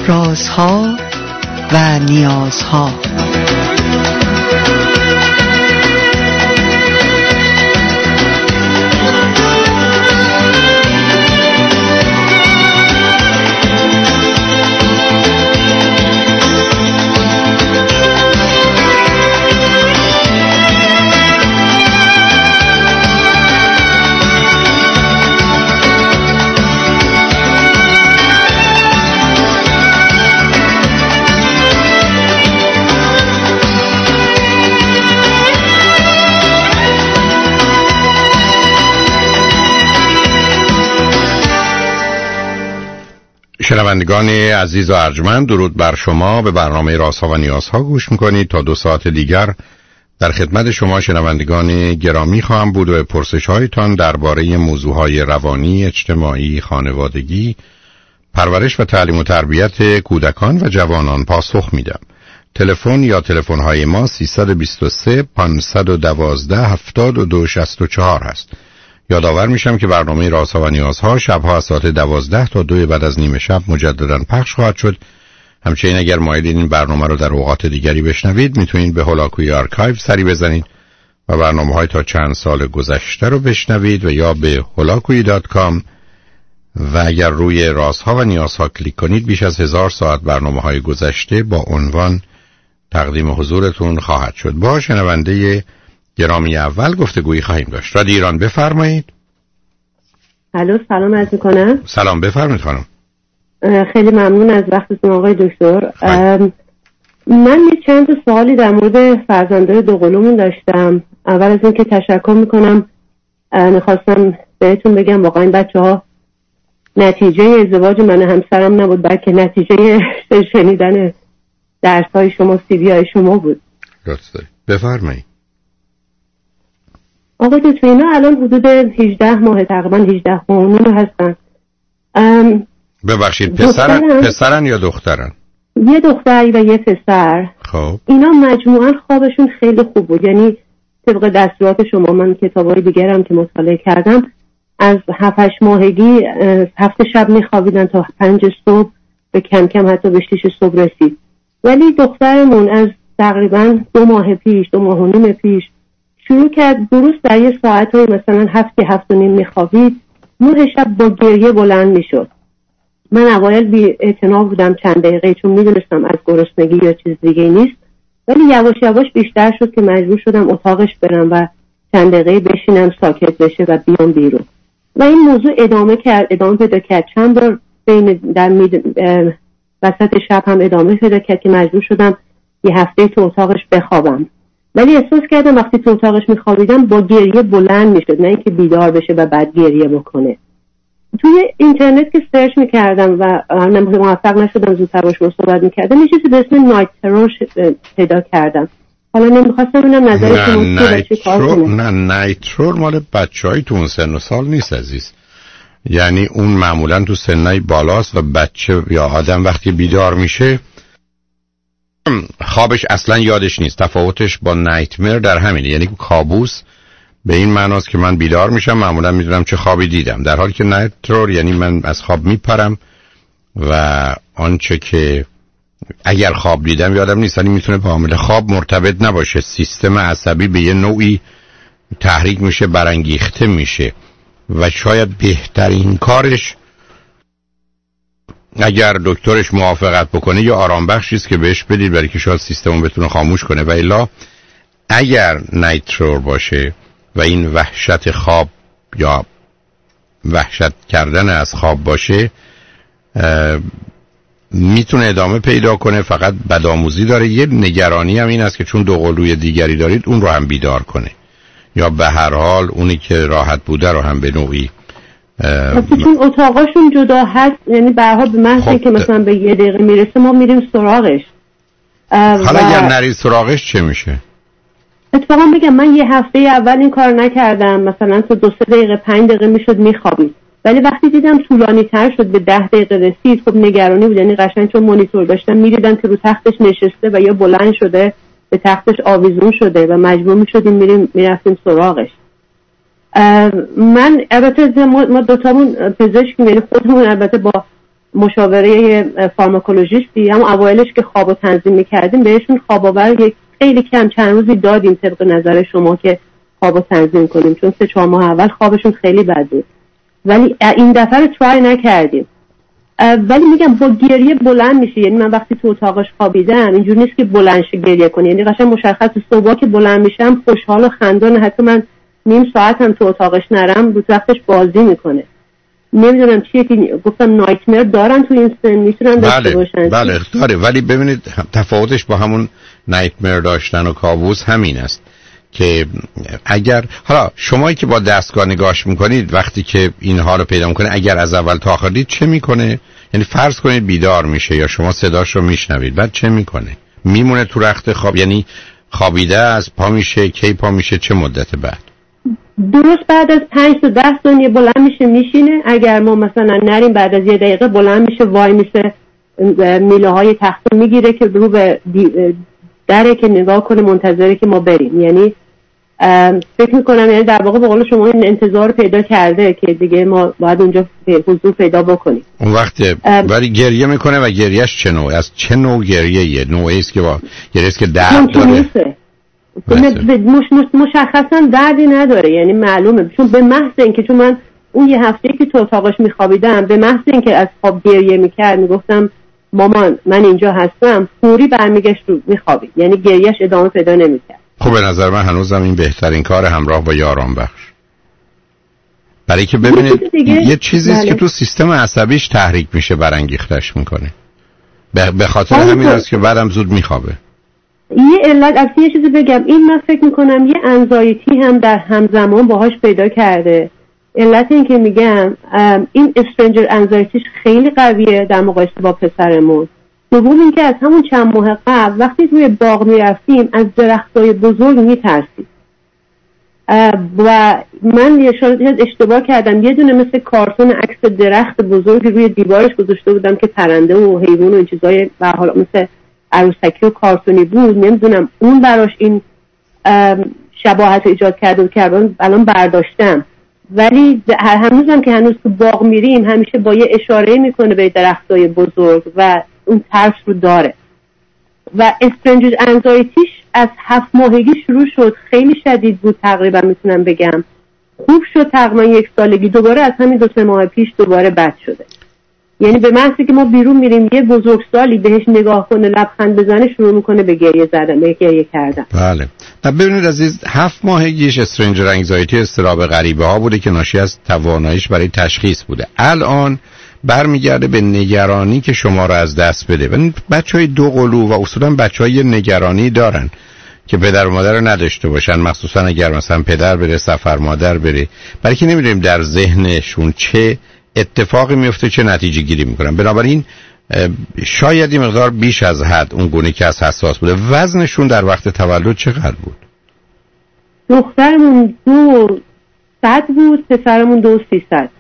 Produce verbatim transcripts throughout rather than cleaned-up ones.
رازها و نیازها. شنوندگان عزیز و ارجمند، درود بر شما. به برنامه رازها و نیازها گوش میکنید. تا دو ساعت دیگر در خدمت شما شنوندگان گرامی خواهم بود و به پرسش‌هایتان درباره موضوعهای روانی، اجتماعی، خانوادگی، پرورش و تعلیم و تربیت کودکان و جوانان پاسخ میدم. تلفن یا تلفن‌های ما سیصد و بیست و سه پانصد و دوازده هفتاد و دو شصت و چهار هست. یادآور میشم که برنامه رازها و نیازها شبها از ساعت دوازده تا دو بعد از نیمه شب مجددا پخش خواهد شد. همچنین اگر مایلین این برنامه رو در اوقات دیگری بشنوید، میتونید به هولاکوی آرکایو سری بزنید و برنامه‌های تا چند سال گذشته رو بشنوید و یا به هولاکوی دات کام و اگر روی رازها و نیازها کلیک کنید بیش از هزار ساعت برنامه‌های گذشته با عنوان تقدیم حضورتون خواهد شد. با شنونده گرامی اول گفتگویی خواهیم داشت. رادیو ایران، بفرمایید. الو، سلام عرض می‌کنم. سلام، بفرمایید خانم. خیلی ممنون از وقتتون آقای دکتر. من یه چند تا سوالی در مورد فرزندای دوقلومون داشتم. اول از اینکه تشکر میکنم، میخواستم بهتون بگم واقعا این بچه‌ها نتیجه ازدواج من همسرم نبود، بلکه نتیجه شنیدن درس‌های شما، سی‌وی‌های شما بود. درسته، بفرمایید. آقای دکتر اینا الان حدود هجده ماه، تقریبا هجده ماه و نیم هستن. ببخشید، پسرن پسرن یا دخترن؟ یه دختری و یه پسر. خب اینا مجموعاً خوابشون خیلی خوب بود، یعنی طبق دستورات شما. من کتابای دیگرم که مطالعه کردم از هفت هشت ماهگی هفت شب میخوابیدن تا پنج صبح، به کم کم حتی به شیش صبح رسید. ولی دخترمون از تقریبا دو ماه پیش دو ماه و نیم پیش شروع کرد درست در یه ساعت‌های مثلا هفت هفت و نیم میخوابید، نه شب با گریه بلند میشد. من اوایل بی اعتنا بودم چند دقیقه، چون میدونستم از گرسنگی یا چیز دیگه نیست، ولی یواش یواش بیشتر شد که مجبور شدم اتاقش برم و چند دقیقه بشینم ساکت بشه و بیام بیرون. و این موضوع ادامه کرد ادامه پیدا کرد چند بار بین در مید... وسط شب هم ادامه پیدا کرد که مجبور شدم یه هفته تو اتاقش بخوابم. ولی احساس کردم وقتی تو اتاقش میخوابیدم با گریه بلند میشد، نه اینکه بیدار بشه و بعد گریه بکنه. توی اینترنت که سرچ میکردم و موفق نشدم زودتر باش رو صحبت میکردم، یه چیزی به اسم نایت ترور پیدا کردم. حالا نمیخواستم ببینم نظر شما چیه کار کنه. نه نایت ترور مال بچهای تو اون سن و سال نیست عزیز. یعنی اون معمولا تو سنای بالاست و بچه یا آدم وقتی بیدار میشه خوابش اصلا یادش نیست. تفاوتش با نایتمر در همینه، یعنی کابوس به این معناست که من بیدار میشم معمولا میدونم چه خوابی دیدم، در حالی که نایت ترور یعنی من از خواب میپرم و آنچه که اگر خواب دیدم یادم نیست. یعنی میتونه با عامل خواب مرتبط نباشه، سیستم عصبی به یه نوعی تحریک میشه، برانگیخته میشه و شاید بهترین کارش اگر دکترش موافقت بکنه یا آرام بخشی است که بهش بدید، برای که شاید سیستمو بتونه خاموش کنه. و الا اگر نایت ترور باشه و این وحشت خواب یا وحشت کردن از خواب باشه میتونه ادامه پیدا کنه، فقط بدآموزی داره. یه نگرانی هم این است که چون دو قلوی دیگری دارید اون رو هم بیدار کنه، یا به هر حال اونی که راحت بوده رو هم به نوعی چون اتاقاشون جدا هست، یعنی به هر حال به محض خب که مثلا به یه دقیقه میرسه ما میریم سراغش. حالا اگر نرید سراغش چه میشه؟ اتفاقا بگم من یه هفته اول این کار نکردم، مثلا تو دو سه دقیقه پنج دقیقه میشد میخوابید، ولی وقتی دیدم طولانی تر شد به ده دقیقه رسید، خب نگرانی بود. یعنی قشنگ چون مانیتور داشتم میدیدم که رو تختش نشسته و یا بلند شده به تختش آویزون شده و مجبور میشدیم میریم میرفتیم سراغش. من البته ما دو تامون پزشکیم، یعنی خودمون البته با مشاوره فارماکولوژیستی، هم اوایلش که خوابو تنظیم میکردیم بهشون خواباور یک خیلی کم چند روزی دادیم طبق نظر شما که خوابو تنظیم کنیم، چون سه چهار ماه اول خوابشون خیلی بد بود. ولی این دفعه رو ترای نکردیم. ولی میگم با گریه بلند میشه، یعنی من وقتی تو اتاقش خوابیدم اینجوری نیست که بلند شه گریه کنه، یعنی قشنگ مشخص صبح که بلند میشم خوشحال و خندان، حتی من نیم ساعت هم تو اتاقش نرم بود وقتش بازی میکنه. نمیدونم چیه که گفتم نایتمر دارن تو این سن، میتونن داشته بله، باشن. بله داره، ولی ببینید تفاوتش با همون نایتمر داشتن و کابوس همین است که اگر حالا شمایی که با دستگاه نگاش میکنید وقتی که این حالو پیدا میکنه، اگر از اول تا آخر دید چه میکنه؟ یعنی فرض کنید بیدار میشه یا شما صداش رو میشنوید، بعد چه میکنه؟ میمونه تو رخت خواب، یعنی خوابیده از پا میشه، کی پا میشه، چه مدت بعد؟ درست بعد از پنج تا ده ثانیه بلند میشه میشینه. اگر ما مثلا نریم بعد از یه دقیقه بلند میشه وای میشه، میله های تخت میگیره که رو به دره که نگاه کنه منتظره که ما بریم. یعنی فکر میکنم یعنی در واقع به قول شما این انتظار پیدا کرده که دیگه ما باید اونجا حضور پیدا بکنیم. اون وقت ولی گریه میکنه و گریهش چه نوع؟ از چه نوع گریه؟ یه نوعی است که با گریه است که درد داره؟ مش مشخصا دردی نداره، یعنی معلومه، چون به محض اینکه چون من اون یه هفته که تو اتاقش میخوابیدم به محض اینکه از خواب گریه میکرد میگفتم مامان من اینجا هستم، فوری برمیگشت رو میخوابید، یعنی گریهش ادامه پیدا نمیکرد. خب به نظر من هنوزم این بهترین کار همراه با یاران بخش، برای که ببینید یه چیزی است که تو سیستم عصبیش تحریک میشه برانگیختش میکنه، به خاطر همین است که بعدم زود میخوابه. یه علت اصلی یه چیزی بگم، این من فکر میکنم یه انزایتی هم در همزمان باهاش پیدا کرده. علت این که میگم این استرنجر انزایتیش خیلی قویه در مقایسه با پسرمون. دوم این که از همون چند ماه قبل وقتی روی باغ میرفتیم از درختای بزرگ میترسید و من یه شاید اشتباه کردم، یه دونه مثل کارتون عکس درخت بزرگ روی دیوارش گذاشته بودم که پرنده و حیوان و این چیزای به حال مثل عروسکی و کارتونی بود. نمیدونم اون براش این شباهت ایجاد کرده و که الان برداشتم، ولی هنوزم که هنوز تو باغ میریم همیشه با یه اشاره میکنه به درختای بزرگ و اون ترس رو داره. و استرنجر انزایتیش از هفت ماهگی شروع شد، خیلی شدید بود، تقریبا میتونم بگم خوب شد تقریبا یک سالگی، دوباره از همین دو سه ماه پیش دوباره بد شده. یعنی به محضی که ما بیرون میریم یه بزرگسالی بهش نگاه کنه لبخند بزنه شروع میکنه به گریه زدن، به گریه کردن. بله. نه ببینید عزیز، هفت ماهگیش استرنجر انگزایتی، اضطراب غریبه ها بوده که ناشی از تواناییش برای تشخیص بوده. الان برمیگرده به نگرانی که شما رو از دست بده. ببین بچهای دو قلو و اصولا بچهای نگرانی دارن که پدر و مادر رو نداشته باشن، مخصوصا اگر مثلا پدر بره سفر مادر بره، برای که نمیدونیم در ذهنشون چه اتفاقی میفته، چه نتیجه گیری میکنن. بنابراین شاید این مقدار بیش از حد اون گونه که از حساس بوده. وزنشون در وقت تولد چقدر بود؟ دخترمون دو صد بود، پسرمون دو سیصد.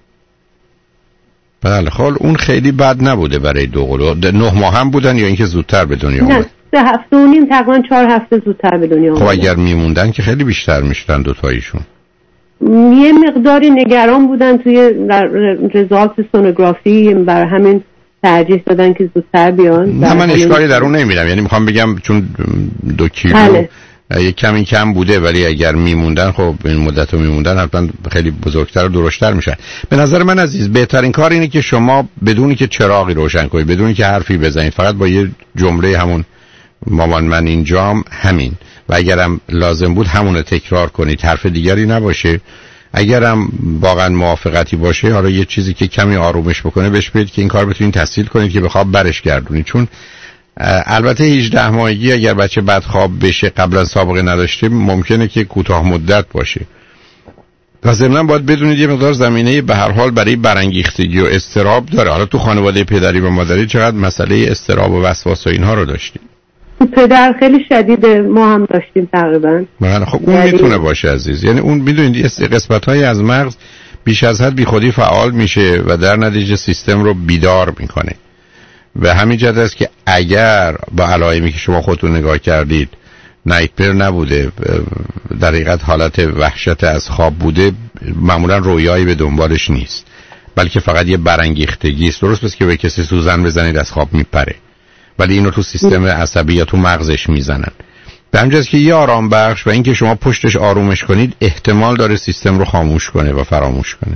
بله خب اون خیلی بد نبوده برای دو قلو. نه ماه هم بودن یا اینکه زودتر به دنیا اومد؟ نه سه هفته و نیم، تقریبا چهار هفته زودتر به دنیا اومد. خب اگر میموندن که خیلی بیشتر میشدن دوتاییشون. یه مقداری نگران بودن توی رزالت سونوگرافی، برای همین ترجیح دادن که زودتر بیان. نه من اشکالی در اون نمیدم، یعنی میخوام بگم چون دو کیلو بله. یک کمی کم بوده، ولی اگر میموندن خب این مدت رو میموندن حتما خیلی بزرگتر و درشتر میشن. به نظر من عزیز بهترین کار اینه که شما بدونی که چراغی روشن کنید، بدونی که حرفی بزنید، فقط با یه جمله همون مامان من اینجام همین، و اگرم لازم بود همون تکرار کنید، حرف دیگری نباشه. اگرم واقعا موافقتی باشه حالا یه چیزی که کمی آرومش بکنه بهش بگید که این کار بتونید تسهیل کنید که بخواب برش گردونید. چون البته هجده ماهگی اگر بچه بدخواب بشه قبلا سابقه نداشته ممکنه که کوتاه مدت باشه. و ضمناً باید بدونید یه مقدار زمینه به هر حال برای برانگیختگی و اضطراب داره. حالا تو خانواده پدری و مادری چقدر مسئله اضطراب و وسواس و اینها رو داشتیم؟ پدر خیلی شدیده، ما هم داشتیم تقریبا. بله خب اون میتونه باشه عزیز، یعنی اون میدونید قسمت‌های از مغز بیش از حد بیخودی فعال میشه و در نتیجه سیستم رو بیدار میکنه. و همین جهت است که اگر با علائمی که شما خودتون نگاه کردید نایتمر نبوده، در حقیقت حالت وحشت از خواب بوده، معمولا رویایی به دنبالش نیست. بلکه فقط یه برانگیختگی است. درست است که به کسی سوزن بزنید از خواب میپره، ولی اینو تو سیستم عصبی یا تو مغزش میزنن. به همجاست که یه آرام بخش و اینکه شما پشتش آرومش کنید احتمال داره سیستم رو خاموش کنه و فراموش کنه.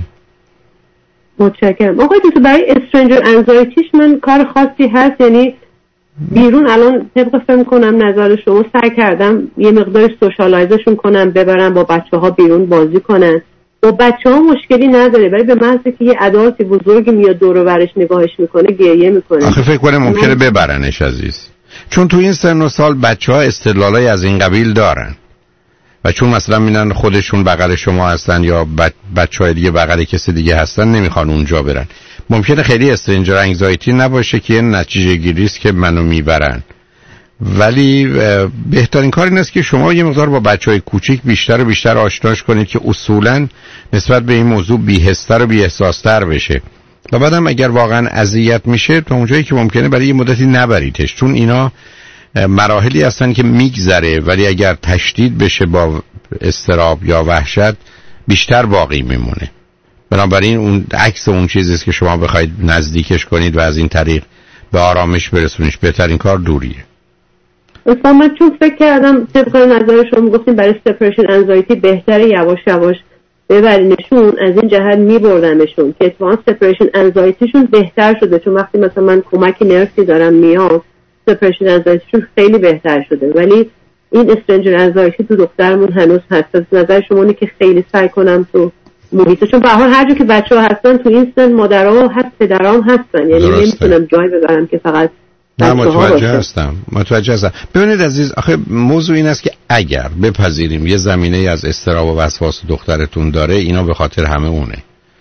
متشکرم. آقای دکتر برای استرنجر انزایتیش من کار خاصی هست؟ یعنی بیرون الان طبق فهم کنم نظر شما سعی کردم یه مقدار سوشالایزشون کنم، ببرم با بچه ها بیرون بازی کنن. با بچه ها مشکلی نداره، ولی به محض که یه ادالتی بزرگی میاد دور و برش نگاهش میکنه گریه میکنه. آخه فکر کنه ممکنه ببرنش عزیز، چون تو این سن و سال بچه ها استدلالای از این قبیل دارن و چون مثلا میدن خودشون بغل شما هستن یا بچه های دیگه بغل کسی دیگه هستن نمیخوان اونجا برن. ممکنه خیلی استرنجر انگزایتی نباشه که یه نتیجه گیریست که منو میبرن، ولی بهترین کار این است که شما یه مقدار با بچهای کوچیک بیشتر و بیشتر آشناش کنید که اصولاً نسبت به این موضوع بی‌حس‌تر و بی‌احساس‌تر بشه و بعدم اگر واقعاً اذیت میشه تا اونجایی که ممکنه برای یه مدتی نبریدش، چون اینا مراحلی هستن که میگذره، ولی اگر تشدید بشه با اضطراب یا وحشت بیشتر باقی میمونه. بنابراین اون عکس اون چیزیست که شما بخواید نزدیکش کنید و از این طریق به آرامش برسونیش. بهترین کار دوریه. اصلا من چون فکر کردم طبق نظر شما گفتیم برای سپریشن انزایتی بهتره یواش یواش ببرینشون، از این جهت میبردمشون که اتفاقا سپریشن انزایتیشون بهتر شده، چون وقتی مثلا من کمکی نرسی دارم میام سپریشن انزایتیشون خیلی بهتر شده، ولی این استرنجر انزایتی تو دخترمون هنوز هست. از نظر شما اینه که خیلی سعی کنم تو محیط، چون به هر حال هر جا که بچه‌ها هستن تو این سن مادرها هست پدرام هستن، یعنی نمیتونم جای بذارم که فقط نه. متوجه هستم متوجه هستم ببینید عزیز، آخه موضوع این است که اگر بپذیریم یه زمینه از اضطراب و وسواس دخترتون داره، اینا به خاطر همه اونه،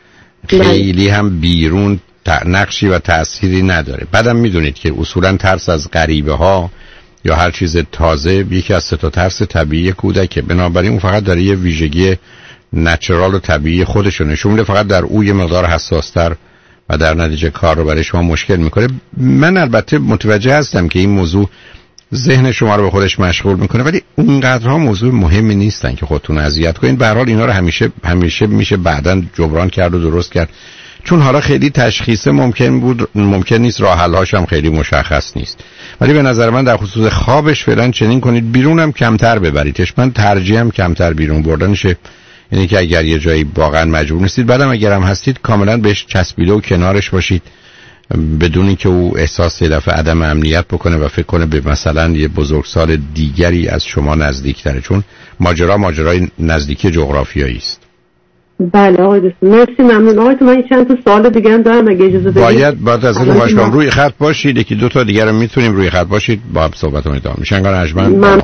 خیلی هم بیرون نقشی و تأثیری نداره. بعدم میدونید که اصولا ترس از غریبه ها یا هر چیز تازه یکی از سه تا ترس طبیعی کودکه، بنابراین اون فقط داره یه ویژگی نچرال و طبیعی خودشو نشون میده، فقط در اون یه مقدار حساستر و در نتیجه کار رو برای شما مشکل میکنه. من البته متوجه هستم که این موضوع ذهن شما رو به خودش مشغول میکنه، ولی اونقدرها موضوع مهمی نیستن که خودتون اذیت کنین. به هر حال اینا رو همیشه همیشه میشه بعداً جبران کرد و درست کرد، چون حالا خیلی تشخیص ممکن بود ممکن نیست، راه حل هاش هم خیلی مشخص نیست. ولی به نظر من در خصوص خوابش فعلا چنین کنید، بیرونم کمتر ببریدش. من ترجیحم کمتر بیرون بردنشه، یعنی که اگر یه جایی واقعا مجبور نیستید، بعدم اگر هم هستید کاملا بهش چسبیده و کنارش باشید بدون اینکه او احساس یه دفعه عدم امنیت بکنه و فکر کنه به مثلا یه بزرگسال دیگری از شما نزدیک‌تره، چون ماجرا ماجرای نزدیکی جغرافیایی است. بله آقای دوست، مرسی، ممنون. آقای تو من چند تا سوال دیگه هم دارم اگه اجازه بدید. باید بعد از این باش کنم روی خط باشید، یکی دو تا دیگه رو میتونیم روی خط باشید با هم صحبتمون ادامه میشه. انگار اجمن من...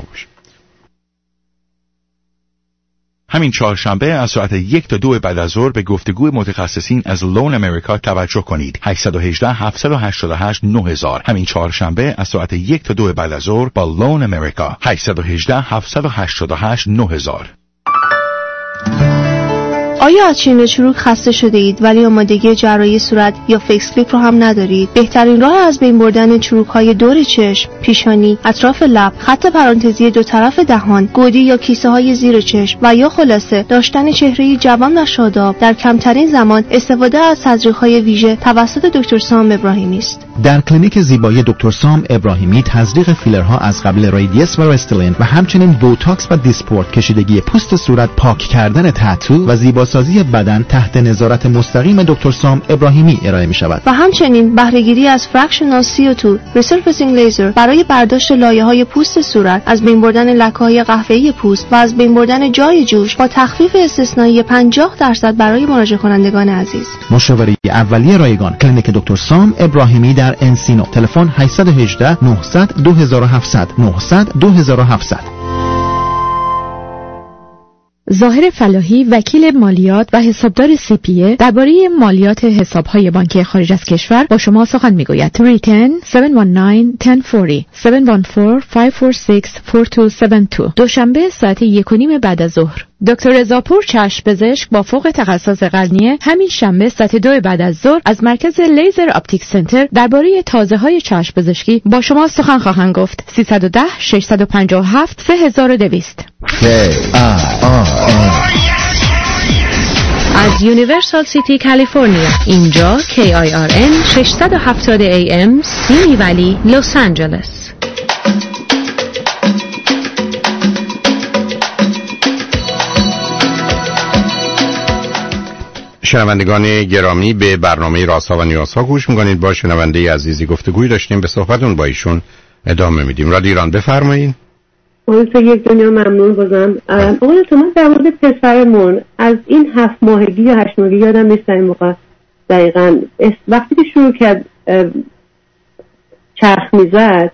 همین چهارشنبه از ساعت یک تا دو بعد از ظهر به گفتگوی متخصصین از لون امریکا توجه کنید. هشت یک هشت هفت هشت هشت نه هزار. همین چهارشنبه از ساعت یک تا دو بعد از ظهر با لون امریکا. هشت یک هشت هفت هشت هشت نه هزار. آیا از چین چروک خسته شده اید ولی آمادگی جراحی صورت یا فیس لیفت رو هم ندارید؟ بهترین راه از بین بردن چروک‌های دور چشم، پیشانی، اطراف لب، خط پرانتزی دو طرف دهان، گودی یا کیسه‌های زیر چشم و یا خلاصه داشتن چهره‌ای جوان و شاداب در کمترین زمان استفاده از تزریق‌های ویژه توسط دکتر سام ابراهیمی است. در کلینیک زیبایی دکتر سام ابراهیمی تزریق فیلرها از قبل رادیس و رستلین و همچنین بوتاکس و دیسپورت، کشیدگی پوست صورت، پاک کردن تاتو و زیباسازی بدن تحت نظارت مستقیم دکتر سام ابراهیمی ارائه می شود. و همچنین بهره‌گیری از فرکشنال سی او دو ریسرفیسینگ لیزر برای برداشت لایه‌های پوست صورت، از بین بردن لکه‌های قهوه‌ای پوست و از بین بردن جای جوش با تخفیف استثنایی پنجاه درصد برای مراجعه کنندگان عزیز. مشاوره اولیه رایگان کلینیک دکتر سام ابراهیمی در انسینو. تلفن هشت یک هشت نه صفر صفر دو هفت صفر صفر نه صفر صفر دو هفت صفر صفر. ظاهر فلاحی، وکیل مالیات و حسابدار سی پی ای درباره مالیات حساب‌های بانکی خارج از کشور با شما سخن می‌گوید. سه یک صفر، هفت یک نه، یک صفر چهار صفر، هفت یک چهار، پنج چهار شش، چهار دو هفت دو. دوشنبه ساعت یک و نیم بعد از ظهر. دکتر رضاپور چشم پزشک با فوق تخصص قرنیه همین شنبه ساعت دو بعد از ظهر از مرکز لیزر اپتیک سنتر درباره تازه‌های چشم پزشکی با شما سخن خواهند گفت. سیصد و ده، ششصد و پنجاه و هفت، سه هزار و دویست. از یونیورسال سیتی کالیفرنیا. اینجا کی آی آر ان ششصد و هفتاد ای ام سیمی ولی لس آنجلس. شنوندگان گرامی، به برنامه رازها و نیازها گوش میکنید. با شنونده عزیزی گفتگوی داشتیم، به صحبتون با ایشون ادامه میدیم. رادیو ایران، بفرمایید. آقای یک دنیا ممنون بازم. آقای شما در مورد پسرمون از این هفت ماهگی یا هشت ماهگی یادم نیست این موقع دقیقاً وقتی که شروع کرد چرخ میزد،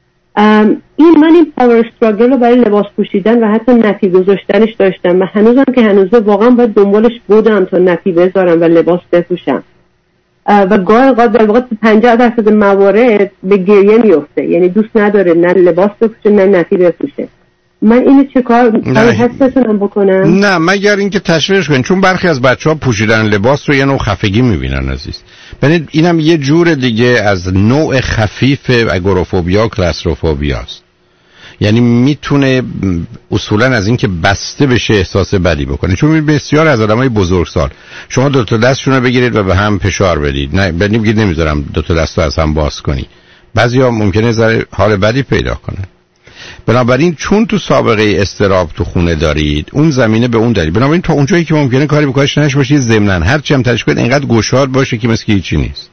این من این پاور استراگل رو برای لباس پوشیدن و حتی نفی گذاشتنش داشتم و هنوزم که هنوزه واقعا باید دنبالش بودم تا نفی بذارم و لباس بپوشم و گاهی اوقات در واقع پنجاه درصد موارد به گریه میفته، یعنی دوست نداره نه لباس بپوشه نه نفی بپوشه. من اینو چه کار هست بتونم بکنم؟ نه، مگر اینکه تشویقش کنین، چون برخی از بچه‌ها پوشیدن لباس رو یه نوع خفگی میبینن عزیز. ببینید اینم یه جور دیگه از نوع خفیف اگوروفوبیا و کلاسروفوبیا است. یعنی میتونه اصولا از اینکه بسته بشه احساس بدی بکنه. چون بسیار از آدمای بزرگسال شما دو تا دستشون رو بگیرید و به هم فشار بدید، نه بگید نمیذارم دو تا دستو از هم باز کنی، بعضیا ممکنه ذره حال بدی پیدا کنن. بنابراین چون تو سابقه اضطراب تو خونه دارید، اون زمینه به اون دارید، بنابراین تا اونجایی که ممکنه کاری بکنش نش باشید، ضمناً هر چی هم تلاش کنید اینقدر گشاد باشه که مثل هیچی نیست.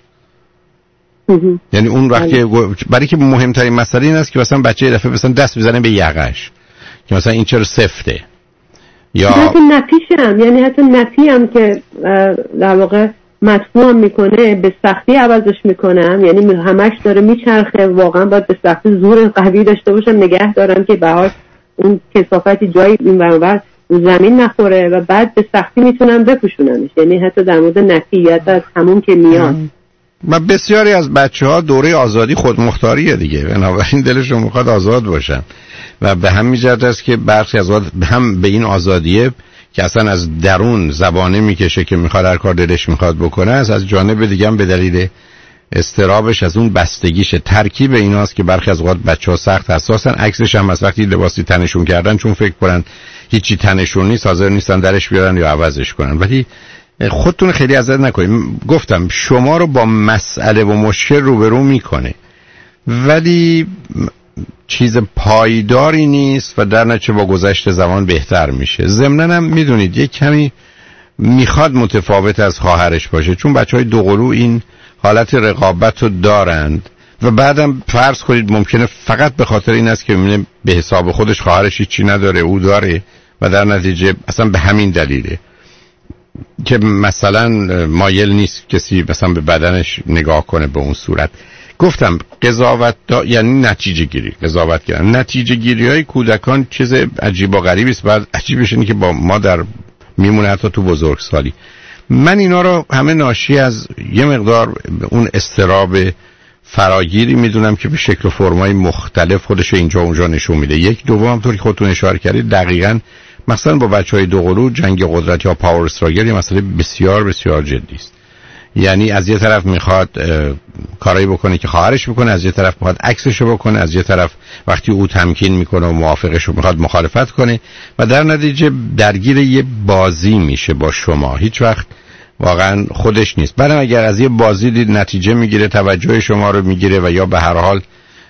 یعنی اون وقتی برای که مهمترین مسئله این است که مثلا بچه یه دفعه مثلا دست بزنه به یقش که مثلا این چرا سفته، یا حتی نپیشم، یعنی حتی نپی هم که در واقع مدفوع میکنه به سختی عوضش میکنم، یعنی همش داره میچرخه، واقعا باید به سختی زور قوی داشته باشم نگه دارم که به هر اون کثافتی جایی این برابر زمین نخوره و بعد به سختی میتونم بپوشونمش. یعنی حتی در مورد نفی یا از همون که میاد و بسیاری از بچه‌ها دوره آزادی خودمختاریه دیگه، بنابراین دلشون میخواد آزاد باشن و به همین جهت است که برخی از وقت هم به این آزادیه که اصلا از درون زبانه میکشه که میخواد هر کار دلش میخواد بکنه، از از جانب دیگه هم به دلیل استرابش از اون بستگیشه. ترکیب ایناست که برخی از اوقات بچه‌ها سخت حساسن. عکسش هم از وقتی لباسی تنشون کردن، چون فکر کنن هیچی تنشون نیست، حاضر نیستن درش بیارن یا عوضش کنن. ولی خودتون خیلی اذیت نکنید. گفتم شما رو با مسئله و مشکل روبرو میکنه ولی چیز پایداری نیست و در نتیجه با گذشت زمان بهتر میشه. ضمناً هم میدونید یک کمی میخواد متفاوت از خواهرش باشه، چون بچهای دوقلو این حالت رقابت رو دارند و بعدم فرض کنید ممکنه فقط به خاطر این است که میبینه به حساب خودش خواهرش چی نداره او داره و در نتیجه اصلا به همین دلیله که مثلا مایل نیست کسی مثلا به بدنش نگاه کنه به اون صورت. گفتم قضاوت دا... یعنی نتیجه گیری، قضاوت کردن. نتیجه گیری های کودکان چیز عجیب و غریبی است. بعد عجیبش اینه که با ما در میمونه حتی تو بزرگسالی. من اینا رو همه ناشی از یه مقدار اون اضطراب فراگیری میدونم که به شکل و فرمای مختلف خودش اینجا اونجا نشون میده. یک دوم همونطور که خودتون اشاره کردید دقیقاً مثلا با بچهای دوقلو جنگ قدرت یا پاور استراگل یه مسئله بسیار بسیار جدی است. یعنی از یه طرف میخواد کارایی بکنه که خواهرش میکنه، از یه طرف میخواد عکسشو بکنه، از یه طرف وقتی او تمکین میکنه و موافقشو میخواد مخالفت کنه و در نتیجه درگیر یه بازی میشه با شما. هیچ وقت واقعا خودش نیست. بعدم اگر از یه بازی دید نتیجه میگیره، توجه شما رو میگیره و یا به هر حال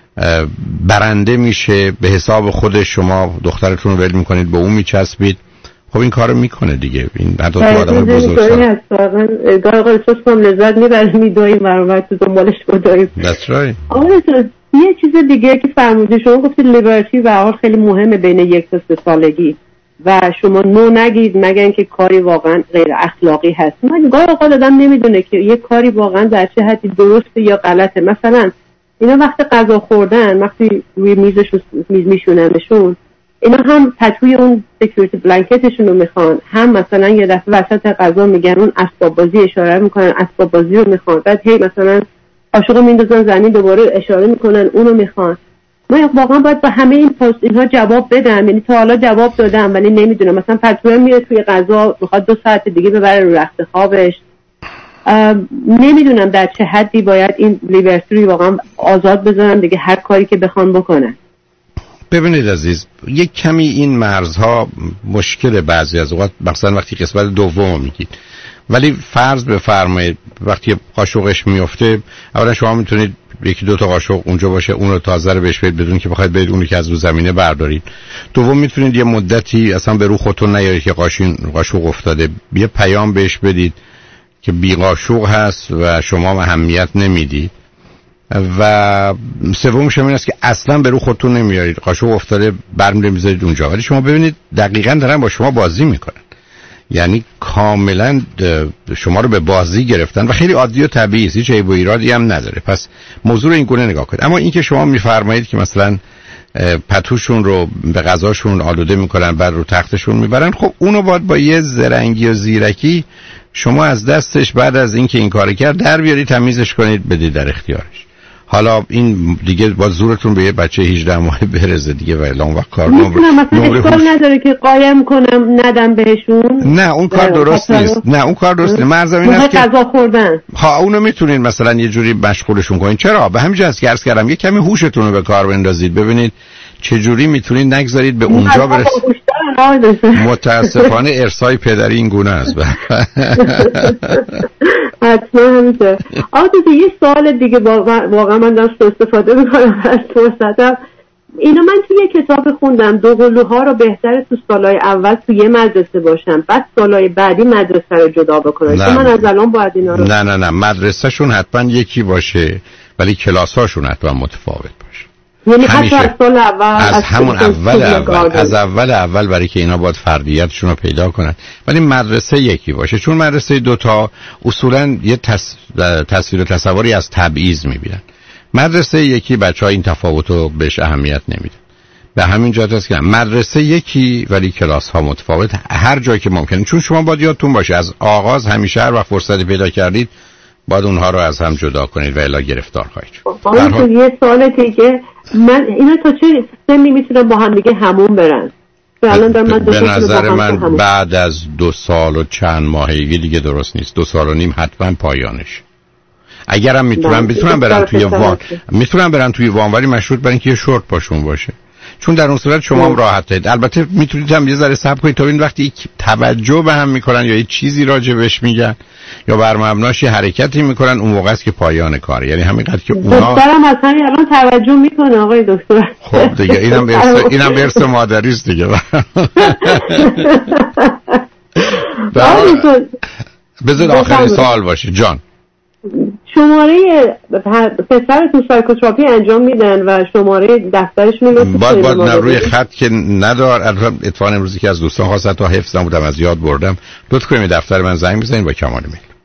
برنده میشه، به حساب خودش شما دخترتون رو ول میکنید به اون میچسبید، خب این کارو میکنه دیگه. این حتی تو آدم بزرگسال واقعا گاهی احساس کنم لذت میبره میدویم برابر تو دنبالش بدویم. That's right. آره یه چیز دیگه که فرمودید، شما گفتید لیبرتی و حال خیلی مهمه بین یک تا سه سالگی و شما نو نگید مگر اینکه کاری واقعا غیر اخلاقی هست. من گاهی اوقات آدم نمیدونه که یه کاری واقعا در چه حدی درسته یا غلطه. مثلا اینا وقت غذا خوردن، وقتی روی میزش میز میشوننشون، اینا هم پتوی اون سکیوریتی بلانکتشون رو میخوان، هم مثلا یه دفعه وسط غذا میگن اون اسباب بازی اشاره میکنن اسباب بازی رو میخوان، بعد هی مثلا قاشق رو میندازن زمین دوباره اشاره میکنن اونو میخوان. من واقعا باید با همه این پست اینها جواب بدم، یعنی تا حالا جواب دادم ولی نمیدونم. مثلا پتوی میره توی غذا میخواد دو ساعت دیگه ببره رو رخت خوابش. نمیدونم در چه حدی باید این لیبرتی رو واقعا آزاد بذارم دیگه، هر کاری که بخوان بکنن. ببینید عزیز، یک کمی این مرزها مشکل بعضی از اوقات، مثلا وقتی قسمت دوم میگید ولی فرض بفرمایید وقتی قاشقش میفته، اولا شما میتونید یکی دو تا قاشق اونجا باشه، اون رو تازه رو بهش بدید بدون که بخواید برید اونی که از رو زمینه بردارید. دوم میتونید یه مدتی اصلا به رو خودتون نیارید که قاشین قاشق افتاده، یه پیام بهش بدید که بی قاشق هست و شما اهمیت نمیدید. و سومش این است که اصلا به رو خودتون نمیارید، قاشق افتاده برمی‌دارید میذارید اونجا. ولی شما ببینید دقیقاً دارن با شما بازی میکنن، یعنی کاملا شما رو به بازی گرفتن و خیلی عادی و طبیعی است، هیچ عیب و ایرادی هم نداره. پس موضوع رو این گونه نگاه کنید. اما این که شما میفرمایید که مثلا پتوشون رو به غذاشون آلوده میکنن بعد رو تختشون میبرن، خب اونو باید با یه زرنگی و زیرکی شما از دستش بعد از اینکه این کار کرد در بیارید، تمیزش کنید، بدید در اختیارش. حالا این دیگه با زورتون به یه بچه هجده ماهه برزه دیگه و اون وقت کار میتونم مثلا اشکال نداره که قایم کنم ندم بهشون؟ نه اون کار درست نیست. نه اون کار درست نیست. مرزم این است که غذا خوردن ها اونو میتونین مثلا یه جوری مشغولشون کنین. چرا؟ به همین جهت که عرض کردم یه کمی هوشتون رو به کار بندازید، ببینید چه جوری میتونید نگذارید به اونجا برسید. متاسفانه ارثای پدری این گونه است. حتما همینطور. آقا یه سوال دیگه، واقعا من دارم استفاده میکنم از فرصتم. اینو من توی یه کتاب خوندم، دوقلوها رو بهتره تو سالهای اول تو یه مدرسه باشن، بعد سالهای بعدی مدرسه رو جدا بکنن. چون من از الان باید اینا رو نه نه نه مدرسهشون حتما یکی باشه ولی کلاساشون حتما متفاوت باشه. یعنی حتی از سال اول از, از همون اول اول از اول اول برای که اینا باید فردیتشون رو پیدا کنن، ولی مدرسه یکی باشه. چون مدرسه دوتا اصولا یه تص... تصویر و تصوری از تبعیض میبینن. مدرسه یکی بچه ها این تفاوت رو بهش اهمیت نمیدن. به همین جهت است که مدرسه یکی ولی کلاس ها متفاوت هر جایی که ممکنه. چون شما باید یادتون باشه از آغاز همیشه هر وقت فرصتی پیدا کردید باید اونها رو از هم جدا کنید و الا گرفتار خواهید شد. حال... یه سوال دیگه، من اینا تا چه سنی میتونن با هم دیگه همون برن؟ الان در من به نظر من بعد از دو سال و چند ماهگی دیگه درست نیست. دو سال و نیم حتما پایانش. اگرم میتونن میتونن برن توی وان، میتونن برن توی وان ولی مشروط بر اینکه یه شورت پاشون باشه. چون در اون صورت شما هم راحتید. البته میتونید هم یه ذره صبر کنید تا این وقتی توجه به هم میکنن یا یه چیزی راجبش میگن یا بر مبناش یه حرکتی میکنن، اون موقع است که پایان کاره. یعنی همینقدر که اونا دخترم اصلا الان توجه میکنه آقای دکتر. خب دیگه اینم برس اینم برس مادری است دیگه. بذار آخرین سوال باشه جان. شماره پسر تو سایکوتراپی انجام میدن و شماره دفترش میگه باید باید روی خط که ندار. اتفاقا امروزی که از دوستان خواستن تا حفظ نبودم از یاد بردم، لطف کنید دفتر من زنگ بزنید با کمال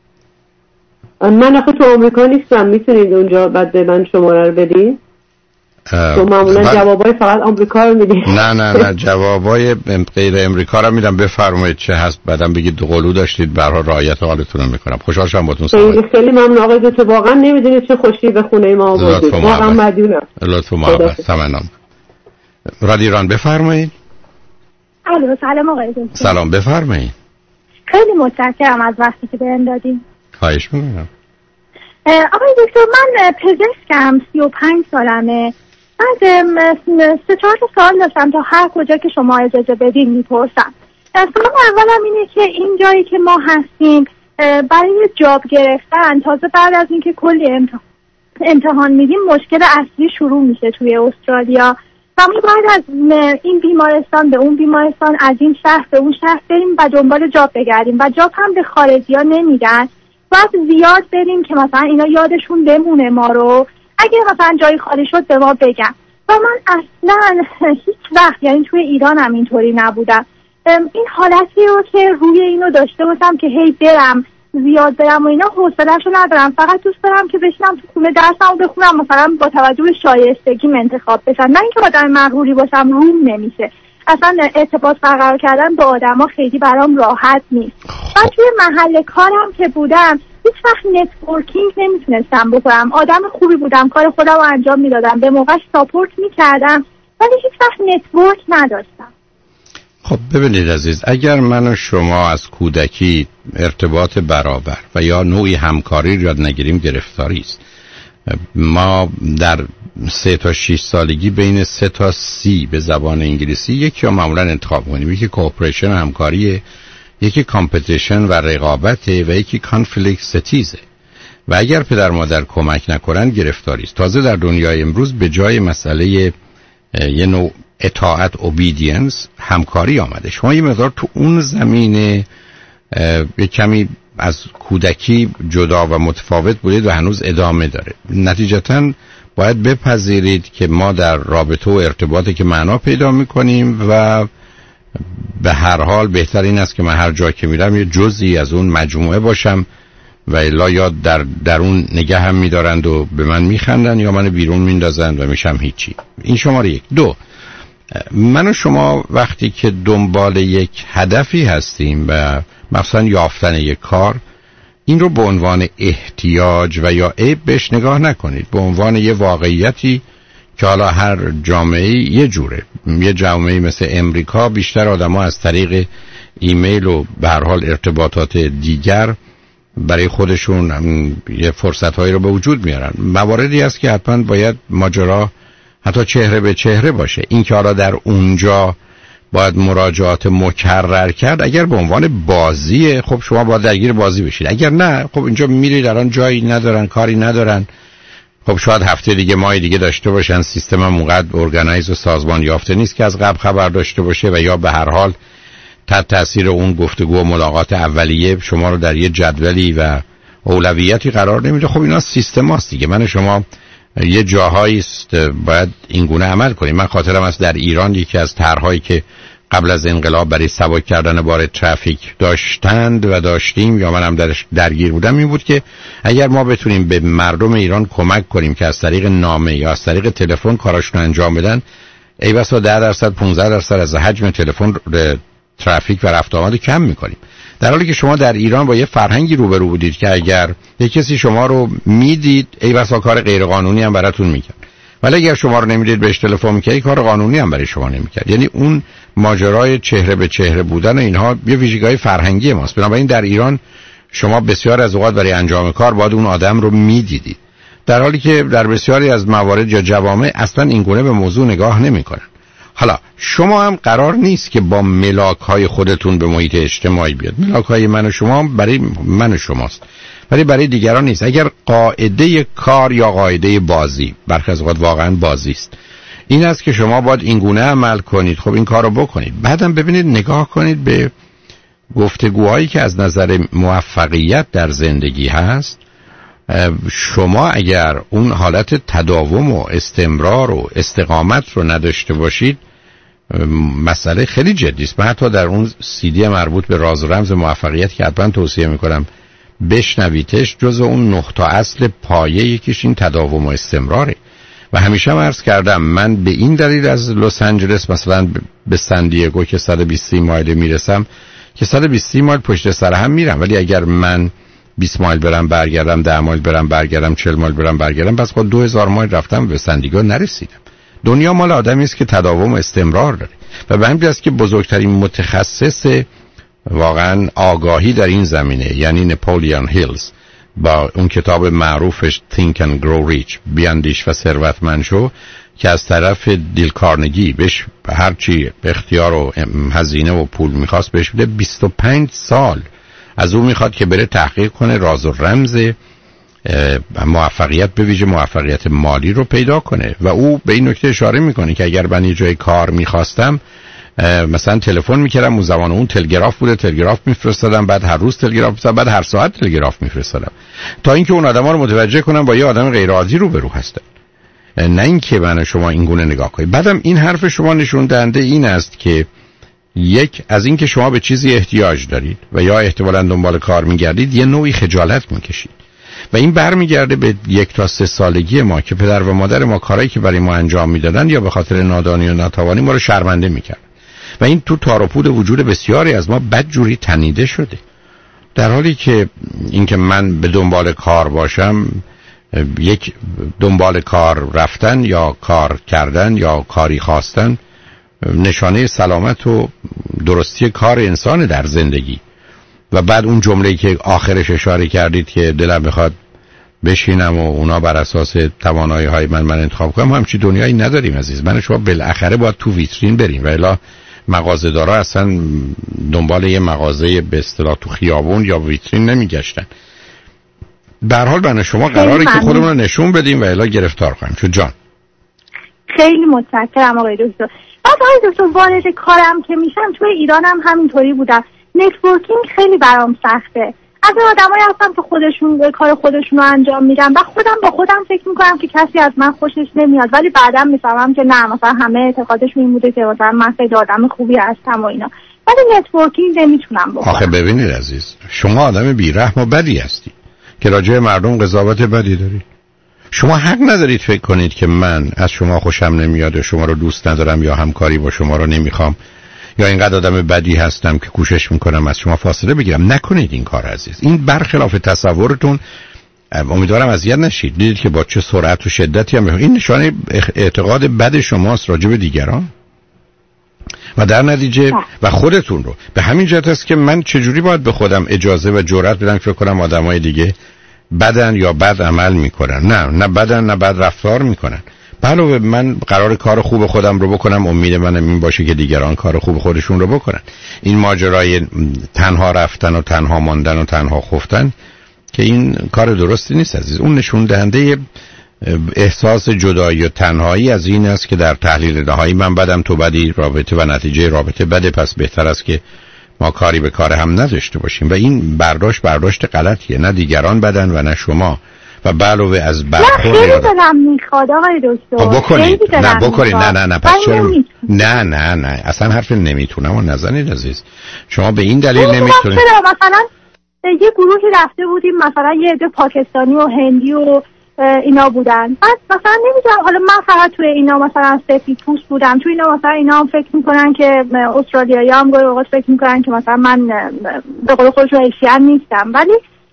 میل. من آخه تو آمریکا نیستم، میتونید اونجا بعد به من شماره رو بدید؟ تو معمولا بد... جوابای فقط آمریکا رو میدید. نه نه نه جوابای غیر امریکا رو میدم. بفرمایید چه هست بعدم بگید دو قلو داشتید، برها رعایت حالتون رو میکنم. خوشحال شدم باهاتون صحبت کردم. خیلی ممنون آقای دکتر، واقعا نمیدونید چه خوشی به خونه ما آوردید. واقعا مدیونم. لطف و محبت. تمام. رادیو ایران بفرمایید. الو سلام آقای دکتر. سلام بفرمایید. خیلی متشکرم از وقتی که بهم دادین. خواهش می‌کنم. آقای دکتر من پزشکم، سی و پنج سالمه. بعد سه چهار تا سوال داشتم تا هر کجا که شما اجازه بدین میپرسم. سوال اولم اینه که این جایی که ما هستیم برای جاب گرفتن تازه بعد از اینکه کلی امتحان امتحان میدیم مشکل اصلی شروع میشه توی استرالیا و ما باید از این بیمارستان به اون بیمارستان، از این شهر به اون شهر بریم و دنبال جاب بگردیم و جاب هم به خارجی ها نمیدن. باید زیاد بریم که مثلا اینا یادشون بمونه ما رو، اگه مثلا جایی خالی شد به ما بگن. و من اصلا هیچ وقت یعنی توی ایران هم اینطوری نبودم. این حالتی رو که روی اینو داشته باشم که هی برم زیاد برم و اینا حوصله‌شو ندارم. فقط دوست دارم که بشینم تو خونه درسمو بخونم، مثلا با توجه به شایستگیم انتخاب بشم، نه اینکه آدم مغروری باشم روم نمیشه. اصلا ارتباط برقرار کردن با آدما خیلی برام راحت نیست. بعد توی محل کارم که بودم هیچ وقت نتورکینگ نمیتونستم بکنم. آدم خوبی بودم، کار خودم رو انجام میدادم، به موقعش ساپورت میکردم، ولی هیچ وقت نتورک نداشتم. خب ببینید عزیز، اگر من و شما از کودکی ارتباط برابر و یا نوعی همکاری یاد نگیریم گرفتاری است. ما در سه تا شش سالگی بین سه تا سی به زبان انگلیسی یکی رو معمولا انتخاب کنیم، یکی کوپریشن همکاریه، یکی کامپتیشن و رقابت و یکی کانفلیکت ستیزه و اگر پدر مادر کمک نکنن گرفتاری است. تازه در دنیای امروز به جای مسئله یه نوع اطاعت اوبیدینس همکاری آمده. شما یه مقدار تو اون زمینه یه کمی از کودکی جدا و متفاوت بودید و هنوز ادامه داره. نتیجتاً باید بپذیرید که ما در رابطه و ارتباطی که معنا پیدا میکنیم و به هر حال بهتر این است که من هر جا که میرم یه جزئی از اون مجموعه باشم و الا یا در درون نگه هم میدارند و به من میخندن یا من بیرون میندازند و میشم هیچی. این شماره یک. دو، من و شما وقتی که دنبال یک هدفی هستیم و مثلا یافتن یک کار، این رو به عنوان احتیاج و یا عیب بهش نگاه نکنید، به عنوان یه واقعیتی که حالا هر جامعه یه جوره. یه جامعه مثل امریکا بیشتر آدم‌ها از طریق ایمیل و به هر حال ارتباطات دیگر برای خودشون یه فرصت‌هایی رو به وجود میارن. مواردی هست که حتما باید ماجرا حتی چهره به چهره باشه. این که حالا در اونجا باید مراجعات مکرر کرد، اگر به عنوان بازیه خب شما باید درگیر بازی بشید، اگر نه خب اینجا میرید الان جایی ندارن، کاری ندارن، خب شاید هفته دیگه ماه دیگه داشته باشن، سیستم هم اونقدر ارگانایز و سازمان یافته نیست که از قبل خبر داشته باشه و یا به هر حال تحت تاثیر اون گفتگو و ملاقات اولیه شما رو در یه جدولی و اولویتی قرار نمیده. خب اینا سیستم هاست دیگه. من شما یه جاهایی است باید این گونه عمل کنیم. من خاطرم است در ایران یکی از طرح‌هایی که قبل از انقلاب برای سبک کردن بار ترافیک داشتند و داشتیم یا منم درش درگیر بودم این بود که اگر ما بتونیم به مردم ایران کمک کنیم که از طریق نامه یا از طریق تلفن کاراشون انجام بدن، ای بسا ده درصد پانزده درصد از حجم تلفن ترافیک و رفت آمد کم می‌کنیم. در حالی که شما در ایران با یه فرهنگی روبرو بودید که اگر یک کسی شما رو میدید ای بسا کار غیر قانونی هم براتون میکرد، ولی اگر شما رو نمیدید بهش تلفن میکردی کار قانونی هم برای شما نمیکرد. یعنی اون ماجرای چهره به چهره بودن اینها یه ویژگی فرهنگی ماست. بنابراین در ایران شما بسیار از اوقات برای انجام کار باید اون آدم رو میدیدید، در حالی که در بسیاری از موارد یا جوامع اصلا این گونه به موضوع نگاه نمیکنن. حالا شما هم قرار نیست که با ملاک‌های خودتون به محیط اجتماعی بیاد. ملاک‌های من و شما برای من و شماست، ولی برای دیگران نیست. اگر قاعده کار یا قاعده بازی، برخی از اوقات واقعا بازی است، این است که شما باید این گونه عمل کنید، خب این کار رو بکنید. بعدم ببینید نگاه کنید به گفتگوهایی که از نظر موفقیت در زندگی هست. شما اگر اون حالت تداوم و استمرار و استقامت رو نداشته باشید، مسئله خیلی جدی است. من حتی در اون سیدی مربوط به راز و رمز موفقیت که حتما توصیه میکنم بشنویدش، جز اون نقطه اصل پایه یکیش این تداوم و استمراره. و همیشه هم عرض کردم من به این دلیل از لس آنجلس مثلا به سن دیگو که صد و بیست مایل میرسم که صد و بیست مایل پشت سر هم میرم، ولی اگر من بیست مایل برم برگردم، ده مایل برم برگردم، چهل مایل برم برگردم، پس با دو هزار مایل رفتم به سن دیگو نرسیدم. دنیا مال آدمی است که تداوم و استمرار داره و به همین است که بزرگترین متخصص واقعا آگاهی در این زمینه یعنی نپولیون هیلز با اون کتاب معروفش Think and Grow Rich، بیاندیش و ثروتمند شو، که از طرف دیل کارنگی بهش هرچی اختیار و هزینه و پول میخواست بهش بده، بیست و پنج سال از اون میخواد که بره تحقیق کنه راز و رمز موفقیت، به ویژه موفقیت مالی رو پیدا کنه. و او به این نکته اشاره میکنه که اگر من یه جای کار میخواستم مثلا تلفن میکردم، اون زمان اون تلگراف بوده، تلگراف میفرستادم، بعد هر روز تلگراف میفرستادم، بعد هر ساعت تلگراف میفرستادم، تا اینکه اون آدما رو متوجه کنم با یه آدم غیر عادی روبرو هستن، نه اینکه من شما این گونه نگاه کنید. بعدم این حرف شما نشون دهنده این است که یک، از این که شما به چیزی احتیاج دارید و یا احتمالاً دنبال کار میگردید یه نوعی خجالت میکشید و این برمیگرده به یک تا سه سالگی ما که پدر و مادر ما کارهایی که برای ما انجام میدادن یا به خاطر نادانی و ناتوانی ما رو شرمنده میکرد و این تو تار و پود وجود بسیاری از ما بدجوری تنیده شده، در حالی که اینکه من به دنبال کار باشم، یک دنبال کار رفتن یا کار کردن یا کاری خواستن نشانه سلامت و درستی کار انسان در زندگی. و بعد اون جمله‌ای که آخرش اشاره کردید که دلم میخواد بشینم و اونا بر اساس توانایی‌های من من انتخاب کنم، همچین دنیایی نداریم عزیز. من شما بالاخره باید تو ویترین بریم و الا مغازه‌دارا اصلا دنبال یه مغازه به اصطلاح تو خیابون یا ویترین نمیگشتن. به هر حال بنا شما قراره که خودمون رو نشون بدیم و الا گرفتار کنیم. چون جان خیلی متشکرم آقای دکتر. بعد آقای دکتر وارد کارم که میشم توی ایرانم همینطوری بودم. نتورکینگ خیلی برام سخته. از این آدمایی هستم که خودشون کار خودشون رو انجام میدن و خودم با خودم فکر میکنم که کسی از من خوشش نمیاد، ولی بعداً میفهمم که نه، مثلا همه اعتقادشون این بوده که مثلا من خیلی آدم خوبی هستم و اینا، ولی نتورکینگ نمیتونم بکنم. آخه ببینید عزیز، شما آدم بیرحم و بدی هستی که راجع مردم قضاوت بدی داری. شما حق ندارید فکر کنید که من از شما خوشم نمیاد و شما رو دوست ندارم یا همکاری با شما رو نمیخوام یا اینقدر آدم بدی هستم که کوشش میکنم از شما فاصله بگیرم. نکنید این کار عزیز. این برخلاف تصورتون. امیدوارم اذیت نشید. دیدید که با چه سرعت و شدتی هم این نشانه اعتقاد بد شماست راجع به دیگران و در نتیجه و خودتون رو. به همین جهت است که من چجوری باید به خودم اجازه و جرأت بدم فکر کنم آدمای دیگه بدن یا بد عمل میکنن. نه نه بدن نه بد رفتار میکنن. علاوه من قرار کار خوب خودم رو بکنم، امید منم این باشه که دیگران کار خوب خودشون رو بکنن. این ماجرای تنها رفتن و تنها ماندن و تنها خفتن که این کار درستی نیست عزیز. اون نشون دهنده احساس جدایی و تنهایی از این است که در تحلیل نهایی من بدم تو بدی، رابطه و نتیجه رابطه بده، پس بهتر است که ما کاری به کار هم نداشته باشیم و این برداشت برداشت غلطیه. نه دیگران بدن و نه شما. و علاوه از برخورد نه خیلی دلم میخواد آقای دکتر. خب بکنید. نه بکنید. نه نه نه پس چرا نه نه نه اصلا حرف نمیتونم و نزنید عزیز. شما به این دلیل نمیتونید. مثلا یه گروهی رفته بودیم، مثلا یه عده پاکستانی و هندی و اینا بودن، بعد مثلا نمیدونم، حالا من فقط توی اینا مثلا سفید پوست بودم، توی اینا مثلا اینا هم فکر میکنن که استرالیایی هم گاهی اوقات فکر میکنن که مثلا من به قول خودشون ایشین نیستم، ولی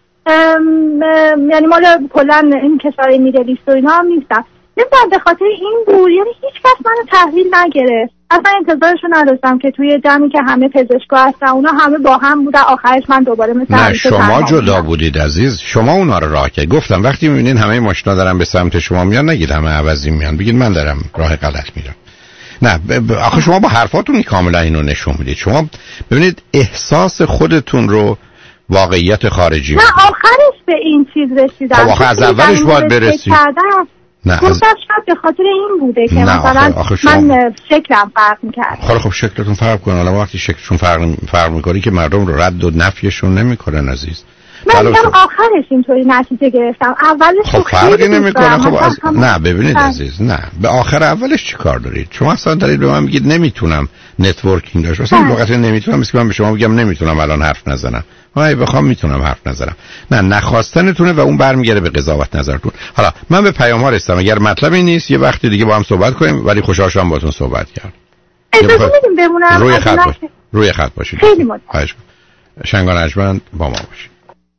ام ام یعنی مال کلا این کشورهای میدل ایست و اینا هم نیستم. نمیدونم به خاطر این بود، یعنی هیچ کس منو تحویل نگرفت. اصلا انتظارشو نداشتم که توی جمعی که همه پزشکا هستن اونا همه با هم بودن، آخرش من دوباره مثل نه شما جدا بودید عزیز. شما اونا رو راه کرد. گفتم وقتی میبینین همه ماشینا دارن به سمت شما میان، نگید همه عوضی میان، بگید من دارم راه غلط میرم. نه ب... ب... آخه شما با حرفاتون کاملا اینو نشون میدید. شما ببینید احساس خودتون رو واقعیت خارجی. نه آخرش به این چیز رسیدم. خب آخه از اولش باید برسید. نه از... شاید به خاطر این بوده که مثلا آخه شما... من شکلم فرق میکرد. خب خب شکلتون فرق کنه، حالا وقتی شکلشون فرق فرق میکنه که مردم رو رد و نفیشون نمیکنن عزیز. من میگم آخرش اینطوری نتیجه گرفتم. اولش خب فرقی نمیکنه. خب از... نه ببینید عزیز، نه به آخر اولش چی کار دارید؟ شما اصلا دارید به من میگید نمیتونم نتورکینگ داشت. اصلا واقعا نمیتونم، مثل من به شما میگم نمیتونم الان حرف نزنم. من بخوام میتونم حرف نزنم. نه نخواستنتونه و اون برمیگره به قضاوت نظرتون. حالا من به پیام ها رسیدم. اگر مطلبی نیست یه وقتی دیگه با هم صحبت کنیم، ولی خوشحال شدم باهاتون صحبت کردم. اجازه میدیم بمونم روی خط باشید. روی خط باشید. خیلی متشکرم. شنگان اجمند با ما باشید.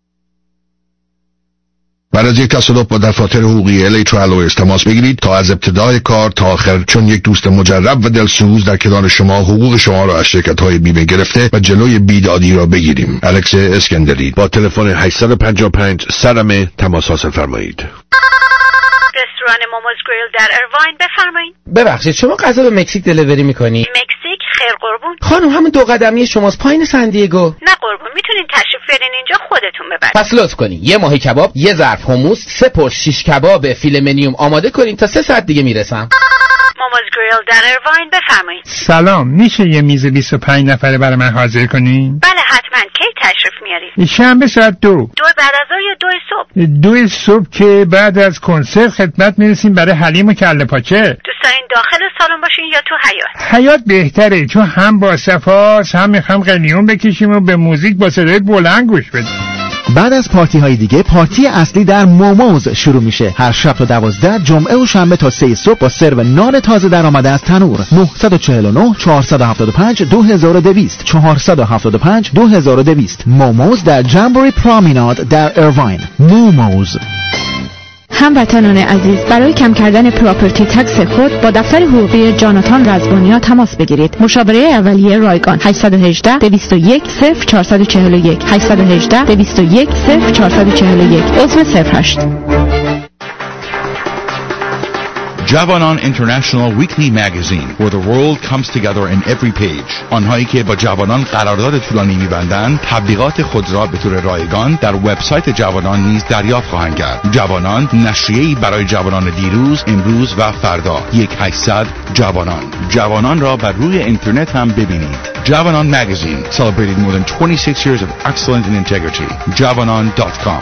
بعد از یک تصادف با دفاتر حقوقی الیترا الویز تماس بگیرید تا از ابتدای کار تا آخر، چون یک دوست مجرب و دلسوز در کنار شما حقوق شما را از شرکت‌های بیمه گرفته و جلوی بیدادی را بگیریم. الکس اسکندری با تلفن هشت پنج پنج سرمه تماس حاصل فرمایید. رستوران موموز گریل در ارواین، بفرمایید. ببخشید شما غذا به مکزیک دلیوری میکنی؟ مکزیک؟ خیر قربون. خانم همون دو قدمی شماست پایین سندیگو. نه قربون، میتونین تشریف برین اینجا خودتون ببرید. پس لطف کنین یه ماهی کباب، یه ظرف حموس، سه پرس شیش کباب فیله منیوم آماده کنین تا سه ساعت دیگه میرسم. موموز گریل در ارواین، بفرمایید. سلام، میشه یه میز بیست و پنج نفره برای من حاضر کنین؟ بله حتما. کی تشریف میارید؟ شنبه ساعت دو. دو بعد از ظهر یا دو صبح؟ دو صبح که بعد از کنسرت خدمت میرسیم برای حلیم و کله پاچه. دوست دارین داخل سالن باشین یا تو حیاط؟ حیاط بهتره، چون هم با صفاست هم میخوام قلیون بکشیم و به موزیک با صدای بلند گوش بدیم. بعد از پارتی های دیگه پارتی اصلی در موموز شروع میشه. هر شب تا دوازده، جمعه و شنبه تا سه صبح با سرو نان تازه در آمده از تنور. نه چهار نه چهار هفت پنج دو هزار و دویست چهار هفت پنج دو هزار و دویست. موموز در جمبوری پرومیناد در ایرواین. موموز. هموطنان عزیز، برای کم کردن پراپرتی تکس خود با دفتر حقوقی جاناتان رزوانیا تماس بگیرید. مشاوره اولیه رایگان هشت یک هشت دویست و یک صفر چهارصد و چهل و یک هشت یک هشت دویست و یک صفر چهارصد و چهل و یک عضو صفر هشت. جوانان International Weekly Magazine, where the world comes together in every page. آنهایی که با جوانان قرارداد طولانی می‌بندند، تبلیغات خود را به طور رایگان در وبسایت جوانان نیز دریافت خواهند کرد. جوانان، نشریه‌ای برای جوانان دیروز، امروز و فردا. یک هشتصد جوانان. جوانان را بر روی اینترنت هم ببینید. جوانان Magazine, celebrating more than twenty-six years of excellence and integrity. javanon dot com.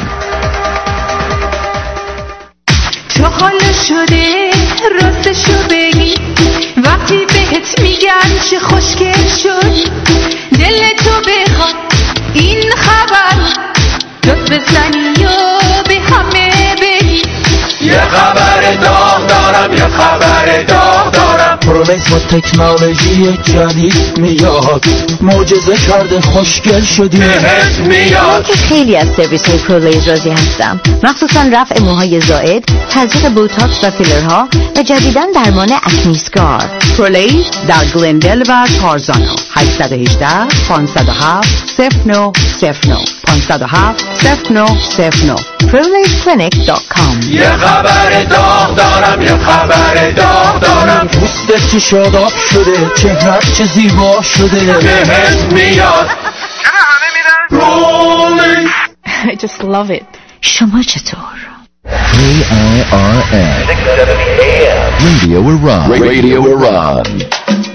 تو حالا شده راستشو بگی، وقتی بهت میگن چه خوشگل شد، دل تو بخواد این خبر داد بزنی و به همه بگی. یه خبر داغ دارم، یه خبر داغ دارم. پرومکس با تکنولوژی جدید میاد، معجزه کرده خوشگل شدی بهت میاد. من که خیلی از سرویس های پرولیز راضی هستم، مخصوصا رفع موهای زائد، تزریق بوتاکس و فیلرها و جدیداً درمان اکنی اسکار. پرولیز در گلندل و تارزانو. هشت یک هشت پنج صفر هفت صفر نه صفر نه پنج صفر هفت صفر نه صفر نه پرولیز کلینیک دات کام. یه خبر داغ دارم، یه خبر داغ دارم. پوستت چه شاداب شده، چهرت چه زیبا شده بهت میاد. چرا همه میرن رولینگ؟ I just love it. شما چطور؟ K I R N Radio Iran. Radio Iran.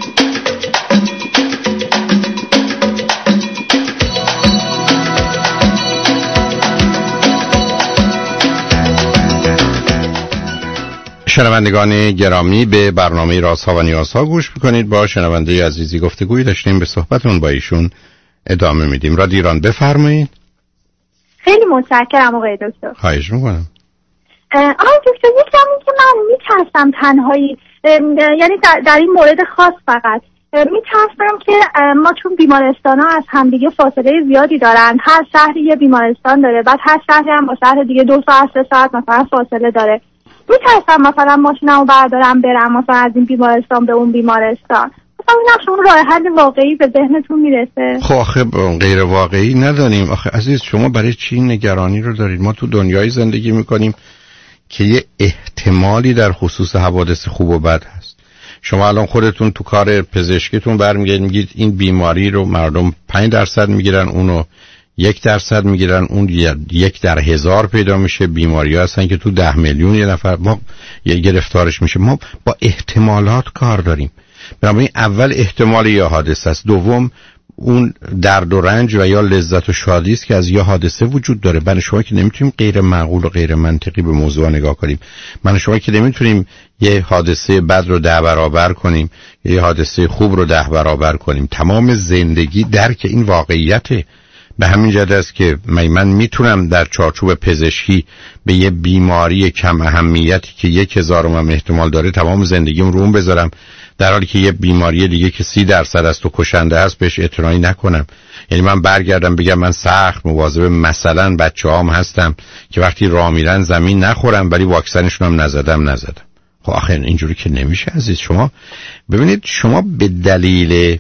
شنوندگان گرامی، به برنامه رازها و نیازها گوش میکنید. با شنونده عزیزی گفتگویی داشتیم، به صحبتون با ایشون ادامه میدیم. رادیو ایران بفرمایید. خیلی متشکرم آقای دکتر. خواهش میکنم. آقای دکتر، یکم این که من میترسم تنهایی، یعنی در, در این مورد خاص فقط میترسم که ما چون بیمارستان ها از همدیگه فاصله زیادی دارن، هر شهری یه بیمارستان داره، بعد هر شهری هم با شهر دیگه دو ساعت سه ساعت مثلا فاصله داره، میترسم مثلا ماشینمو بردارم برم مثلا از این بیمارستان به اون بیمارستان. مثلا اینم شما راه حل واقعی به ذهنتون میرسه؟ خب آخه غیر واقعی نداریم. آخه عزیز، شما برای چی نگرانی رو دارید؟ ما تو دنیای زندگی میکنیم که یه احتمالی در خصوص حوادث خوب و بد هست. شما الان خودتون تو کار پزشکیتون برمیگردید میگید این بیماری رو مردم پنج درصد میگیرن، اونو یک درصد میگیرن، اون یک در هزار پیدا میشه. بیماری ها هستن که تو ده میلیون یه نفر ما یه گرفتارش میشه. ما با احتمالات کار داریم. بنابراین اول احتمال یه حادثه است، دوم اون درد و رنج و یا لذت و شادی است که از یه حادثه وجود داره. من شما که نمیتونیم غیر معقول و غیر منطقی به موضوع نگاه کنیم. من شما که نمیتونیم یه حادثه بد رو ده برابر کنیم، یه حادثه خوب رو ده برابر کنیم. تمام زندگی درک این واقعیته. به همین جهت است که من میتونم در چارچوب پزشکی به یه بیماری کم اهمیتی که یک هزارم احتمال داره تمام زندگیم روم بذارم، در حالی که یه بیماری دیگه که سی درصد است و کشنده است بهش اعتنایی نکنم. یعنی من برگردم بگم من سخت مواظب مثلا بچه‌هام هستم که وقتی راه میرن زمین نخورم، ولی واکسنشون هم نزدم نزدم. خب آخه اینجوری که نمیشه عزیز. شما ببینید، شما به دلیل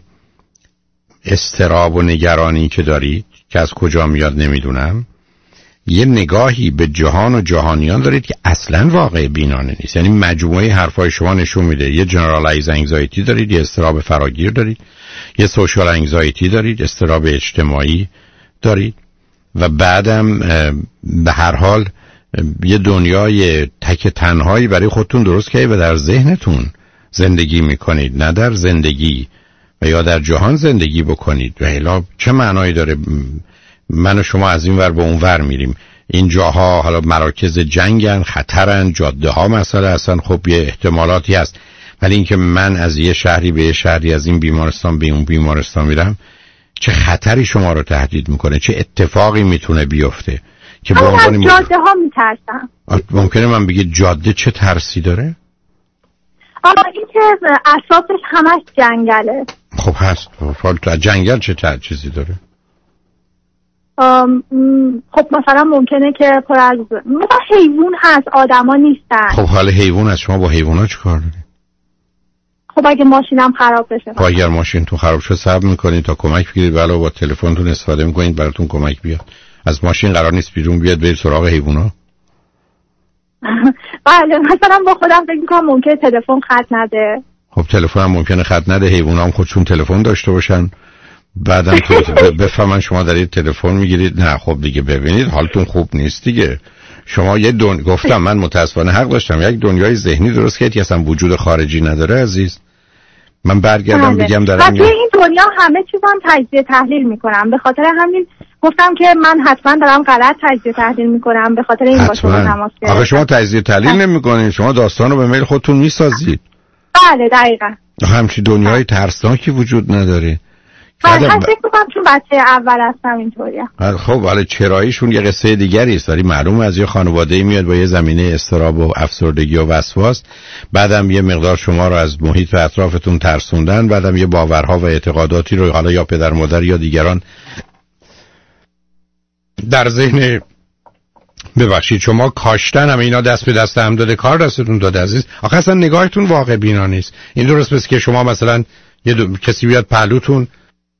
اضطراب و نگرانی که دارید که از کجا میاد نمیدونم، یه نگاهی به جهان و جهانیان دارید که اصلا واقع بینانه نیست. یعنی مجموعه حرفای شما نشون میده یه جنرالایز انگزایتی دارید، یه اضطراب فراگیر دارید، یه سوشال انگزایتی دارید، اضطراب اجتماعی دارید، و بعدم به هر حال یه دنیای تک تنهایی برای خودتون درست کردید و در ذهنتون زندگی میکنید، نه در زندگی و یا در جهان زندگی بکنید. و الا چه معنایی داره من و شما از این ور به اون ور میریم؟ این جاها حالا مراکز جنگن، خطرن، جاده ها مسئله هستن، خب یه احتمالاتی هست. ولی اینکه من از یه شهری به یه شهری، از این بیمارستان به اون بیمارستان میرم، چه خطری شما رو تهدید میکنه؟ چه اتفاقی میتونه بیفته که به عنوان جاده ها میترسم؟ ممکنه من بگید جاده چه ترسی داره؟ آقا این که اطرافش همش جنگله. خب هست. خب جنگل چه تر چیزی داره؟ خب مثلا ممکنه که پر از مثلا حیوان هست، آدما نیستن. خب حالا حیوان هست، شما با حیونا چه کار دارید؟ خب اگه ماشینم خراب بشه، خب اگر ماشینتون خراب شد صبر میکنید تا کمک بگیرید، ولی با تلفنتون استفاده میکنید براتون کمک بیاد. از ماشین قرار نیست بیرون بیاد برید سراغ حیونا. بله مثلا با خودم فکر میکنم ممکنه تلفن خط نده. خب تلفن هم ممکنه خط نده، حیوان هم خودشون تلفن داشته باشن بعدم تو بفهمن شما دارید تلفن میگیرید. نه خب دیگه ببینید حالتون خوب نیست دیگه. شما یه دون گفتم من متاسفانه حق داشتم، یک دنیای ذهنی درست کردید که اصلا وجود خارجی نداره عزیز. من برگردم بله. بگم دارم توی این دنیا همه چیزم تجزیه تحلیل میکنم، به خاطر همین گفتم که من حتما دارم غلط تجزیه تحلیل میکنم، به خاطر این با شما تماس گرفتم. آخه شما تجزیه تحلیل نمیکنید، شما داستان رو به میل خودتون میسازید. بله دقیقاً. همچین دنیای ترسناکی وجود نداره. بله من فکر میکنم چون بچه اول هستم اینطوریه. خب حالا چراییشون یه قصه دیگری است، ولی معلومه از یه خانواده‌ای میاد با یه زمینه اضطراب و افسردگی و وسواس، بعدم یه مقدار شما رو از محیط و اطرافتون ترسوندن، بعدم یه باورها و اعتقاداتی رو حالا یا پدر مادر یا دیگران در ذهن ببخشید شما کاشتن هم اینا دست به دست هم داده، کار دستتون داده عزیز. آخه اصلا نگاهتون واقع بینا نیست. این درست بس که شما مثلا یه دو... کسی بیاد پهلوتون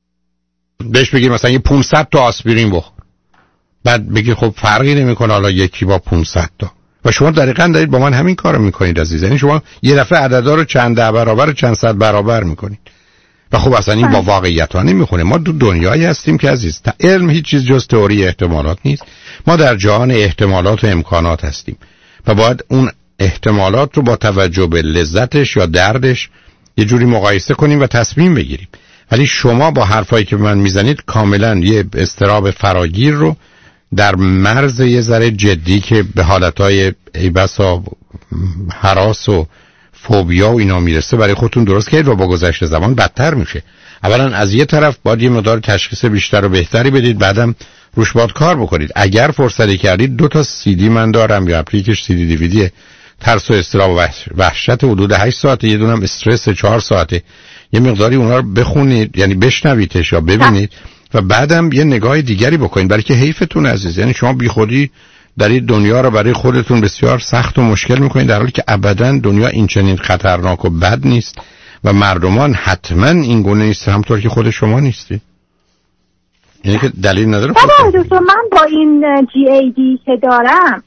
بهش بگید مثلا یه پانصد تا آسپرین بخور، بعد بگید خب فرقی نمیکنه حالا یکی با پانصد تا، و شما دقیقاً دارید با من همین کارو میکنید عزیز. یعنی شما یه دفعه عددا رو چند ده برابر و چند صد برابر میکنید و خب اصلا این با واقعیت ها نمیخونه. ما دو دنیایی هستیم که عزیز علم هیچ چیز جز تئوری احتمالات نیست. ما در جهان احتمالات و امکانات هستیم و باید اون احتمالات رو با توجه به لذتش یا دردش یه جوری مقایسه کنیم و تصمیم بگیریم. ولی شما با حرفایی که من میزنید کاملا یه اضطراب فراگیر رو در مرز یه ذره جدی که به حالتهای ای بسا هراس و فوبیا و اینا میرسه برای خودتون درست کردید و با گذشت زمان بدتر میشه. اولا از یه طرف باید یه مقدار تشخیص بیشتر و بهتری بدید، بعدم روش باید کار بکنید. اگر فرصتی کردید دو تا سی دی من دارم یا اپلیکیش سی دی دیویدی ترس و اضطراب و وحشت حدود هشت ساعته، یه دونم استرس چهار ساعته، یه مقداری اونا رو بخونید، یعنی بشنویدش یا ببینید و بعدم یه نگاه دیگری بکنید، برای که حیفتون عزیز. یعنی شما بیخودی در این دنیا رو برای خودتون بسیار سخت و مشکل میکنید، در حالی که ابداً دنیا این چنین خطرناک و بد نیست و مردمان حتما این گونه نیست همطور که خود شما نیستی. یعنی که دلیل نداره. بابا دکتر من با این جی ای دی که دارم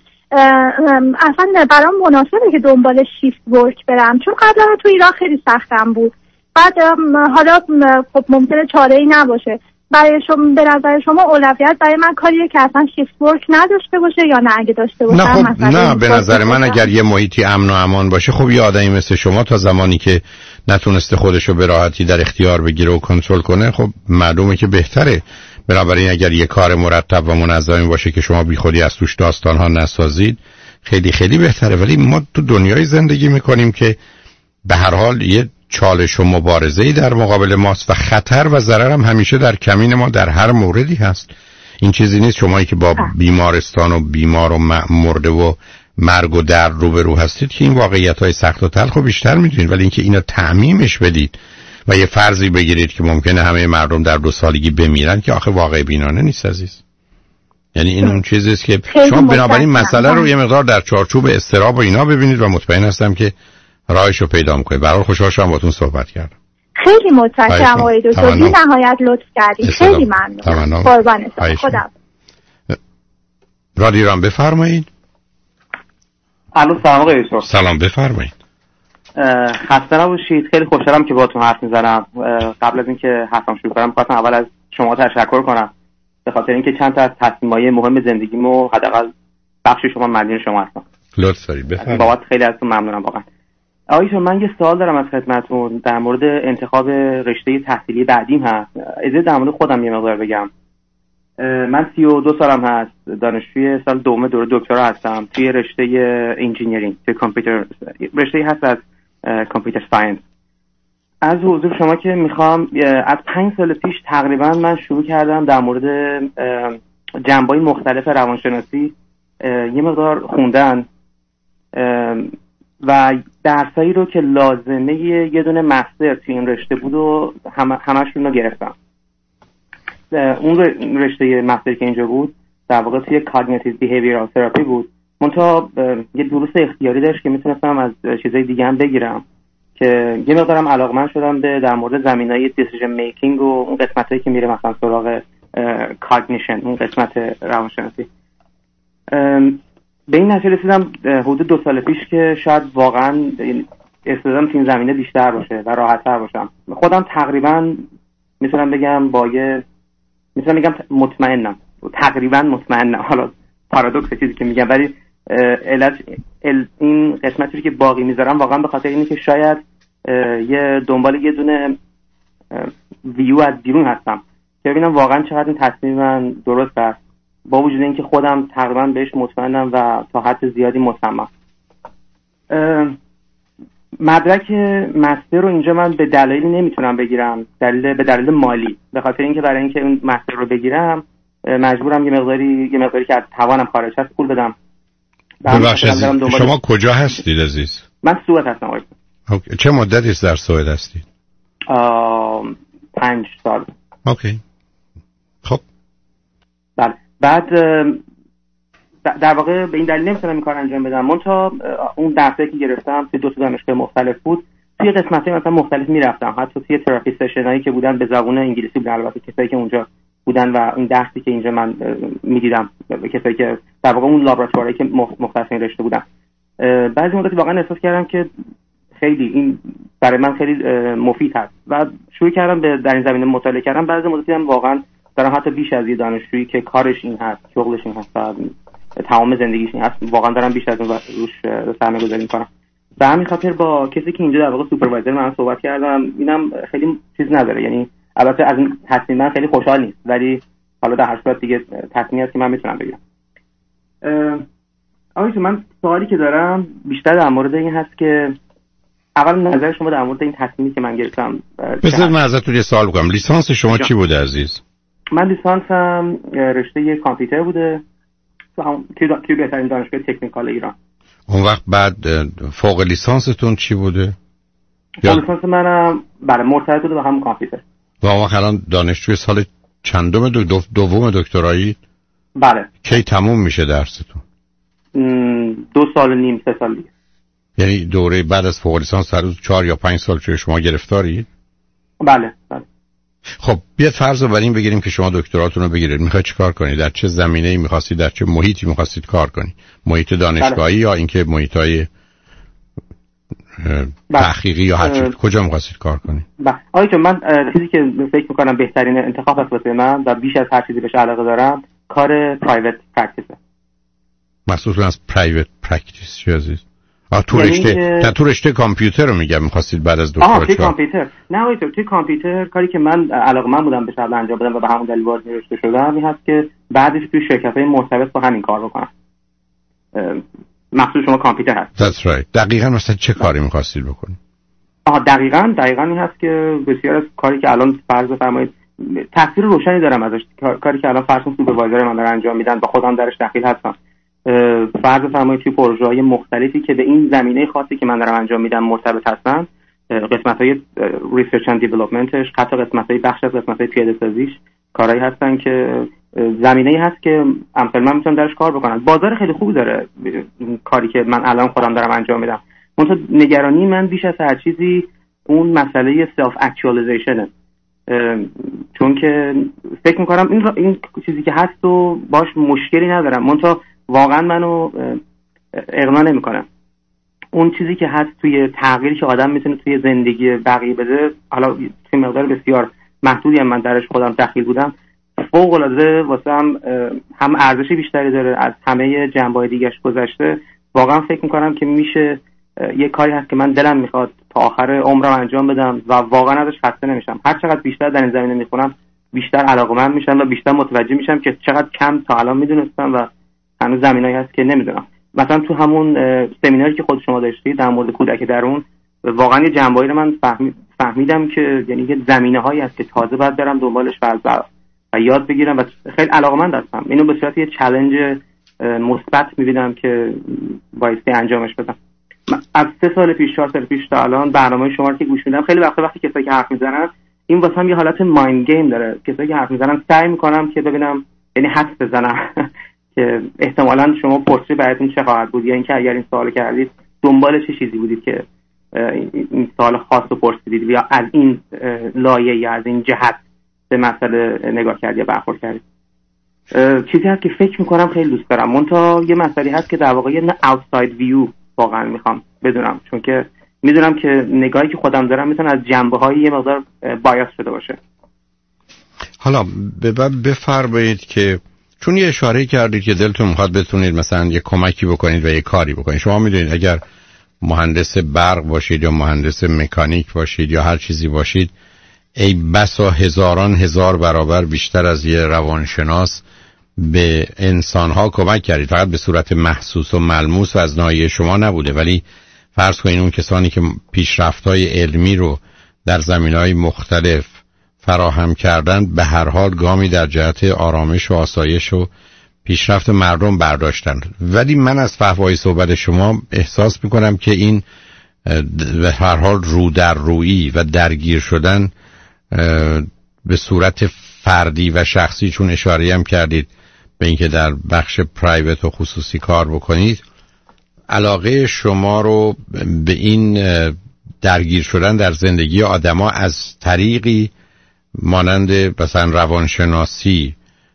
اصلا برام مناسبه که دنبال شیفت ورک برم، چون قبلا تو ایران خیلی سختم بود. بعد حالا خب ممکنه چاره‌ای نباشه. برای شما به نظر شما اولویت برای من کاریه که اصلا شیفت ورک نداشته باشه یا نه اگه داشته باشه؟ نه خب نه به نظر من اگر یه محیطی امن و امان باشه، خب یه آدمی مثل شما تا زمانی که نتونسته خودشو به راحتی در اختیار بگیره و کنترل کنه، خب معلومه که بهتره. بنابراین اگر یه کار مرتب و منظمی باشه که شما بیخودی از توش داستان‌ها نسازید، خیلی خیلی بهتره. ولی ما تو دنیای زندگی میکنیم که به هر حال یه چالش و مبارزه‌ای در مقابل ماست و خطر و ضرر هم همیشه در کمین ما در هر موردی هست. این چیزی نیست شمایی که با بیمارستان و بیمار و مرده و مرگ و درد روبرو هستید که این واقعیت‌های سخت و تلخ رو بیشتر می‌دونید، ولی اینکه اینا تعمیمش بدید و یه فرضی بگیرید که ممکنه همه مردم در دو سالگی بمیرن که آخه واقع بینانه نیست عزیز. یعنی این اون چیزی است که شما بنابراین مسئله رو یه مقدار در چارچوب اضطراب و اینا ببینید و مطمئن هستم که راهش رو پیدا می‌کنید. برای خوشحال شدم باهاتون صحبت کردم. خیلی متشکرم آقای دکتر، بی نهایت لطف کردید. خیلی ممنونم. قربانتون. خدا. رادیو رام بفرمایید. الو سلام آقای دکتر. سلام بفرمایید. خسته نباشید. خیلی خوشحالم که باهاتون حرف میزنم. قبل از اینکه حرفم شروع کنم می‌خواستم اول از شما تشکر کنم به خاطر اینکه چند تا از تصمیم‌های مهم زندگیمو حداقل بخش شما مدیون شما هستم. لطف دارید بفرمایید. بابت خیلی ازتون ممنونم واقعا. آقای دکتر من یه سوال دارم از خدمتتون در مورد انتخاب رشته تحصیلی بعدیم هست. اجازه در مورد خودم یه مقدار بگم. من سی و دو سالم هست، دانشجوی سال دوم دوره دکترا هستم توی رشته انجینیرینگ، توی کامپیوتر، رشته هست از کامپیوتر ساینس. از حضور شما که میخوام از پنج سال پیش تقریبا من شروع کردم در مورد جنبه‌های مختلف روانشناسی یه مقدار خوندن و درسایی رو که لازمه یه دونه مستر توی این رشته بود و هم همشون رو گرفتم. اون رشته مستر که اینجا بود در واقع توی کاگنیتیو بیهیویرال تراپی بود. منتها یه دروس اختیاری داشت که میتونستم از چیزای دیگه هم بگیرم که یه مقدارم علاقمند شدم به در مورد زمینای دیسیژن میکینگ و اون قسمتایی که میره مثلا سراغ کاگنیشن، اون قسمت روانشناسی. به این نتیجه رسیدم حدود دو سال پیش که شاید واقعا استعدادم تو این زمینه بیشتر باشه و راحت‌تر باشم. خودم تقریبا میتونم بگم با یه میتونم بگم مطمئنم، تقریبا مطمئنم. حالا پارادوکس چیزی که میگم، ولی علت این قسمتی که باقی میذارم واقعا به خاطر اینه که شاید یه دنبال یه دونه ویو از بیرون هستم که ببینم واقعا چقدر این تصمیم من درست است، با وجود اینکه خودم تقریبا بهش مطمئنم و تا حد زیادی مصمم. مدرک مستر رو اینجا من به دلایلی نمیتونم بگیرم، دلیل به دلیل مالی، به خاطر اینکه برای اینکه اون مستر رو بگیرم مجبورم یه مقداری یه مقداری که از توانم خارج هست پول بدم. ببخشید شما کجا هستید عزیز؟ من سوئد هستم آقای. اوکی. چه مدتی است در سوئد هستید؟ پنج سال. اوکی. خب. بله. بعد در واقع به این دلیل نمیتونم این کار انجام بدم. من تا اون درسی که گرفتم توی دو تا دانشگاه مختلف بود، توی قسمت‌های مثلا مختلف میرفتم، حتی توی تراپی سشنایی که بودن به زبان انگلیسی بود، البته کسایی که اونجا بودن و این درسی که اینجا من میدیدم کسایی که در واقع اون لابراتواری که مختص این رشته بودن، بعضی مدتی واقعا احساس کردم که خیلی این برای من خیلی مفید هست و شروع کردم به در این زمینه مطالعه کردم. بعضی مدتی هم واقعا دارم حتی بیش از یه دانشجویی که کارش این هست، شغلش این هست و تمام زندگیش این هست، واقعا دارم بیش از اون روش سرمایه‌گذاری می‌کنم. به همین خاطر با کسی که اینجا در واقع سوپروایزر من صحبت کردم، اینم خیلی چیز نداره، یعنی البته از این تصمیم من خیلی خوشحال نیست، ولی حالا در هر صورت دیگه تصمیمی هست که من میتونم بگیرم. آقای من سوالی که دارم بیشتر در مورد این هست که اول نظر شما در مورد این تصمیمی که من گرفتم. بذار من ازتون یه سوال بکنم. لیسانس شما چی بوده عزیز؟ من لیسانسم رشته کامپیوتر بوده تو هم توی بهترین دانشگاه تکنیکال ایران. اون وقت بعد فوق لیسانستون چی بوده؟ فوق لیسانس منم بله مرتبط بوده با همون کامپیوتر. و اون وقت الان دانشجوی سال چندم دو دو دوم دکترایی؟ بله. کی تموم میشه درستون؟ دو سال و نیم سه سال دیگه. یعنی دوره بعد از فوق لیسانس هر روز چهار یا پنج سال چه شما گرفتارید؟ بله بله. خب بیاد فرض رو بر این بگیریم که شما دکتراتون رو بگیرید، میخواید چی کار کنید؟ در چه زمینه‌ای می‌خواستید، در چه محیطی می‌خواستید کار کنید؟ محیط دانشگاهی بله. یا اینکه محیط‌های تحقیقی یا هر چی کجا می‌خواستید کار کنید؟ بله. آقای جان من چیزی که فکر می‌کنم بهترین انتخاب است واسه من و بیش از هر چیزی بهش علاقه دارم کار پرایوت پرکتیسه. مخصوصا از پرایوت پرکتیس چی عزیز؟ آه تو رشته نه تو رشته کامپیوتر رو میگم می‌خواستید بعد از دکترا توی کامپیوتر. نه آقای توی کامپیوتر کاری که من علاقه‌مند بودم به شغل انجام بدم و به همون دلیل وارد رشته شدم این هست که بعدش توی شرکت‌های مرتبط با همین کار بکنم. مخصوص شما کامپیوتر هست. That's right. دقیقاً مثلا چه کاری می‌خواستید بکنید؟ آها دقیقاً دقیقاً این هست که بسیار از کاری که الان فرض بفرمایید تاثیر روشنی دارم ازش، کاری که الان فرض سوپروایزر من داره انجام میدن و خودم درش دخیل هستم. فرض فرمایید توی پروژه‌های مختلفی که به این زمینه خاصی که من دارم انجام میدم مرتبط هستن، قسمت‌های ریسرچ اند دیولپمنتش، حتی قسمت‌های بخش از قسمت‌های پیاده سازیش کارهایی هستن که زمینه‌ای هست که امثال من میتونم درش کار بکنم. بازار خیلی خوبی داره کاری که من الان خودم دارم انجام میدم. منتها نگرانی من بیش از هر چیزی اون مسئله سلف اکچوالایزیشنه، چون که فکر می‌کنم این این چیزی که هست و باش مشکلی ندارم، منتها واقعا منو اقناع نمی‌کنه. اون چیزی که هست توی تغییری که آدم میتونه توی زندگی بقیه بده، حالا توی مقدار بسیار محدودی هم من درش خودم دخیل بودم، فوق العاده واسه هم هم ارزش بیشتری داره از همه جنبه‌های دیگه‌اش گذشته. واقعا فکر می‌کنم که میشه یه کاری هست که من دلم میخواد تا آخر عمرم انجام بدم و واقعا ازش خسته نمیشم. هر چقدر بیشتر در این زمینه میخونم بیشتر علاقه‌مند میشم و بیشتر متوجه میشم که چقدر کم تا الان میدونستم و هنوز زمینه‌ای هست که نمیدونم. مثلا تو همون سمیناری که خود شما داشتید در مورد کودک درون، واقعا یه جنبه‌ای رو من فهمیدم که یعنی یه زمینه‌هایی هست که تازه باید برم دنبالش و و یاد بگیرم و خیلی علاقه‌مند هستم. اینو به صورت یه چالش مثبت می‌بینم که بایستی انجامش بدم. از سه سال پیش چهار سال پیش تا الان برنامه شما رو که گوش میدم، خیلی وقتا وقتی کسایی که حرف میزنن این واسه هم یه حالت مایند گیم داره. کسایی که حرف میزنن سعی میکنم که ببینم، یعنی حدس بزنم که احتمالاً شما پرسش براتون چه خواهد بود، یا اینکه اگر این سوال کردید دنبال چه چیزی بودید که این سوال خاص رو پرسیدید یا از این لایه یا از این جهت به مسئله نگاه کردید یا برخورد کردید. چیزی هست که فکر میکنم خیلی دوست دارم. منتها یه مسئله هست که در واقع یه outside view واقعا میخوام بدونم، چون که میدونم که نگاهی که خودم دارم میتونه از جنبه‌های یه مقدار بایاس شده باشه. حالا بفرمایید که چون یه اشاره کردید که دلتون میخواد بتونید مثلا یه کمکی بکنید و یه کاری بکنید. شما میدونید اگر مهندس برق باشید یا مهندس مکانیک باشید یا هر چیزی باشید، ای بسا هزاران هزار برابر بیشتر از یه روانشناس به انسانها کمک کردید. فقط به صورت محسوس و ملموس و از ناحیه شما نبوده، ولی فرض کنید اون کسانی که پیشرفت‌های علمی رو در زمینه‌های مختلف فراهم کردن به هر حال گامی در جهت آرامش و آسایش و پیشرفت مردم برداشتن. ولی من از فحوای صحبت شما احساس میکنم که این به هر حال رو در رویی و درگیر شدن به صورت فردی و شخصی، چون اشاره هم کردید به اینکه در بخش پرایوت و خصوصی کار بکنید، علاقه شما رو به این درگیر شدن در زندگی آدما از طریقی مانند مثلا روانشناسی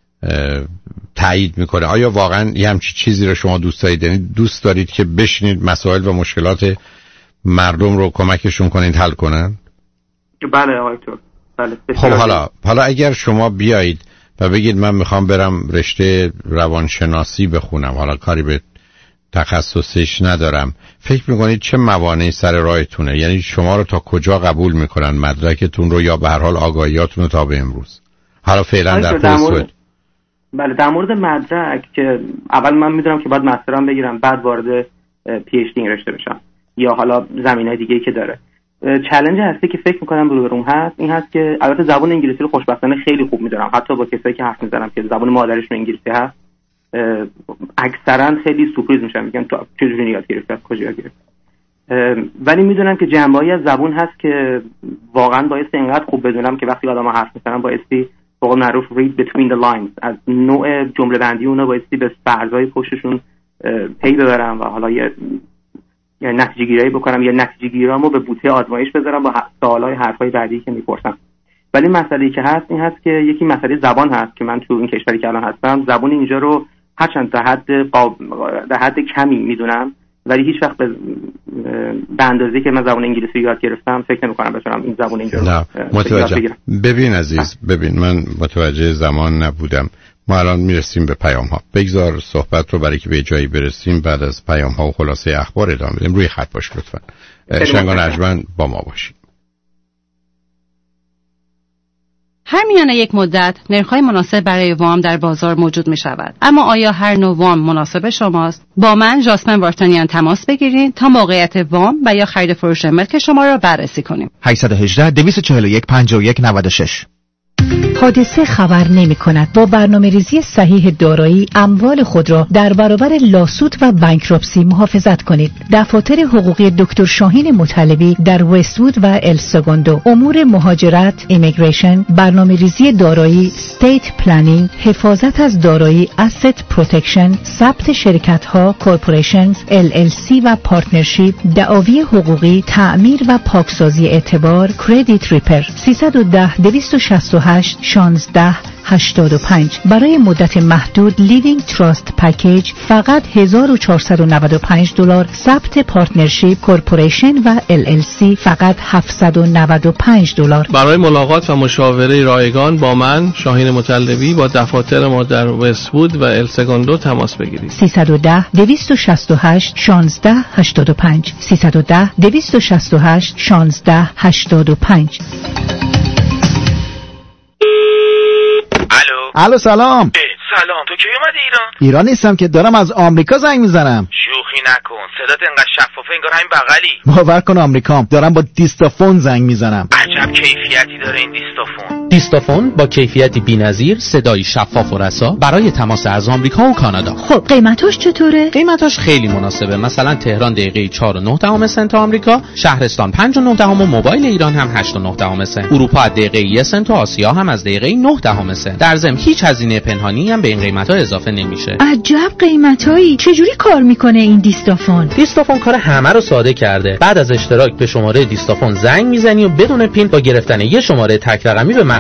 تایید میکنه. آیا واقعا یه همچی چیزی رو شما دوست دارید؟ یعنی دوست دارید که بشینید مسائل و مشکلات مردم رو کمکشون کنید حل کنن؟ بله آقای دکتر. بله. خب حالا حالا اگر شما بیایید و بگید من میخوام برم رشته روانشناسی بخونم، حالا کاری به تخصصش ندارم، فکر میکنید چه موانعی سر راهتونه؟ یعنی شما رو تا کجا قبول میکنن مدرکتون رو یا به هر حال آگاهیاتون رو تا به امروز؟ حالا فعلا در پرسوت. بله در مورد مدرک که اول من میدونم که باید مسترم بگیرم بعد وارد پی اچ دی این رشته بشم یا حالا زمینه‌های دیگه‌ای که داره. چالش هستی که فکر میکنم روبروم هست این هست که البته زبان انگلیسی رو خوشبختانه خیلی خوب میدونم، حتی با کسایی که حرف میزنم که زبان مادریشون انگلیسی هست اکثرا خیلی سورپرایز میشن، میگن تو چجوری یاد گرفتی، از کجا یاد گرفتی. ولی میدونم که جنبه‌ای از زبان هست که واقعا باعث اینقدر خوب بدونم که وقتی آدم‌ها حرف میزنن بایستی به قول معروف read between the lines، از نوع جمله بندی اونا بایستی به فرضای پشتشون پی ببرم و حالا یه یا نتیجه گیری بکنم یا نتیجه گیریامو به بوته آزمایش بذارم با سوالای حرفای بعدی که میپرسم. ولی مسئله‌ای که هست این هست که یکی مسئله زبان هست که من تو این کشوری که الان هستم زبان اینجا رو هرچند در حد قاب... در حد کمی میدونم، ولی هیچ وقت به, به اندازه‌ای که من زبان انگلیسی یاد گرفتم فکر نمی‌کنم بتونم این زبان اینجا رو متوجه. ببین عزیز، ببین من متوجه زمان نبودم. ما الان میرسیم به پیام ها. بگذار صحبت رو برای که به جایی برسیم بعد از پیام ها و خلاصه اخبار ادامه بدیم. روی خط باش لطفا. شنگان ارجمند با ما باشید. هر میانه یک مدت نرخ‌های مناسب برای وام در بازار موجود می شود. اما آیا هر نوع وام مناسب شماست؟ با من جاسمن وارتانیان تماس بگیرید تا موقعیت وام و یا خرید فروش ملک شما را بررسی کنیم. هشت یک هشت دویست و چهل و یک پنجاه و یک نود و شش. حادثه خبر نمی کند. با برنامه ریزی صحیح دارایی اموال خود را در برابر لاسود و بانکراپسی محافظت کنید. دفاتر حقوقی دکتر شاهین مطلبی در وست‌وود و ال سگوندو، امور مهاجرت، ایمیگریشن، برنامه ریزی دارایی، استیت پلنینگ، حفاظت از دارایی، asset پروتکشن، ثبت شرکت ها، کورپوریشنز، ال ال سی و پارتنرشیپ، دعاوی حقوقی، تعمیر و پاکسازی اعتبار، کردیت ریپر. سیصد و ده دویست و شصت و هشت شانزده هشتاد و پنج. برای مدت محدود لیوینگ تراست پکیج فقط هزار و چهارصد و نود و پنج دلار، ثبت پارتنرشیپ، کورپوریشن و ال ال سی فقط هفتصد و نود و پنج دلار. برای ملاقات و مشاوره رایگان با من شاهین مطلبی با دفاتر ما در وست‌وود و ال سگوندو تماس بگیرید. سیصد و ده دویست و شصت و هشت شانزده هشتاد و پنج سیصد و ده دویست و شصت و هشت شانزده هشتاد و پنج. الو الو سلام. سلام، تو کی اومدی ایران؟ ایران نیستم که، دارم از آمریکا زنگ میزنم. شوخی نکن، صدات انقدر شفافه انگار همین بغلی. باور کن آمریکام، دارم با دیستافون زنگ میزنم. عجب کیفیتی داره این دیستافون. دیستافون با کیفیتی بی‌نظیر، صدای شفاف و رسا برای تماس از آمریکا و کانادا. خب قیمتاش چطوره؟ قیمتاش خیلی مناسبه. مثلا تهران دقیقه چهار و نه دهم سنت آمریکا، شهرستان پنج و نه دهم و موبایل ایران هم هشت و نه دهم سنت. اروپا از دقیقه یک سنت و آسیا هم از دقیقه نه دهم سنت. در ضمن هیچ هزینه پنهانی هم به این قیمتا اضافه نمیشه. عجب قیمتایی. چجوری کار میکنه این دیستافون؟ دیستافون کار همه رو ساده کرده. بعد از اشتراک به شماره دیستافون زنگ میزنی و بدون پین با گرفتن یه شماره تک رقمی به مغز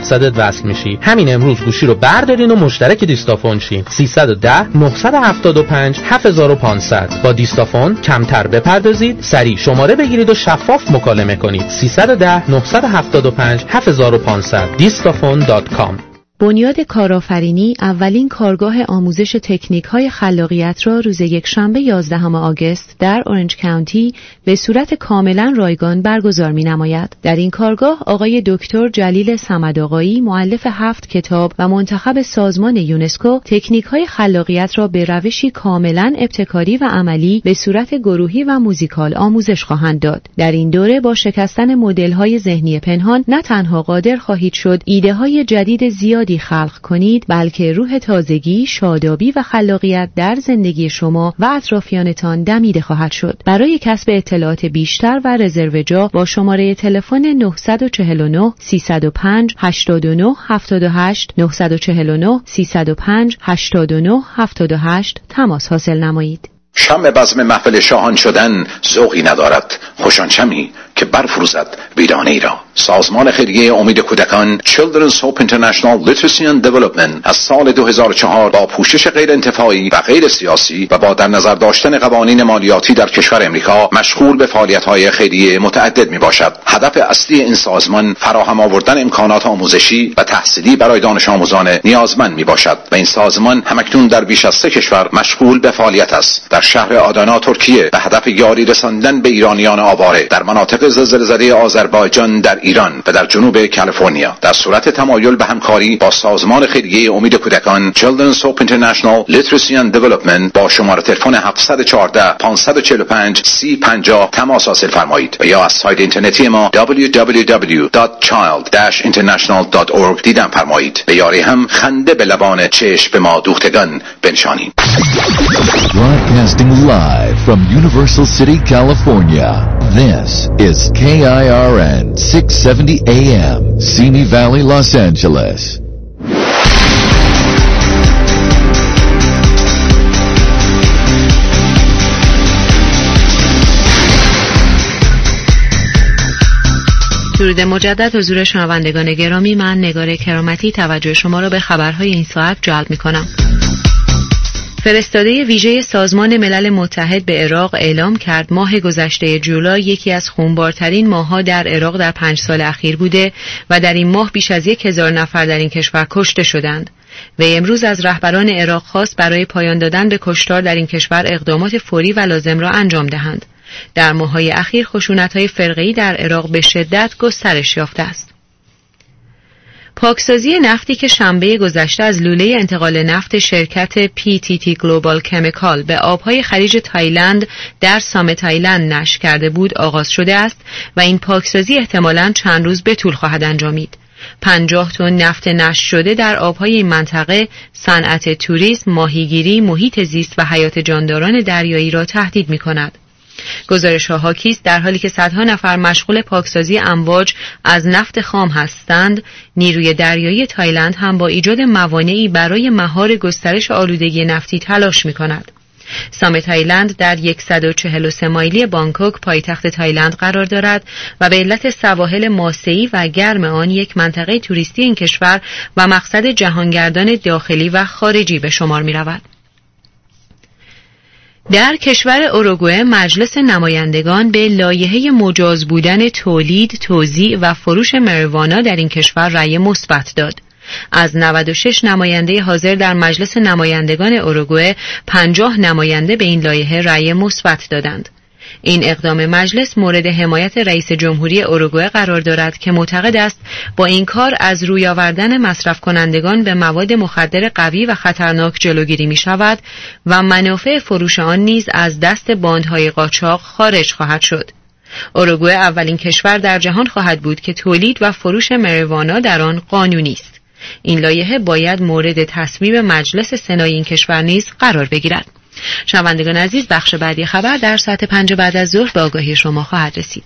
مقصدت وصل میشی. همین امروز گوشی رو بردارین و مشترک دیستافون شین. سیصد و ده نهصد و هفتاد و پنج هفت و پانصد. با دیستافون کمتر بپردازید، سریع شماره بگیرید و شفاف مکالمه کنید. سیصد و ده نهصد و هفتاد و پنج هفت و پانصد. دیستافون دات کام. بنیاد کارآفرینی اولین کارگاه آموزش تکنیک‌های خلاقیت را روز یکشنبه یازدهم آگوست در اورنج کانتی به صورت کاملا رایگان برگزار می‌نماید. در این کارگاه آقای دکتر جلیل صمدآقایی، مؤلف هفت کتاب و منتخب سازمان یونسکو، تکنیک‌های خلاقیت را به روشی کاملا ابتکاری و عملی به صورت گروهی و موزیکال آموزش خواهند داد. در این دوره با شکستن مدل‌های ذهنی پنهان نه تنها قادر خواهید شد ایده‌های جدید زیاد خلق کنید، بلکه روح تازگی، شادابی و خلاقیت در زندگی شما و اطرافیانتان دمیده خواهد شد. برای کسب اطلاعات بیشتر و رزرو جا با شماره تلفن نه چهار نه سیصد و پنج هشتاد و نه هفتاد و هشت نه چهار نه سیصد و پنج هشتاد و نه هفتاد و هشت تماس حاصل نمایید. شمع بزم محفل شاهان شدن ذوقی ندارد، خوشان شمی که برفروزد ویرانه ای را. سازمان خیریه امید کودکان Children's Hope International Literacy and Development از سال دو هزار و چهار با پوشش غیر انتفاعی و غیر سیاسی و با در نظر داشتن قوانین مالیاتی در کشور امریکا مشغول به فعالیت‌های خیریه متعدد میباشد. هدف اصلی این سازمان فراهم آوردن امکانات آموزشی و تحصیلی برای دانش آموزان نیازمند میباشد و این سازمان همکنون در بیش از سه کشور مشغول به فعالیت است. در شهر آدانا ترکیه به هدف یاری رساندن به ایرانیان آواره در مناطق زلزله‌زده آذربایجان در ایران و در جنوب کالیفرنیا. در صورت تمایل به همکاری با سازمان خیریه امید کودکان Children's Hope International Literacy and Development با شماره تلفن هفت یک چهار پنج چهار پنج سی پنجاه تماس حاصل فرمایید و یا از سایت اینترنتی ما دبلیو دبلیو دبلیو دات چایلد داش اینترنشنال دات اورگ دیدن فرمایید. به یاری هم خنده به لبان چشم به ما دوختگان بنشانید. Broadcasting live from Universal City, California. This is K I R N six seventy A M, Simi Valley, Los Angeles. درود مجدد حضور شنوندگان گرامی، من نگار کرامتی توجه شما را به خبرهای این ساعت جلب می‌کنم. فرستاده ویژه سازمان ملل متحد به عراق اعلام کرد ماه گذشته جولای یکی از خونبارترین ماه‌ها در عراق در پنج سال اخیر بوده و در این ماه بیش از یک هزار نفر در این کشور کشته شدند. و امروز از رهبران عراق خواست برای پایان دادن به کشتار در این کشور اقدامات فوری و لازم را انجام دهند. در ماه‌های اخیر خشونت‌های فرقه‌ای در عراق به شدت گسترش یافته است. پاکسازی نفتی که شنبه گذشته از لوله انتقال نفت شرکت پی تی تی گلوبال کمیکال به آبهای خلیج تایلند در سام تایلند نشر کرده بود آغاز شده است و این پاکسازی احتمالاً چند روز به طول خواهد انجامید. پنجاه تن نفت نشت شده در آبهای این منطقه صنعت توریسم، ماهیگیری، محیط زیست و حیات جانداران دریایی را تهدید می‌کند. گزارش‌ها حاکی است در حالی که صدها نفر مشغول پاکسازی امواج از نفت خام هستند، نیروی دریایی تایلند هم با ایجاد موانعی برای مهار گسترش آلودگی نفتی تلاش می‌کند. سام تایلند در صد و چهل و سه مایلی بانکوک پایتخت تایلند قرار دارد و به علت سواحل ماسه‌ای و گرم آن یک منطقه توریستی این کشور و مقصد جهانگردان داخلی و خارجی به شمار می‌رود. در کشور اوروگوئه مجلس نمایندگان به لایحه مجاز بودن تولید، توزیع و فروش مریوانا در این کشور رأی مثبت داد. از نود و شش نماینده حاضر در مجلس نمایندگان اوروگوئه، پنجاه نماینده به این لایحه رأی مثبت دادند. این اقدام مجلس مورد حمایت رئیس جمهوری اوروگوئه قرار دارد که معتقد است با این کار از روی آوردن مصرف کنندگان به مواد مخدر قوی و خطرناک جلوگیری می شود و منافع فروش آن نیز از دست باندهای قاچاق خارج خواهد شد. اوروگوئه اولین کشور در جهان خواهد بود که تولید و فروش مریوانا در آن قانونی است. این لایحه باید مورد تصویب مجلس سنای این کشور نیز قرار بگیرد. شنوندگان عزیز، بخش بعدی خبر در ساعت پنج بعد از ظهر به آگاهی شما خواهد رسید.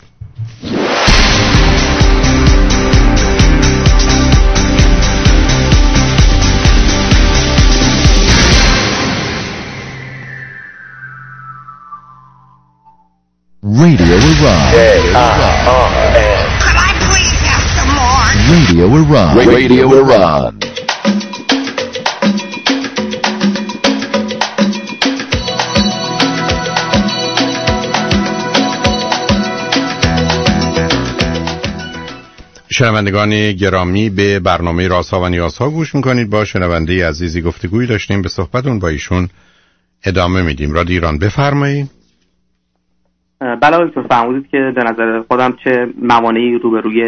Radio Iran. Radio Iran. Radio Iran. شنوندگان گرامی، به برنامه رازها و نیازها گوش میکنید. با شنونده عزیزی گفتگویی داشتیم، به صحبتون با ایشون ادامه میدیم. رادیو ایران، بفرمایید. بله آقای دکتر، فرمودید که به نظر خودم چه موانعی روبروی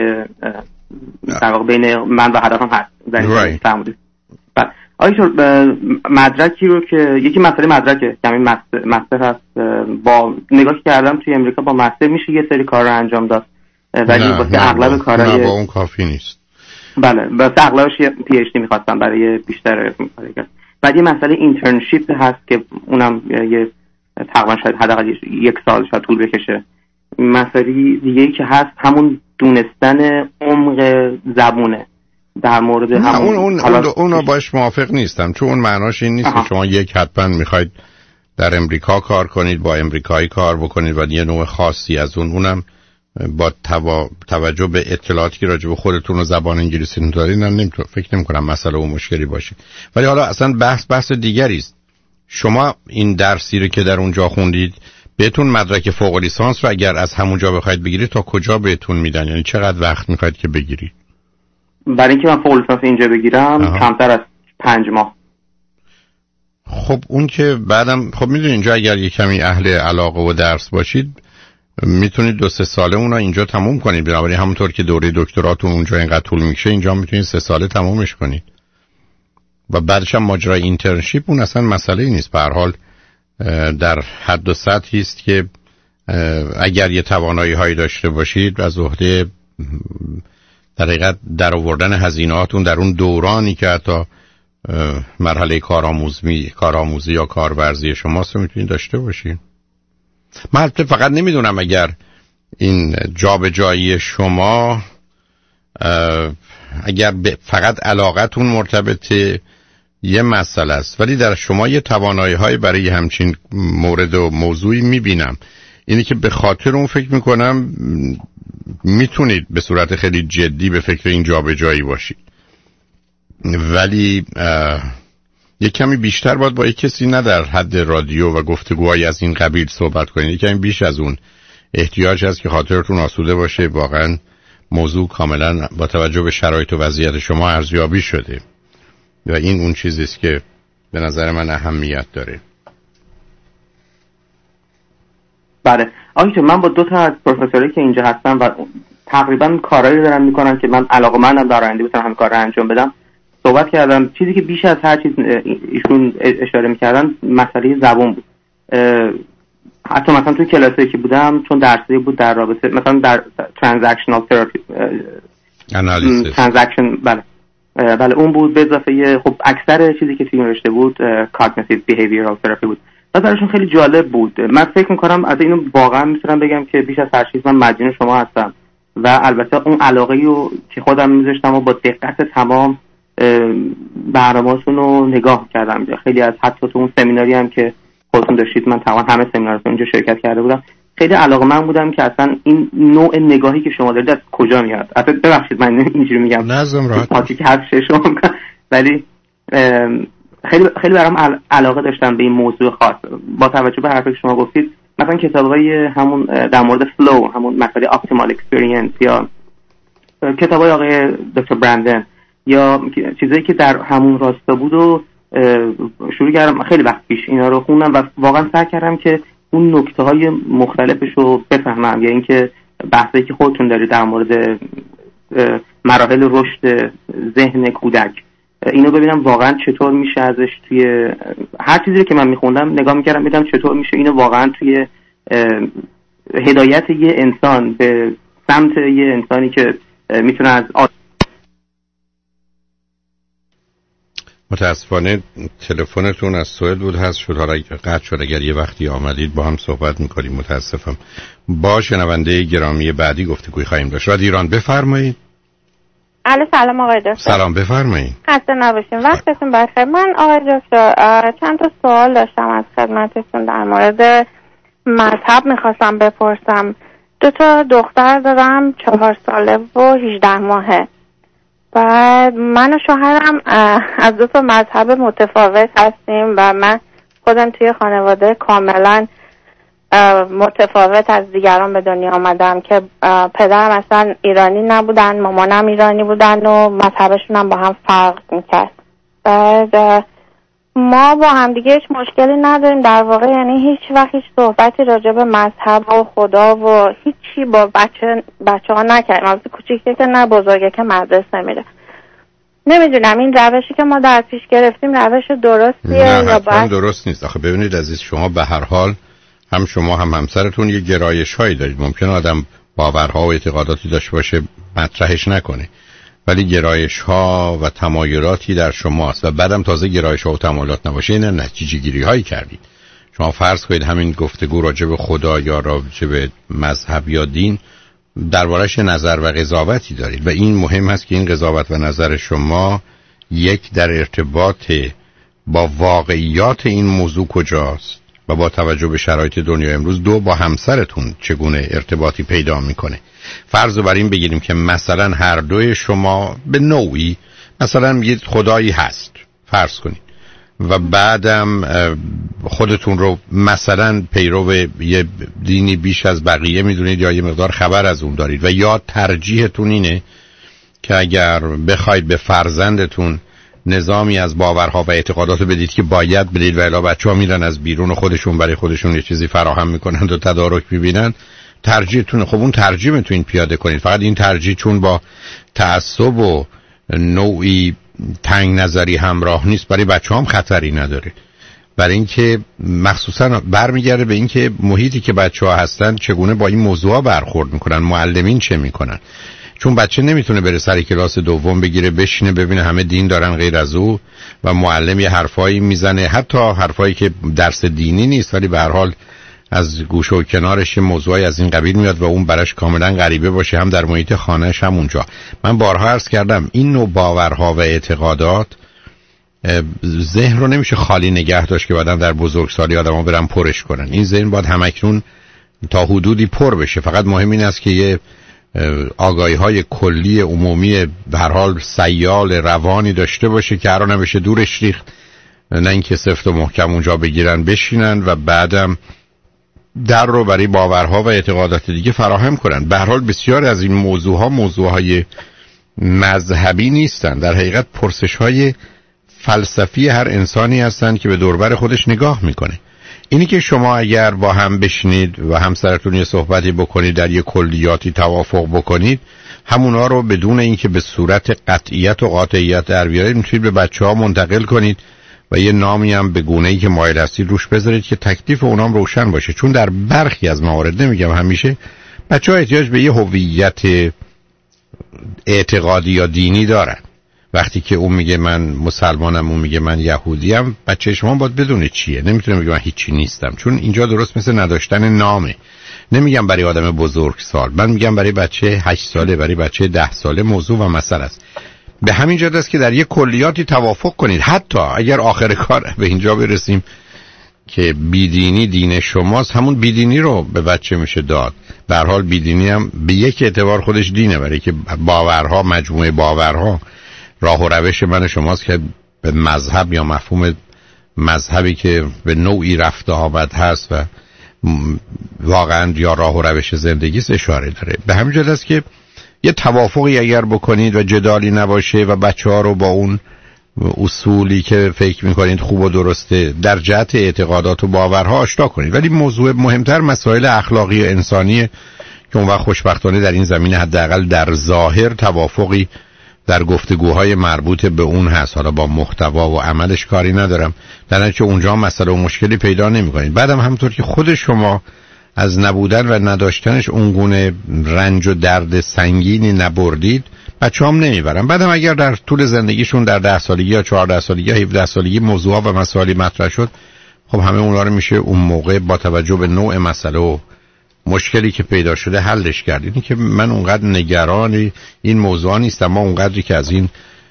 در واقع بین من و هدفم هست. در فرمودید. بله آقای دکتر، مدرکی رو که یکی مسئله مدرکه، یعنی مستر هست، با نگاه کردم توی امریکا با مستر میشه یه سری کار رو انجام داد، ولی واسه اغلب کارهای نه با اون کافی نیست. بله واسه اغلبش یه پی اچ دی می‌خواستم برای بیشتر. بعد یه مسئله اینترنشیپ هست که اونم یه تقریبا شاید حداقل یک سال شاید طول بکشه. مسئله دیگه‌ای که هست همون دونستن عمق زبونه در مورد همون اون اون اون باش موافق نیستم، چون اون معناش این نیست که شما یک حتما می‌خواید در امریکا کار کنید، با امریکایی کار بکنید و یه نوع خاصی از اون اونم با توا... توجه به اطلاعاتی که راجع به خودتون و زبان انگلیسی دارید، من نمیتونم فکر نمی‌کنم مسئله و مشکلی باشه. ولی حالا اصلا بحث بحث دیگری است. شما این درسی رو که در اونجا خوندید بهتون مدرک فوق لیسانس رو اگر از همونجا بخواید بگیرید تا کجا بهتون میدن؟ یعنی چقدر وقت میخواید که بگیرید؟ برای اینکه من فوق لیسانس اینجا بگیرم آها. کمتر از پنج ماه. خب اون که بعدم خب میدونید اینجا اگر یه کمی اهل علاقه و درس باشید میتونید دو سه ساله اونا اینجا تموم کنید. بنابراین همونطور که دوره دکتراتون اونجا اینقدر طول میشه اینجا میتونید سه ساله تمومش کنید و بعدش هم ماجرای اینترنشیپ اون اصلا مسئله نیست. به هر حال در حد و سطحی است که اگر یه توانایی هایی داشته باشید از عهده در حقیقت در آوردن هزینه‌هاتون در اون دورانی که حتی مرحله کارآموزی کارآموزی یا کارورزی شماست رو میتونید داشته باشید. من فقط نمیدونم اگر این جابجایی شما اگر فقط علاقتون مرتبطه یه مسئله است، ولی در شما یه توانایی های برای همچین مورد و موضوعی میبینم. اینی که به خاطر اون فکر میکنم میتونید به صورت خیلی جدی به فکر این جابجایی باشید، ولی یه کمی بیشتر باید با یک کسی نه در حد رادیو و گفتگوهای از این قبیل صحبت کنید. یه کمی بیش از اون احتیاج هست که خاطرتون آسوده باشه واقعا موضوع کاملا با توجه به شرایط و وضعیت شما ارزیابی شده و این اون چیزی است که به نظر من اهمیت داره. بله آقای من با دو تا از پروفسورایی که اینجا هستن و تقریبا کارهایی دارن میکنن که من علاقه‌مندم در آینده بتونم همین کار رو انجام بدم صحبت کردم. چیزی که بیش از هر چیز ایشون اشاره میکردن مسئله زبان بود. حتی مثلا توی کلاسایی که بودم چون درسی بود در رابطه مثلا در ترانزکشنال تراپی انالیسیس ترانزکشن بله بله اون بود، به اضافه خب اکثر چیزی که توی رشته بود کاگنیتیو بیهیویرال تراپی بود و براشون خیلی جالب بود. من فکر میکنم از اینو واقعا میتونم بگم که بیش از هر چیز من مدیون شما هستم و البته اون علاقه‌ای رو که خودم میذاشتم و با دقت تمام برنامه‌تون رو نگاه کردم. خیلی از حتی تو اون سمیناری هم که خودتون داشتید من تقریبا همه سمیناراتون اونجا شرکت کرده بودم، خیلی علاقه‌مند بودم که اصلا این نوع نگاهی که شما دارید از کجا میاد. البته ببخشید من اینجوری میگم نظم راحت پاتی که حرف شما میگم، ولی خیلی خیلی برام علاقه داشتم به این موضوع خاص با توجه به حرفی که شما گفتید. مثلا کتابای همون در مورد فلو، همون مسئله اپتیمال اکسپریانس یا کتابای آقای دکتر برندن یا چیزایی که در همون راستا بود و شروع کردم خیلی وقت پیش اینا رو خوندم و واقعا سعی کردم که اون نکته های مختلفش رو بفهمم، یا اینکه بحثی که خودتون دارید در مورد مراحل رشد ذهن کودک اینو ببینم واقعا چطور میشه ازش توی هر چیزی که من میخوندم نگاه میکردم ببینم چطور میشه اینو واقعا توی هدایت یه انسان به سمت یه انسانی که میتونه از آ... متاسفانه تلفنتون از سوئد بود هست شد، حالا قطع شد. اگر یه وقتی آمدید با هم صحبت میکنیم. متاسفم. با شنونده گرامی بعدی گفتگوی خواهیم داشت. رادیو ایران بفرمایید. الو سلام آقای دکتر. سلام بفرمایید. خسته نباشین. وقتتون بخیر. من آقای دکتر چند تا سوال داشتم از خدمتتون در مورد مذهب میخواستم بپرسم. دو تا دختر دارم چهار ساله و هجده ماهه. بعد من و شوهرم از دو تا مذهب متفاوت هستیم و من خودم توی خانواده کاملا متفاوت از دیگران به دنیا آمدم که پدرم اصلا ایرانی نبودن، مامانم ایرانی بودن و مذهبشون هم با هم فرق میکرد. بعد ما با هم دیگه هیچ مشکلی نداریم در واقع، یعنی هیچ وقت هیچ صحبتی راجع به مذهب و خدا و هیچی با بچه بچه ها نکردیم. از کوچیکه که نه بزرگه که مدرسه میره. نمیدونم این روشی که ما در پیش گرفتیم روش درستیه یا باید درست نیست. آخه ببینید عزیز، شما به هر حال هم شما هم همسرتون یه گرایش هایی دارید. ممکنه آدم باورها و اعتقاداتی داشته باشه مطرحش نکنه، ولی گرایش ها و تمایلاتی در شماست و بعدم تازه گرایش ها و تمایلات نباشه این نتیجه گیری هایی کردید. شما فرض کنید همین گفتگو راجع به خدا یا راجع به مذهب یا دین درباره‌اش نظر و قضاوتی دارید و این مهم است که این قضاوت و نظر شما یک در ارتباط با واقعیات این موضوع کجاست و با توجه به شرایط دنیا امروز، دو با همسرتون چگونه ارتباطی پیدا میکنه. فرض رو بر این بگیریم که مثلا هر دوی شما به نوعی مثلا میگید خدایی هست، فرض کنید، و بعدم خودتون رو مثلا پیرو یه دینی بیش از بقیه میدونید یا یه مقدار خبر از اون دارید و یا ترجیحتون اینه که اگر بخواید به فرزندتون نظامی از باورها و اعتقادات بدید که باید بدید و الا بچه‌ها میرن از بیرون و خودشون برای خودشون یه چیزی فراهم میکنن و تدارک میبینن، ترجیحتونه. خب اون ترجیح میتونید پیاده کنید، فقط این ترجیح چون با تعصب و نوعی تنگ نظری همراه نیست برای بچه هم خطری نداره. برای اینکه مخصوصا برمیگرده به اینکه محیطی که بچه ها هستن چگونه با این موضوع برخورد میکنن، معلمین چه میکنن. چون بچه نمیتونه بره سر کلاس دوم بگیره بشینه ببینه همه دین دارن غیر از او و معلم یه حرفایی میزنه، حتی حرفایی که درس دینی نیست ولی به هر حال از گوشه و کنارش موضوعی از این قبیل میاد و اون براش کاملا غریبه باشه، هم در محیط خانه‌اش هم اونجا. من بارها عرض کردم این نوع باورها و اعتقادات ذهن رو نمیشه خالی نگه داشت که بعداً در بزرگسالی آدم‌ها برن پرش کنن. این ذهن باید همکنون تا حدودی پر بشه. فقط مهم این است که یه آگاهی‌های کلی عمومی به هر حال سیال روانی داشته باشه که هر نمیشه دورش ریخت، نه اینکه سفت و محکم اونجا بگیرن بشینن و بعدم در رو برای باورها و اعتقادات دیگه فراهم کنن. به هر حال بسیار از این موضوعها موضوعهای مذهبی نیستن، در حقیقت پرسش‌های فلسفی هر انسانی هستن که به دوربر خودش نگاه میکنه. اینی که شما اگر با هم بشینید و همسرتون یه صحبتی بکنید در یه کلیاتی توافق بکنید، همونا رو بدون اینکه به صورت قطعیت و قاطعیت در بیارید میتونید به بچه‌ها منتقل کنید و یه نامی هم به گونه‌ای که مایل هستید روش بذارید که تکلیف اونام روشن باشه. چون در برخی از موارد، نمیگم همیشه، بچه‌ها احتیاج به یه هویت اعتقادی یا دینی دارن. وقتی که اون میگه من مسلمانم، اون میگه من یهودیم، بچه شما باید بدونه چیه. نمیتونه بگه من هیچی نیستم، چون اینجا درست مثل نداشتن نامه. نمیگم برای آدم بزرگسال، من میگم برای بچه هشت ساله، برای بچه ده ساله موضوع و مسئله است. به همین جهت است که در یک کلیاتی توافق کنید. حتی اگر آخر کار به اینجا برسیم که بیدینی دین شماست، همون بیدینی رو به بچه میشه داد. به هر حال بیدینی هم به یک اعتبار خودش دینه، برای که باورها، مجموعه باورها، راه و روش من شماست که به مذهب یا مفهوم مذهبی که به نوعی رفت آمد هست و واقعا یا راه و روش زندگیست اشاره داره. به همین جهت است که یه توافقی اگر بکنید و جدالی نباشه و بچه ها رو با اون اصولی که فکر میکنید خوب و درسته در جهت اعتقادات و باورها آشنا کنید. ولی موضوع مهمتر مسائل اخلاقی و انسانیه که اون وقت خوشبختانه در این زمینه حداقل در ظاهر توافقی در گفتگوهای مربوط به اون هست. حالا با محتوا و عملش کاری ندارم، در نتیجه اونجا مسئله و مشکلی پیدا نمی‌کنید. بعدم همونطور که خود شما از نبودن و نداشتنش اونگونه رنج و درد سنگینی نبردید، بچه‌هام نمیبرن. بعدم اگر در طول زندگیشون در ده سالگی یا چهارده سالگی یا هفده سالگی موضوعا و مسائلی مطرح شد، خب همه اونا رو میشه اون موقع با توجه به نوع مسئله و مشکلی که پیدا شده حلش کرد. اینی که من اونقدر نگران این موضوع نیستم. ما اونقدری که از این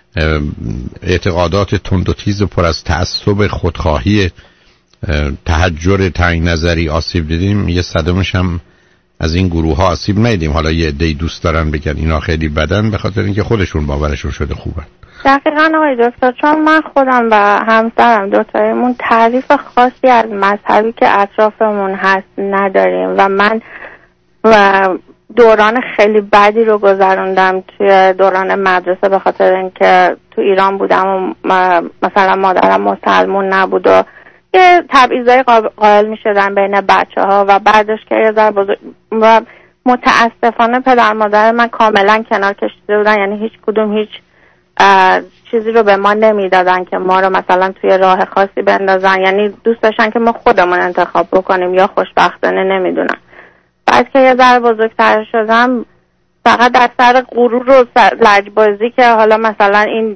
اعتقادات تند و تیز و پر از تعصب خودخواهی تحجر تنگ نظری آسیب دیدیم، یه صدمش هم از این گروه ها آسیب ندیدیم. حالا یه عده‌ای دوست دارن بگن اینا خیلی بدن به خاطر اینکه خودشون باورشون شده خوبن. دقیقاً آقای دکتر، چون من خودم و همسرم دوتایمون تعریف خاصی از مذهبی که اطرافمون هست نداریم و من و دوران خیلی بدی رو گذروندم توی دوران مدرسه به خاطر اینکه تو ایران بودم و مثلا مادرم مسلمون نبود و یه تبعیضای قائل می شدن بین بچه ها و بعدش که یه ذره بزرگ و متاسفانه پدر مادر من کاملا کنار کشیده بودن، یعنی هیچ کدوم هیچ چیزی رو به ما نمیدادن که ما رو مثلا توی راه خاصی بندازن، یعنی دوست داشتن که ما خودمون انتخاب بکنیم یا خوشبختانه نمیدونن. بعد که یه ذره بزرگتر شدم فقط در سر غرور و لجبازی که حالا مثلا این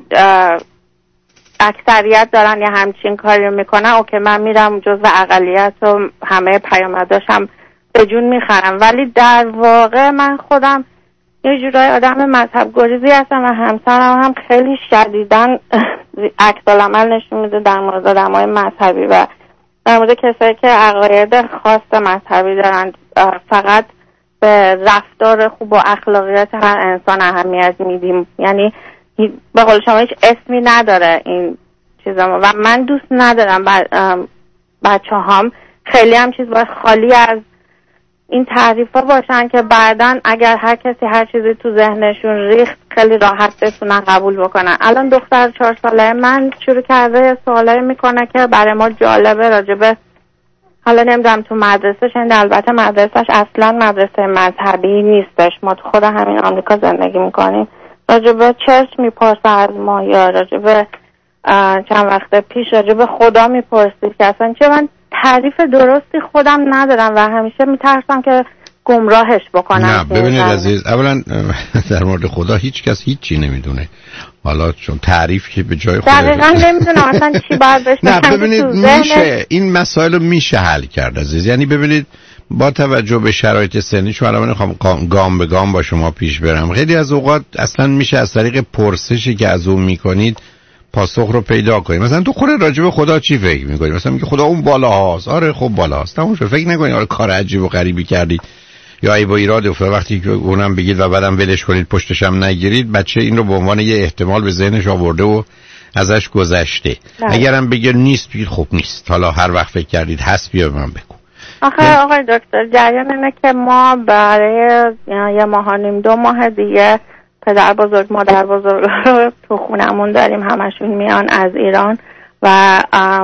اکثریت دارن یا همچین کاری رو میکنن، اوکی من میرم جزو اقلیت و همه پیامداشم به جون میخرم، ولی در واقع من خودم یه جورای آدم مذهب گریزی هستم و همسرم هم خیلی شدیداً عکس العمل نشون میده در مورد آدمای مذهبی و در مورد کسایی که عقاید خاص مذهبی دارن. فقط به رفتار خوب و اخلاقیات هر انسان اهمیت میدیم، یعنی به قول شما هیچ اسمی نداره این چیزا و من دوست ندارم بچه هم خیلی هم چیز باید خالی از این تعریفا باشن که بعدن اگر هر کسی هر چیزی تو ذهنشون ریخت خیلی راحت بتونن قبول بکنن. الان دختر چهار ساله من شروع کرده سوالایی میکنه که برای ما جالبه راجبه، حالا نمیدونم تو مدرسه شنید، البته مدرسهش اصلا مدرسه مذهبی نیستش، ما تو خود همین آمریکا زندگی میکنیم. راجبه چرچ میپرسه از ما یا راجبه چند وقت پیش راجبه خدا میپرسید که اصلا چه من تعریف درستی خودم ندارم و همیشه میترسم که گمراهش بکنم. نه ببینید عزیز، اولا در مورد خدا هیچ کس هیچی نمیدونه، حالا چون تعریف که به جای خودش دقیقاً نمیدونم اصلا چی باید بشه. نه ببینید میشه این مسائل رو میشه حل کرد عزیز، یعنی ببینید با توجه به شرایط سنی شما، الان میخوام گام به گام با شما پیش برم، خیلی از اوقات اصلا میشه از طریق پرسشی که از اون میکنید پاسخ رو پیدا کنید. مثلا تو خود راجع به خدا چی فکر میکنید؟ مثلا میگه خدا اون بالا هاست. آره خب بالا هاست، تموم شد. فکر نکنید آره کار عجیب و غریبی کردید یا ای با ایراد افتاد. وقتی که اونم بگید و بعدم ولش کنید پشتش هم نگیرید، بچه این رو به عنوان یه احتمال به ذهنش آورده و ازش گذشته. اگرم بگه نیست بگید خب نیست، حالا هر وقت فکر کردید هست بیا به من بگو. آخه آقای دکتر جریان اینه که ما برای یه ماه و نیم دو ماه دیگه پدر بزرگ مادر بزرگ رو تو خونمون داریم، همشون میان از ایران و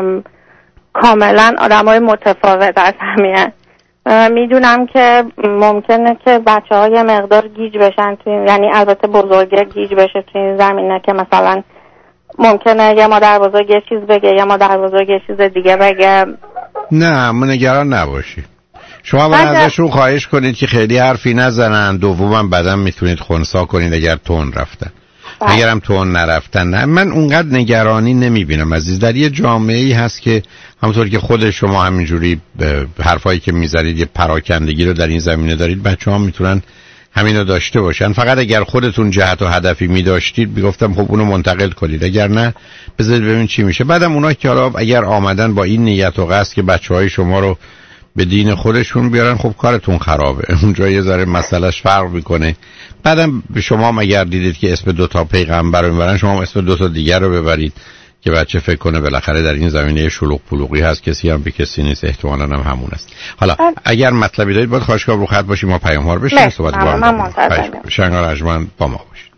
کاملا آدم های متفاوت از همین. میدونم که ممکنه که بچه ها یه مقدار گیج بشن تو این، یعنی البته بزرگه گیج بشه تو این زمینه که مثلا ممکنه یه مادر بزرگ یه چیز بگه یه مادر بزرگ یه چیز دیگه بگه. نه من نگران نباشید، شما باید ازشون خواهش کنید که خیلی حرفی نزنن، دومم بعدم میتونید خنثی کنید اگر تون رفتن. اگرم تون نرفتن نه، من اونقدر نگرانی نمیبینم عزیز. در یه جامعه‌ای هست که همونطور که خود شما همینجوری حرفایی که میزنید یه پراکندگی رو در این زمینه دارید، بچه‌ها میتونن همینو داشته باشن. فقط اگر خودتون جهت و هدفی می‌داشتید میگفتم خب اونو منتقل کنید، اگر نه بذارید ببین چی میشه. بعدم اونایی که حالا اگر آمدن با این نیت و قصد که بچه‌های شما رو به دین خودشون بیارن، خب کارتون خرابه، اونجا یه ذره مسئلهش فرق میکنه. بعدم شما مگر دیدید که اسم دو تا پیغمبر رو میبرن، شما اسم دو تا دیگر رو ببرید که بچه فکر کنه بالاخره در این زمینه شلوغ پلوغی هست، کسی هم به کسی نیست، احتمالاً هم همون است. حالا اگر مطلبی دارید باید خواهش کنم رو خط باشیم، ما پیام ها رو بشنویم صحبت با هم. شنگار اجمن با ما باشید.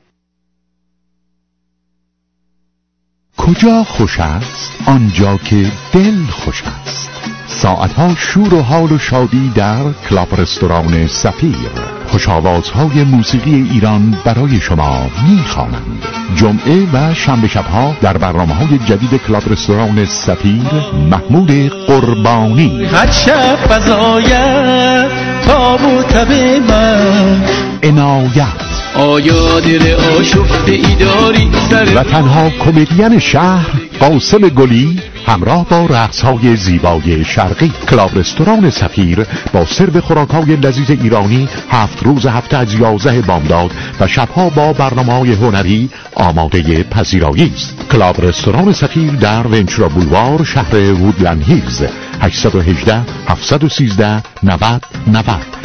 کجا خوش است آنجا که دل خوش است. ساعتها شور و حال و شادی در کلاب رستوران سفیر. خوش آوازهای موسیقی ایران برای شما می‌خوانند. جمعه و شنبه شبها در برنامه‌های جدید کلاب رستوران سفیر محمود قربانی. هر شب فضایت تابوت به من عنایت آیا دل آشفته ای داری سر و تنها کمدین شهر قاسم گلی همراه با رقص‌های زیبای شرقی. کلاب رستوران سفیر با سرو خوراک‌های لذیذ ایرانی هفت روز هفته از یازده بامداد و شبها با برنامه‌های هنری آماده پذیرایی است. کلاب رستوران سفیر در ونچورا بولوار شهر وودلند هیلز. هشت یک هشت هفت یک سه نود نود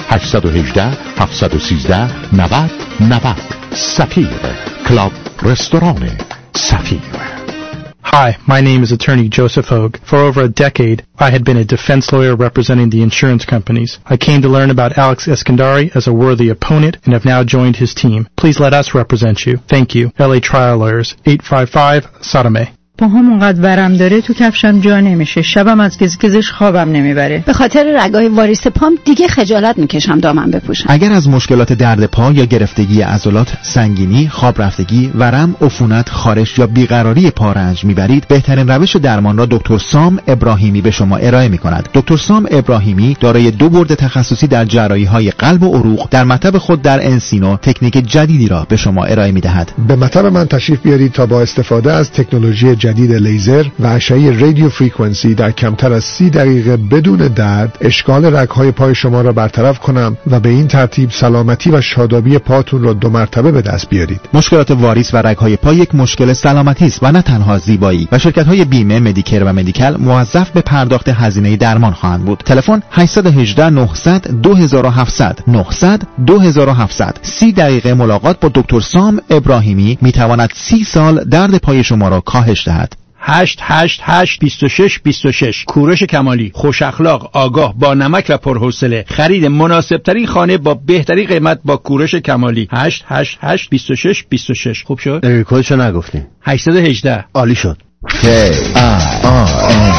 هشت یک هشت هفت یک سه نود نود. سفیر کلاب رستوران سفیر. Hi, my name is attorney Joseph Hogue. For over a decade, I had been a defense lawyer representing the insurance companies. I came to learn about Alex Eskandari as a worthy opponent and have now joined his team. Please let us represent you. Thank you. L A Trial Lawyers, eight five five Sadame. پاهام اونقدر ورم داره تو کفشم جا نمیشه. شبم از گزگزش خوابم نمیبره. به خاطر رگای واریس پام دیگه خجالت میکشم دامن بپوشم. اگر از مشکلات درد پا یا گرفتگی عضلات، سنگینی، خواب رفتگی، ورم، عفونت، خارش یا بیقراری پا رنج میبرید، بهترین روش درمان را دکتر سام ابراهیمی به شما ارائه میکند. دکتر سام ابراهیمی دارای دو برد تخصصی در جراحی‌های قلب و عروق در مطب خود در انسینو تکنیک جدیدی را به شما ارائه میدهد. به مطب من تشریف بیارید تا با استفاده از تکنولوژی جدید لیزر و اشعه رادیو فرکانسی در کمتر از سی دقیقه بدون درد اشکال رگ‌های پای شما را برطرف کنم و به این ترتیب سلامتی و شادابی پاتون را دو مرتبه به دست بیارید. مشکلات واریس و رگ‌های پا یک مشکل سلامتی است و نه تنها زیبایی و شرکت‌های بیمه، مدیکر و مدیکال موظف به پرداخت هزینه درمان خواهند بود. تلفن هشت یک هشت نه صفر صفر دو هفت صفر صفر نه صفر صفر دو هفت صفر صفر. سی دقیقه ملاقات با دکتر سام ابراهیمی میتواند سی سال درد پای شما را کاهش دهد. هشت هشت هشت بیست و شش بیست و شش. کوروش کمالی، خوش اخلاق، آگاه، با نمک و پرحوصله. خرید مناسب ترین خانه با بهترین قیمت با کوروش کمالی. هشت هشت هشت بیست و شش بیست و شش. خوب شد؟ دقیقه کدشو نگفتیم. هشتصد و هجده. عالی شد. K I R N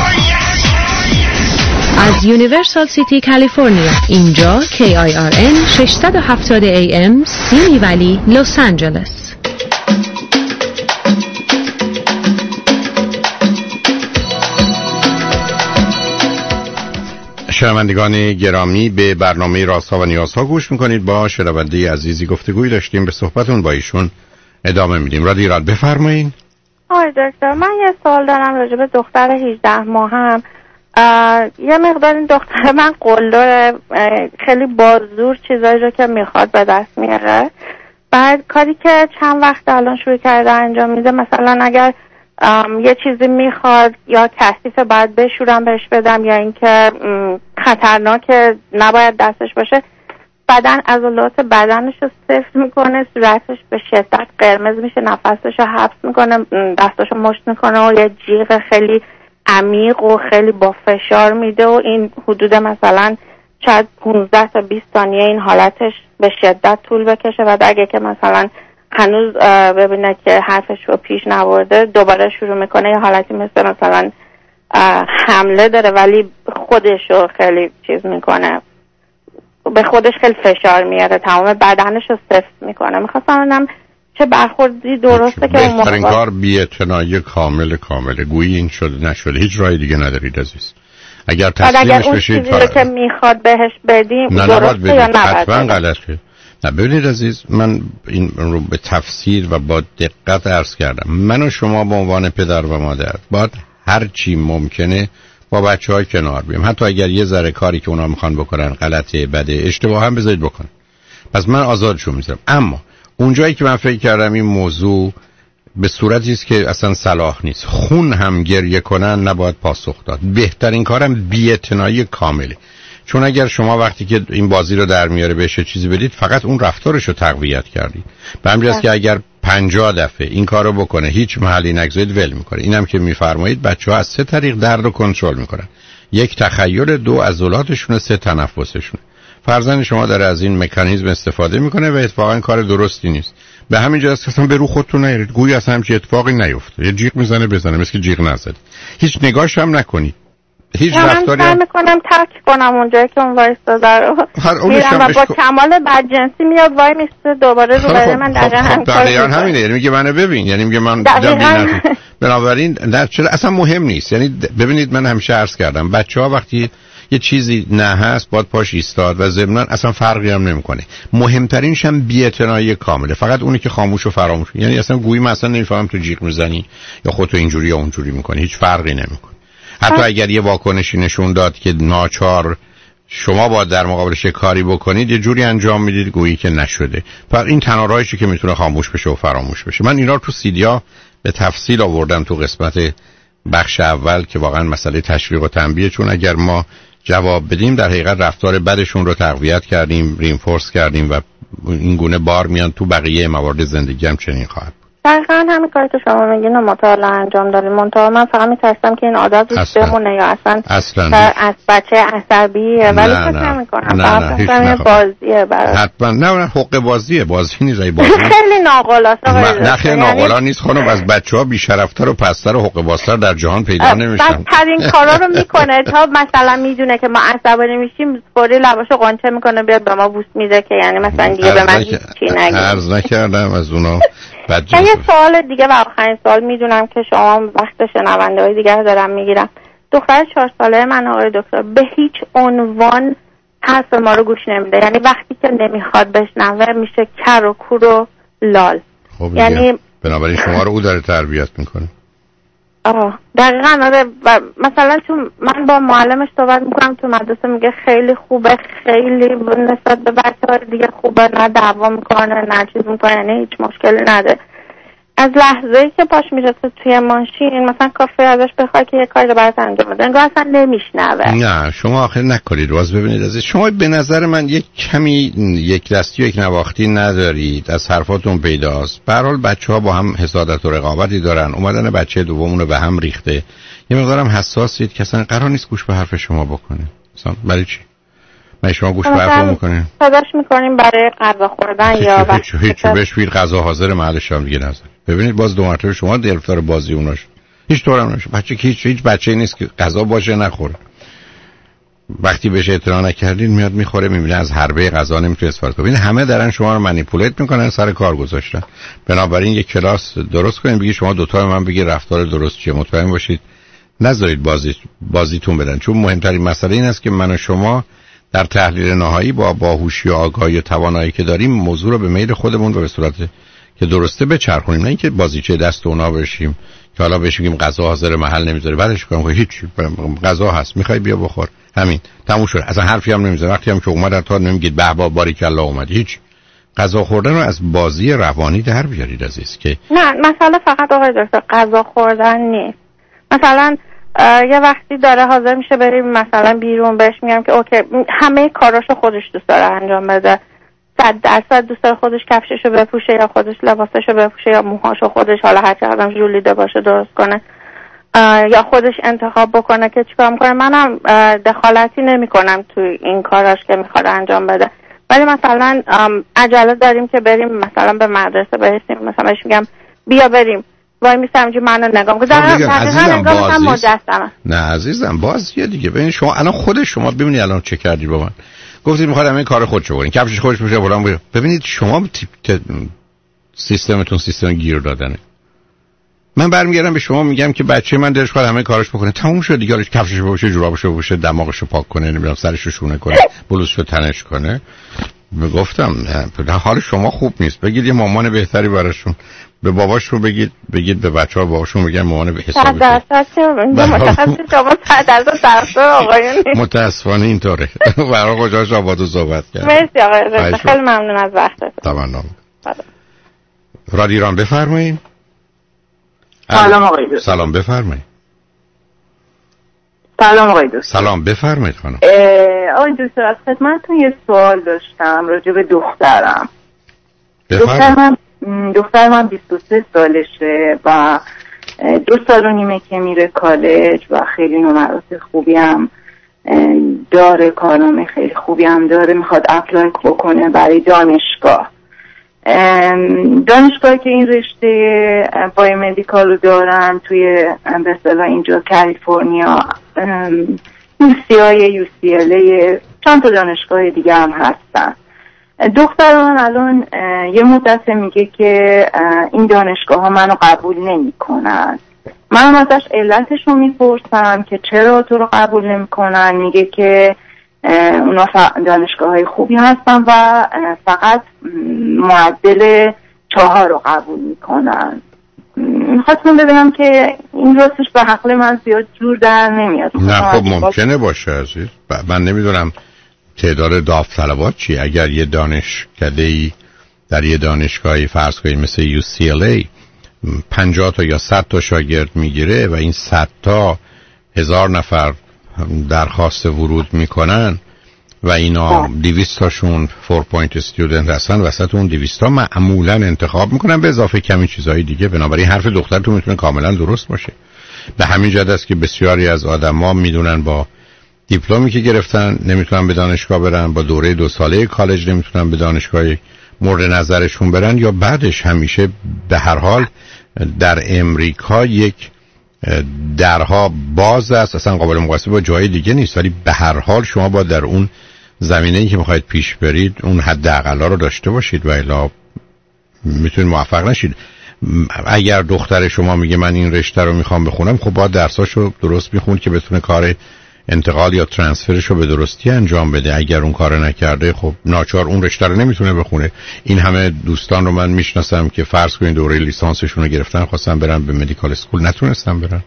از یونیورسال سیتی کالیفرنیا. اینجا کی آی آر ان ششصد و هفتاد ای ام سیمی ولی لس آنجلس. شنوندگان گرامی، به برنامه رازها و نیازها گوش میکنید. با شنونده عزیزی گفتگویی داشتیم، به صحبتون با ایشون ادامه میدیم. رادی راد بفرمایید. آقای دکتر، من یه سوال دارم راجع به دختر هجده ماهم. یه مقدار این دختر من قلدره، خیلی بازور چیزایی رو که میخواد به دست میاره. بعد کاری که چند وقت الان شروع کرده انجام میده، مثلا اگر یه چیزی میخواد یا کثیف باید بشورم بهش بدم یا اینکه خطرناکه نباید دستش باشه، بدن عضلات بدنش رو سفت میکنه، صورتش به شدت قرمز میشه، نفسش رو حبس میکنه، دستش رو مشت میکنه و یه جیغ خیلی عمیق و خیلی با فشار میده و این حدود مثلا شاید پانزده تا بیست ثانیه این حالتش به شدت طول بکشه و اگه که مثلا هنوز ببینه که حرفش رو پیش نورده دوباره شروع میکنه یه حالتی مثل مثلا حمله داره ولی خودش رو خیلی چیز میکنه، به خودش خیلی فشار میاره، تمام بدنش رو سفت میکنه. میخواستم ببینم چه برخوردی درسته که اون بهترین کار بی‌اعتنایی کامل کامله. گویی این شده نشده، هیچ راهی دیگه ندارید عزیز. اگر تسلیمش بشید اگر اون چیزی که میخواد بهش بدیم درسته یا نه؟ حتما غلطه. نه ببینید عزیز، من این رو به تفسیر و با دقت عرض کردم. من و شما به عنوان پدر و مادر باید هر چی ممکنه با بچه‌ها کنار بیام، حتی اگر یه ذره کاری که اونا میخوان بکنن غلطه، بده، اشتباه هم بذارید بکنن. پس من آزادشون میذارم. اما اونجایی که من فکر کردم این موضوع به صورتی است که اصلا صلاح نیست، خون هم گریه کنن، نباید پاسخ داد. بهترین کارم بی‌اعتنایی کامله. چون اگر شما وقتی که این بازی رو در میاره بهش چیزی بدید، فقط اون رفتارش رو تقویت کردید. به همین جاست که اگر پنجاه دفعه این کارو بکنه هیچ محلی نگذارید، ول میکنه. اینم که میفرمایید بچه‌ها از سه طریق درد رو کنترل میکنن: یک تخیل، دو عضلاتشون، سه تنفسشون. فرزند شما داره از این مکانیزم استفاده میکنه و اتفاقا کار درستی نیست. به همین جاست که اصلا به رو خودتون نیارید، گویی اصلا همچین اتفاقی نیفته. یه جیغ میزنه بزنه، مثل که جیغ نزد. هیچ نگاهش هم نکنید. هیچ رفتاری من میکنم ترک کنم اونجایی که اون وایستاده رو میرم و با کمال بدجنسی میاد وای میسته دوباره رو برای من دقیقا هم دقیقا همینه. یعنی میگه منو ببین، یعنی میگه من بنابراین در چرا اصلا مهم نیست. یعنی ببینید، من همیشه عرض کردم بچه‌ها وقتی یه چیزی نه هست باید پاش ایستاد و ضمناً اصلا فرقی هم نمیکنه. مهمترینش هم بی‌اعتنایی کامله. فقط اونی که خاموش و فراموش، یعنی اصلا گویی مثلا نمیفهم تو جیغ میزنی یا خودتو اینجوری یا اونجوری میکنی، هیچ فرقی نمیکنه. حتی اگر یه واکنشی نشون داد که ناچار شما باید در مقابلش کاری بکنید، یه جوری انجام میدید گویی که نشده. پر این تنها راهیه که میتونه خاموش بشه و فراموش بشه. من اینا رو تو سیدیا به تفصیل آوردم تو قسمت بخش اول که واقعا مسئله تشویق و تنبیه، چون اگر ما جواب بدیم در حقیقت رفتار بدشون رو تقویت کردیم، رینفورس کردیم و این گونه بار میان تو بقیه موارد زندگی هم چنین خواهد. دقیقاً همین کاری که شما میگین و مطالعه انجام دادیم. منتها من فقط میترسم که این عادت روش بمونه یا اصلا, اصلا از بچه عصبیه، ولی فکر نمی‌کنم فقط مثلا بازیه برای حتما. نه نه حق بازیه، بازی نیست. ای بازی خیلی ناقلاست. نه خیلی ناقلا نیست خانم. از بچه‌ها بی‌شرفتر و پستر و حق بازتر در جهان پیدا نمیشن. بدترین کارا رو میکنه تا مثلا میدونه که ما عصبانی میشیم فوری لباشو قنچه میکنه بیاد به ما بوس میده که یعنی مثلا دیگه به من هیچ چی نگه. عرض نکردم از اونا. یه سوال دیگه و آخرین سوال، میدونم که شما وقت شنونده های دیگر دارم میگیرم. دختر چهار ساله من آقای دکتر به هیچ عنوان حرف ما رو گوش نمیده، یعنی وقتی که نمیخواد بشنوه میشه کر و کور و لال. خب یعنی بنابراین شما رو او داره تربیت میکنه. آه دقیقاً. آره و مثلا چون من با معلمش صحبت میکنم تو مدرسه میگه خیلی خوبه، خیلی نسبت به بچه‌ها دیگه خوبه، نه دعوا میکنه نه چیز میکنه، یعنی هیچ مشکلی نداره. از لحظه‌ای که پاش میرسه توی ماشین مثلا کافی ازش بخواد که یه کاری رو برات انجام بده انگار اصلا نمیشنوه. نه شما آخر نکنید. باز ببینید از شما به نظر من یک کمی یک دستی و یک نواختی ندارید، از حرفاتون پیداست. به هر حال بچه‌ها با هم حسادت و رقابتی دارن. اومدن بچه دومون رو به هم ریخته. یه مقدارم حساسید که اصلا قرار نیست گوش به حرف شما بکنه. مثلا برای چی؟ من شما گوش به حرف میکنین؟ صداش میکنیم برای غذا خوردن یا هیچ هیچ بهش بیر غذا حاضر محلش هم دیگه نظر. ببینید باز دو مرتبه شما گرفتار بازی اوناش. هیچ طور هم نشه. بچه که هیچ هیچ بچه‌ای نیست که غذا باشه نخوره. وقتی بهش اعتنا نکردین میاد میخوره، میبینه از حربه غذا نمیتونه استفاده کنه. ببین همه دارن شما رو مانیپولیت میکنن، سر کار گذاشتن. بنابراین یک کلاس درست کنین، بگی شما دو تا من بگی رفتار درست چیه، مطمئن باشید نذارید بازی بازیتون بدن. چون مهمترین مسئله این است که من و شما در تحلیل نهایی با باهوشی و آگاهی و توانایی که داریم موضوع رو به میل خودمون و به صورت که درسته بچرخونیم، نه اینکه بازیچه دست اونا بشیم که حالا بهش میگیم غذا حاضر محل نمیذاره بعدش کنم هیچ غذا هست میخوای بیا بخور، همین تموم شد. اصلا حرفی هم نمیزنه. وقتی هم که اومد تا نمیگید به با باریکالله اومد. هیچ غذا خوردن رو از بازی روانی در بیارید عزیز. که نه مسئله فقط آقای دکتر غذا خوردن نیست. مثلا یه وقتی داره حاضر میشه بریم مثلا بیرون، بهش میگم که اوکی همه کاراشو خودش دوست داره انجام بده، صد درصد دوست داره خودش کفششو بپوشه یا خودش لباسشو بپوشه یا موهاشو خودش حالا هر چقدرم ژولیده باشه درست کنه یا خودش انتخاب بکنه که چیکار میکنه. منم دخالتی نمیکنم تو این کاراش که میخواد انجام بده، ولی مثلا عجله داریم که بریم مثلا به مدرسه برسیم، مثلا بهش میگم بیا بریم، وای میسم جو منو نگاه میکنه دقیقاً نگاه میکنم مجسمه. نه عزیزم بازیه دیگه. ببین شما الان خود شما ببینید الان چه کردی با من، گفتید میخواد همین کار خودشو بکنین، کفشش خودش پوشه فلان. ببینید شما تیپ سیستمتون سیستم گیر دادنه. من برمیگردم به شما میگم که بچه من دلش خواهد همه کارش بکنه، تموم شد دیگه. کفشش بپوشه، جورابشو بپوشه، دماغشو پاک کنه، نمیدونم سرشو شونه کنه، بلوزشو تنش کنه. گفتم حال شما خوب نیست، بگید یه مامان بهتری براشون، به باباشون بگید، بگید به بچه‌ها باباشون بگن مامان به حساب درصد متخصص شما صد درصد طرفدار آقایون نیست. متأسفانه اینطوره. برای خوشحال آبادو صحبت کرد. مرسی آقای خیلی ممنون از وقتتون. تمام. رادیو ایران بفرمایید. سلام آقای دکتر. سلام بفرمایید. سلام آقای دکتر. سلام بفرمایید خانم. آقای دکتر از خدمتتون یه سوال داشتم راجع به دخترم. دختر من دختر من بیست و سه سالشه و دو سال و نیمه که میره کالج و خیلی نمرات خوبی هم داره، کارنامه خیلی خوبی هم داره، میخواد اپلای بکنه برای دانشگاه. دانشگاهی که این رشته بایومدیکال رو دارن توی به اصطلاح اینجا کالیفرنیا، یو سی آی، یو سی ال ای، چند تا دانشگاه دیگه هم هستن. دختر من الان یه مدت میگه که این دانشگاه ها منو قبول نمی کنن. من ازش علتش رو میپرسم که چرا تو رو قبول نمی کنن، میگه که اونا دانشگاه های خوبی هستن و فقط معدل چهار رو قبول میکنن. میخواستم ببینم که این راستش به عقل من زیاد جور در نمیاد. نه خب ممکنه باشه عزیز. من نمیدونم تعداد داوطلبات چی. اگر یه دانشکده‌ای در یه دانشگاهی فرض کنید مثل یو سی ال ای پنجاه تا یا صد تا شاگرد میگیره و این صد تا هزار نفر درخواست ورود میکنن و اینا دویست تاشون فور پوینت استودنت هستن، وسط اون دویست تا معمولا انتخاب میکنن به اضافه کمی چیزهای دیگه. بنابراین حرف دخترتون میتونه کاملا درست باشه. به همین جهت است که بسیاری از آدما میدونن با دیپلمی که گرفتن نمیتونن به دانشگاه برن، با دوره دو ساله کالج نمیتونن به دانشگاه مورد نظرشون برن، یا بعدش همیشه به هر حال در امریکا یک درها باز است، اصلا قابل مقایسه با جای دیگه نیست، ولی به هر حال شما با در اون زمینه‌ای که میخواید پیش برید اون حداقلا رو داشته باشید و الا میتونید موفق نشید. اگر دختر شما میگه من این رشته رو میخوام بخونم، خب باید درساشو درست میخوند که بتونه کار انتقال یا ترانسفرش رو به درستی انجام بده. اگر اون کار نکرده خب ناچار اون رشته رو نمیتونه بخونه. این همه دوستان رو من میشناسم که فرض کنید دوره لیسانسشون رو گرفتن، خواستن برن به مدیکال اسکول نتونستن برن،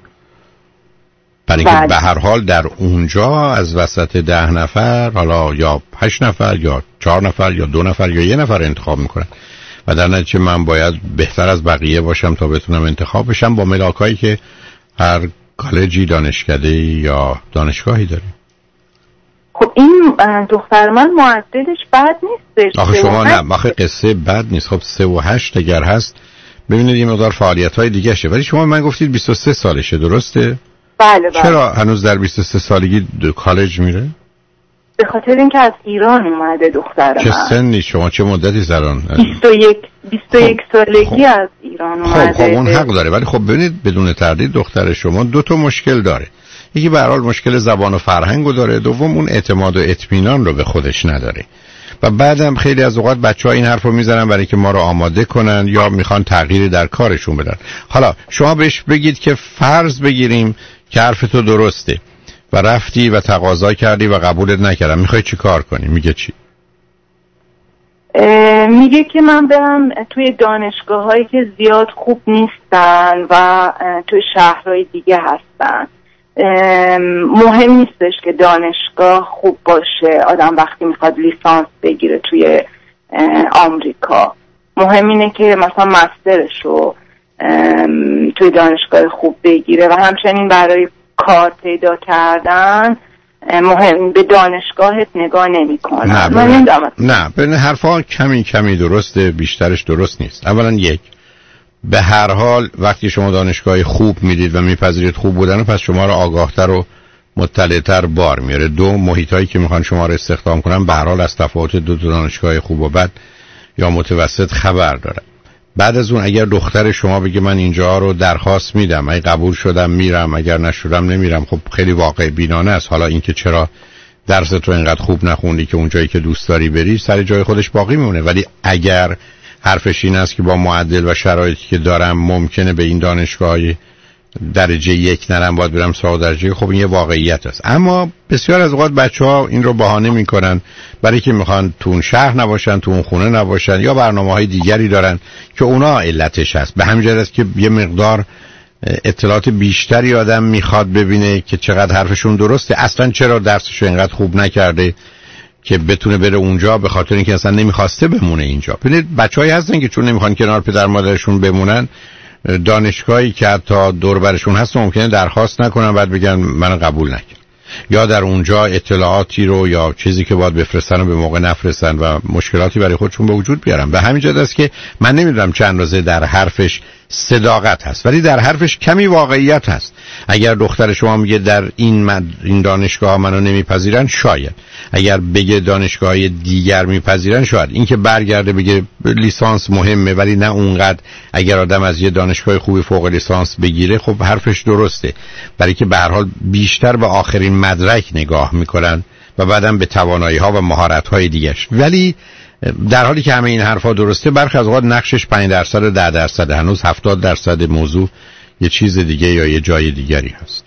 برای اینکه به هر حال در اونجا از وسط ده نفر حالا یا هشت نفر یا چهار نفر یا دو نفر یا یه نفر انتخاب میکنن و در نتیجه من باید بهتر از بقیه باشم تا بتونم انتخاب بشم با ملاکایی که هر کالجی، دانشکده یا دانشگاهی داریم. خب این دختر من معدلش بد نیست. آخه شما نه، آخه قصه بد نیست. خب سه و هشت اگر هست ببینید یه مقدار فعالیت های دیگه شه، ولی شما من گفتید بیست و سه سالشه، درسته؟ بله بله. چرا هنوز در بیست و سه سالگی کالج میره؟ به خاطر اینکه از ایران اومده دختر من. چه سنی شما؟ چه مدتی زران؟ بیست و یک بیست و یک سالگی از ایران اومده. خب خب اون حق داره، ولی خب ببینید بدون تردید دختر شما دو تا مشکل داره. یکی به هر حال مشکل زبان و فرهنگو داره، دوم اون اعتماد و اطمینان رو به خودش نداره. و بعدم خیلی از اوقات بچه‌ها این حرفو میزنن برای که ما رو آماده کنن یا میخوان تغییری در کارشون بدن. حالا شما بهش بگید که فرض بگیریم که حرف تو درسته و رفتی و تقاضا کردی و قبولت نکردن، میخوای چی کار کنی؟ میگه چی؟ میگه که من برم توی دانشگاه هایی که زیاد خوب نیستن و توی شهرهای دیگه هستن. مهم نیستش که دانشگاه خوب باشه، آدم وقتی میخواد لیسانس بگیره توی آمریکا مهم اینه که مثلا مسترشو توی دانشگاه خوب بگیره و همچنین برای کار پیدا کردن مهم به دانشگاهت نگاه نمی کنن. نه ببین نه ببین حرفا کمی کمی درسته، بیشترش درست نیست. اولا یک، به هر حال وقتی شما دانشگاه خوب میدید و میپذیرید خوب بودن، پس شما رو آگاهتر و مطلع‌تر بار میاره. دو، محیطایی که میخوان شما رو استخدام کنن به هر حال از تفاوت دو دانشگاه خوب و بد یا متوسط خبر داره. بعد از اون اگر دختر شما بگه من اینجا رو درخواست میدم، اگه قبول شدم میرم، اگر نشدم نمیرم، خب خیلی واقع بینانه است. حالا اینکه چرا درس تو اینقدر خوب نخوندی که اونجایی که دوست داری بری سر جای خودش باقی میمونه. ولی اگر حرفش این است که با معدل و شرایطی که دارم ممکنه به این دانشگاهی درجه یک نرم، باید برم سراغ درجه، خب این یه واقعیت است. اما بسیار از اوقات بچه‌ها این رو بهانه میکنن برای که میخوان تو اون شهر نباشن، تو اون خونه نباشن، یا برنامه‌های دیگری دارن که اونا علتش هست. به همین جهت است که یه مقدار اطلاعات بیشتری آدم میخواد ببینه که چقدر حرفشون درسته، اصلا چرا درسشو اینقدر خوب نکرده که بتونه بره اونجا، به خاطر اینکه اصلا نمیخواسته بمونه اینجا. ببینید بچه‌هایی هستن که چون نمیخوان کنار پدر مادرشون بمونن، دانشگاهی که حتی دور برشون هست ممکنه درخواست نکنن، بعد بگن من قبول نکردم، یا در اونجا اطلاعاتی رو یا چیزی که باید بفرستن و به موقع نفرستن و مشکلاتی برای خودشون به وجود بیارن. به همین جهت است که من نمیدونم چند اندازه در حرفش صداقت هست، ولی در حرفش کمی واقعیت هست. اگر دختر شما میگه در این مد... این دانشگاه منو نمیپذیرن، شاید. اگر بگه دانشگاه دیگر میپذیرن، شاید. اینکه برگرده بگه لیسانس مهمه ولی نه اونقدر، اگر آدم از یه دانشگاه خوبی فوق لیسانس بگیره، خب حرفش درسته، برای که به هر حال بیشتر به آخرین مدرک نگاه میکنن و بعدم به توانایی‌ها و مهارت‌های دیگه‌اش. ولی در حالی که همه این حرفا درسته، برخی از اوقات نقشش پنج درصد و ده درصد، هنوز هفتاد درصد موضوع یه چیز دیگه یا یه جای دیگری هست.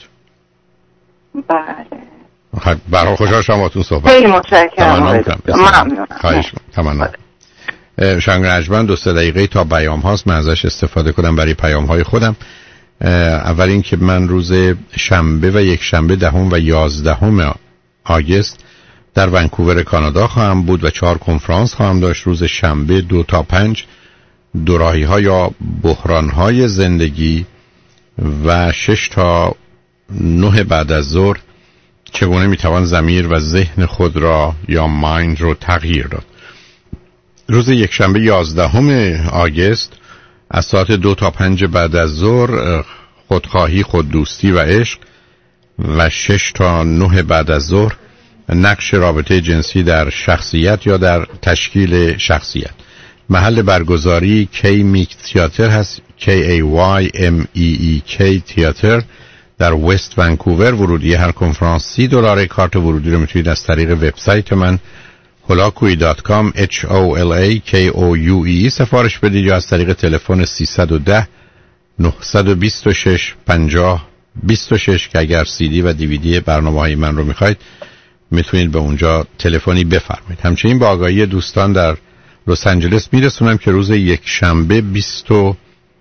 بله. برای خوشحال شما باتون صحبت. خیلی متشکرم. ممنونم. خواهش می‌کنم. تمام. شنگ رجمن دو سه دقیقه تا پیام هاست، من ازش استفاده کنم برای پیام های خودم. اول این که من روز شنبه و یک شنبه دهم و یازدهم آگوست در ونکوور کانادا خواهم بود و چهار کنفرانس خواهم داشت. روز شنبه دو تا پنج دوراهی ها یا بحران های زندگی و شش تا نه بعد از ظهر چگونه میتوان ضمیر و ذهن خود را یا مایند رو تغییر داد. روز یکشنبه یازدهم آگوست از ساعت دو تا پنج بعد از ظهر خودخواهی، خوددوستی و عشق و شش تا نه بعد از ظهر نقش رابطه جنسی در شخصیت یا در تشکیل شخصیت. محل برگزاری کی میک تئاتر هست، K A Y M E E K تئاتر در وست ونکوور. ورودی هر کنفرانس سی دلار. کارت ورودی رو میتونید از طریق وبسایت من هولاکویی دات کام H O L A K O U E سفارش بدید یا از طریق تلفن سیصد و ده نهصد و بیست و شش پنجاه بیست و شش که اگر سی دی و دیویدی برنامه‌های من رو میخواید میتونید به اونجا تلفنی بفرمایید. همچنین با آگاهی دوستان در لس آنجلس میرسونم که روز یک شنبه بیست و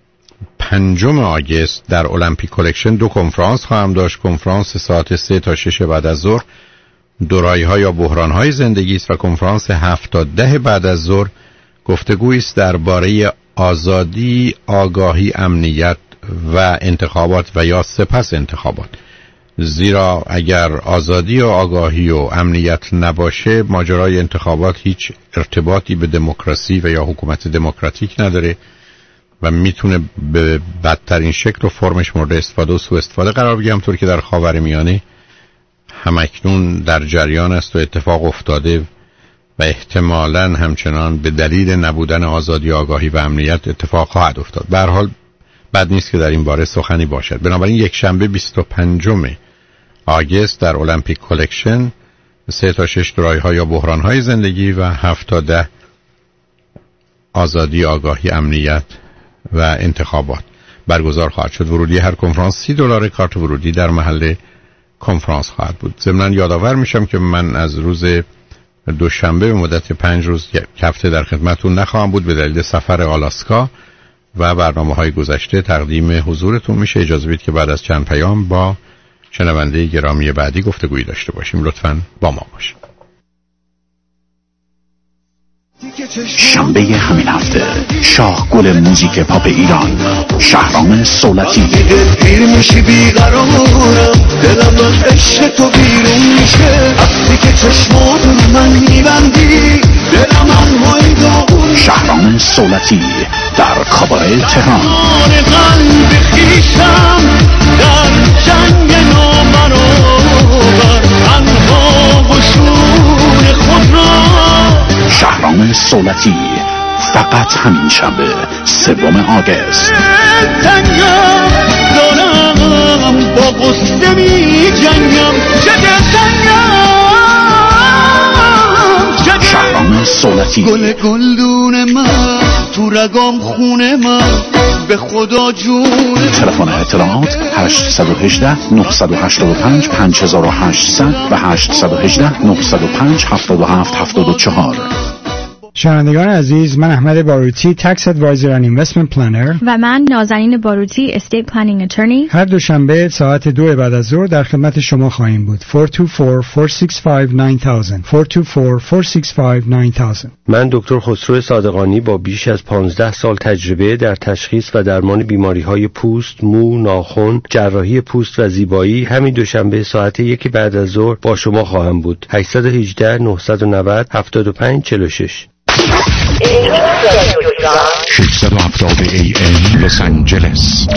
پنجم آگوست در المپیک کلکشن دو کنفرانس خواهم داشت. کنفرانس ساعت سه تا شش بعد از ظهر دورایی‌ها یا بحران‌های زندگی است و کنفرانس هفت تا ده بعد از ظهر گفتگویی است درباره آزادی، آگاهی، امنیت و انتخابات و یا سپس انتخابات. زیرا اگر آزادی و آگاهی و امنیت نباشه ماجرای انتخابات هیچ ارتباطی به دموکراسی و یا حکومت دموکراتیک نداره و میتونه به بدترین شکل و فرمش مورد استفاده و سوء استفاده قرار بگیره، همونطور که در خاورمیانه همکنون در جریان است و اتفاق افتاده و احتمالاً همچنان به دلیل نبودن آزادی، آگاهی و امنیت اتفاق خواهد افتاد. به هر حال بد نیست که در این باره سخنی باشد. بنابراین یک شنبه بیست و پنجم آگوست در المپیک کلکشن سه تا شش دورایی‌ها یا بحران‌های زندگی و هفت تا ده آزادی، آگاهی، امنیت و انتخابات برگزار خواهد شد. ورودی هر کنفرانس سی دلار. کارت ورودی در محل کنفرانس خواهد بود. ضمناً یادآور میشم که من از روز دوشنبه به مدت پنج روز یک هفته در خدمتتون نخواهم بود به دلیل سفر آلاسکا و برنامه‌های گذشته تقدیم حضورتون میشه. اجازه بدید که بعد از چند پیام با شنونده گرامی بعدی گفتگویی داشته باشیم. لطفاً با ما باشید. شنبه همین هفته شاه گل موزیک پاپ ایران شهرام سولتی پیر میشی بیقرارم دلم از عشق تو بیرون میشه وقتی که چشماتون من میبندی دلم انهای داغون. شهرام سولتی در کاباره تهران. قلب خیشم در جنگ نامنوبر انها و شور خود را. شهرام سولتی فقط همین شنبه سوم آگوست. تنگم دارم با قصه می جنگم شده تنگم. شهرام سولتی گل گلدون من تو رگام خونه من به خدا جون. تلفن اطلاعات هشت یک هشت نه هشت پنج پنج هشت صفر صفر و هشت یک هشت نه صفر پنج هفت هفت هفت چهار. شنوندگان عزیز، من احمد باروتی، تکس ادوایزر اند اینوستمنت پلنر، و من نازنین باروتی، استیت پلنینگ اترنی، هر دوشنبه ساعت دو بعد از ظهر در خدمت شما خواهیم بود. چهار دو چهار، چهار شش پنج، نه صفر صفر چهار دو چهار، چهار شش پنج، نه صفر صفر. من دکتر خسرو صادقانی با بیش از پانزده سال تجربه در تشخیص و درمان بیماری‌های پوست، مو، ناخن، جراحی پوست و زیبایی همین دوشنبه ساعت یک بعد از ظهر با شما خواهم بود. هشت یک هشت نه نه نه صفر هفت پنج چهار شش. ششصد و هفتاد ای ام لس آنجلس.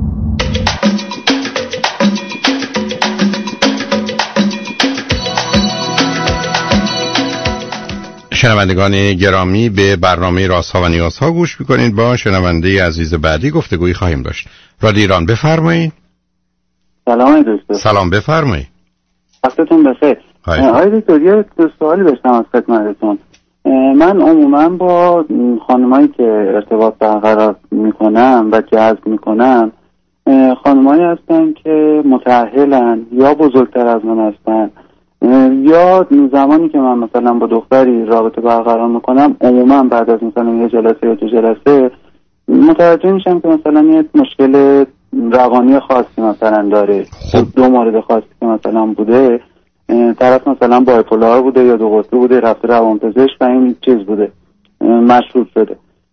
شنوندگان گرامی، به برنامه رازها و نیازها گوش میکنید. با شنونده عزیز بعدی گفتگویی خواهیم داشت. رادیو ایران بفرمایید. سلام دوستو. سلام بفرمایید. وقتتون بخیر. آقای دکتر یه سوالی داشتم از خدمتتون. من عموما با خانمایی که ارتباط برقرار میکنم و جذب میکنم خانمایی هستن که متأهلن یا بزرگتر از من هستن، یا زمانی که من مثلا با دختری رابطه برقرار میکنم عموما بعد از مثلا یه جلسه یا دو جلسه متوجه میشم که مثلا یه مشکل روانی خاصی مثلا داره. دو مورد خاصی که مثلا بوده، طرف مثلا بایپولار بوده یا دو قطبی بوده، رفته روانپزشک و این چیز بوده، مشروط شده.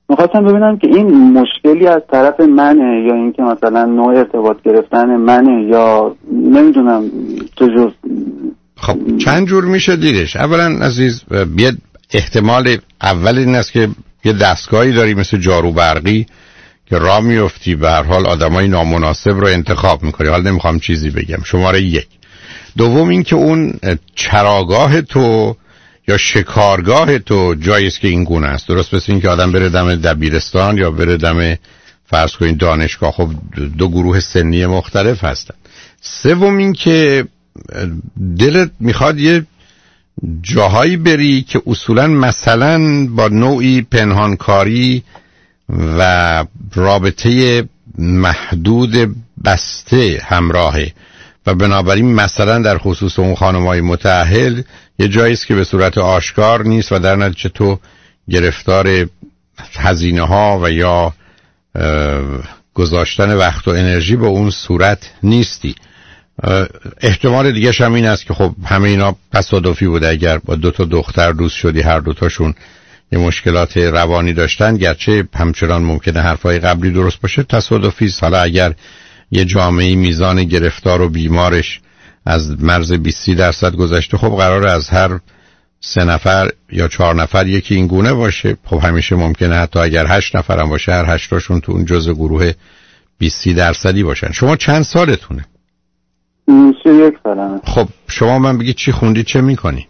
میخواستم ببینم که این مشکلی از طرف منه یا اینکه مثلا نوع ارتباط گرفتن منه یا نمیدونم تو جز. خب چند جور میشه دیدش. اولا عزیز بیاد احتمال اول این است که یه دستگاهی داری مثل جارو برقی که راه میفتی به هر حال آدمای نامناسب رو انتخاب میکنی. حالا نمیخوام چیزی بگم. شماره یک. دوم این که اون چراگاه تو یا شکارگاه تو جایی است که این گونه است. درست مثل این که آدم بره دم دبیرستان یا بره دم فرض کنین دانشگاه. خب دو گروه سنی مختلف هستن. سوم این که دلت میخواد یه جاهایی بری که اصولا مثلا با نوعی پنهانکاری و رابطه محدود بسته همراهه و بنابراین مثلا در خصوص اون خانم‌های متأهل یه جایی است که به صورت آشکار نیست و در نتیجه تو گرفتار هزینه ها و یا گذاشتن وقت و انرژی به اون صورت نیستی. احتمال دیگه هم این است که خب همه اینا تصادفی بوده. اگر با دو تا دختر دوست شدی هر دوتاشون یه مشکلات روانی داشتن، گرچه همچنان ممکنه حرفای قبلی درست باشه، تصادفی است. حالا اگر یه جامعه میزان گرفتار و بیمارش از مرز بیست درصد گذشته، خب قراره از هر سه نفر یا چهار نفر یکی این گونه باشه. خب همیشه ممکنه حتی اگر هشت نفر هم باشه هر هشتاشون تو اون جزء گروه بیست درصدی باشن. شما چند سالتونه؟ سی یک سالمه. خب شما من بگید چی خوندید چه میکنید؟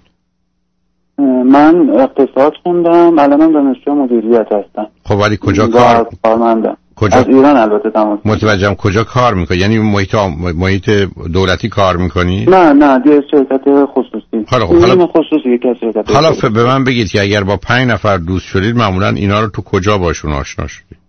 من اقتصاد خوندم، الانم دانشجو مدیریت هستم. خب ولی کجا کار کارمندم؟ کجا؟ از ایران البته تماس. متوجهم. کجا کار میکنی؟ یعنی محیط محیط دولتی کار میکنی؟ نه نه یه شرکت خصوصی. حالا حالا خصوصی یک شرکت. حالا ف... به من بگید که اگر با پنج نفر دوست شدید معمولا اینا رو تو کجا باشون آشنا شدید؟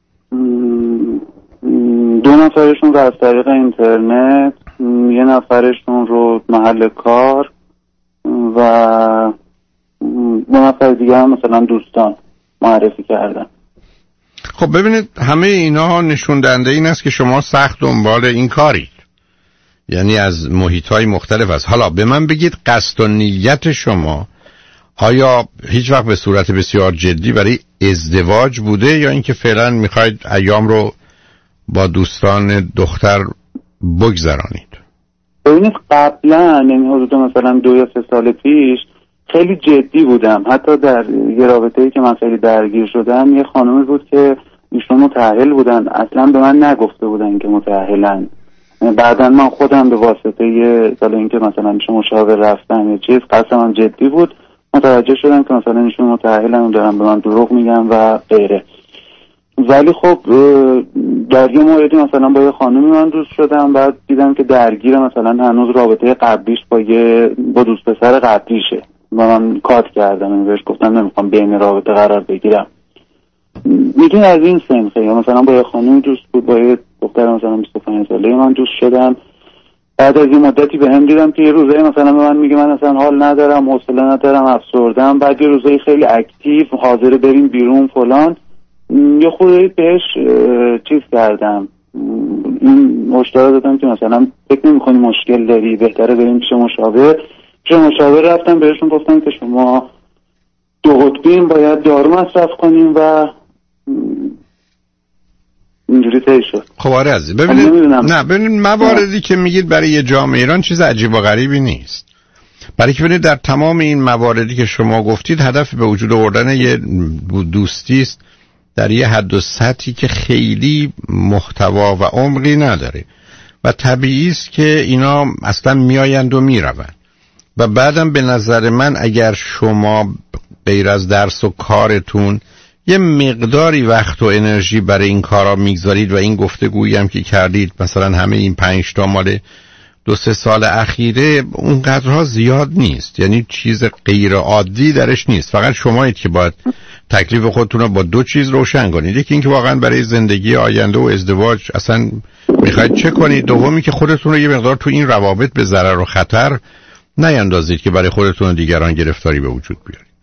دو نفرشون رو از طریق اینترنت، یه نفرشون رو محل کار و دو نفر دیگه هم مثلا دوستان معرفی کردن. خب ببینید همه اینا نشون دهنده این است که شما سخت دنبال این کارید، یعنی از محیط‌های مختلف است. حالا به من بگید قصد و نیت شما آیا هیچ وقت به صورت بسیار جدی برای ازدواج بوده یا اینکه فعلا میخواید ایام رو با دوستان دختر بگذرانید؟ ببینید قبلا یعنی حدود مثلا دو یا سه سال پیش خیلی جدی بودم. حتی در یه رابطه‌ای که من خیلی درگیر شدم یه خانمی بود که ایشون متأهل بودن، اصلا به من نگفته بودن که متأهلن. بعدا من خودم به واسطه یه سال اینکه مثلا ایشون مشاور رفتن یه چیز قصدم جدی بود متوجه شدم که مثلا ایشون متأهلن و دارن به من دروغ میگن و غیره. ولی خب در یه موردی مثلا با یه خانمی من دوست شدم، بعد دیدم که درگیر مثلا هنوز رابطه قبلیش با یه با دوست پسر قبلیشه و من کات کردم. من بهش گفتم نمیخوام بین رابطه قرار بگیرم. میدون از این سن خیلی مثلا با یه خانمی دوست بود، با یه دختر مثلا بیست و پنج ساله من دوست شدم. بعد از این مدتی به هم دیدم که یه روزایی مثلا به من میگه من اصلا حال ندارم، حوصله ندارم، افسردم. بعد یه روزایی خیلی اکتیو حاضر بریم بیرون فلان. یه خودی بهش چیز کردم، این هشدار دادم که مثلا فکر نمی‌کنی مشکل داری، بهتره بریم پیش مشاور. پیش مشاور رفتم، بهشون گفتم که شما دو قطبین باید دارو مصرف کنیم و اینجوری طی شد. خب آره عزیز ببینید نه ببینید مواردی که میگید برای یه جامعه ایران چیز عجیب و غریبی نیست. برای که ببینید در تمام این مواردی که شما گفتید هدف به وجود آوردن یه دوستی است در یه حد و سطحی که خیلی محتوا و عمقی نداره و طبیعی است که اینا اصلا میآیند و میروند و بعدم به نظر من اگر شما غیر از درس و کارتون یه مقداری وقت و انرژی برای این کارا میگذارید و این گفتگویی هم که کردید مثلا همه این پنج تا مال دو سه سال اخیره اونقدرها زیاد نیست، یعنی چیز غیر عادی درش نیست. فقط شمایید که باید تکلیف خودتون رو با دو چیز روشن کنید. یکی اینکه واقعا برای زندگی آینده و ازدواج اصلا میخواید چه کنید. دومی که خودتون رو یه مقدار تو این روابط به ضرر و خطر نیندازید که برای خودتون و دیگران گرفتاری به وجود بیارید.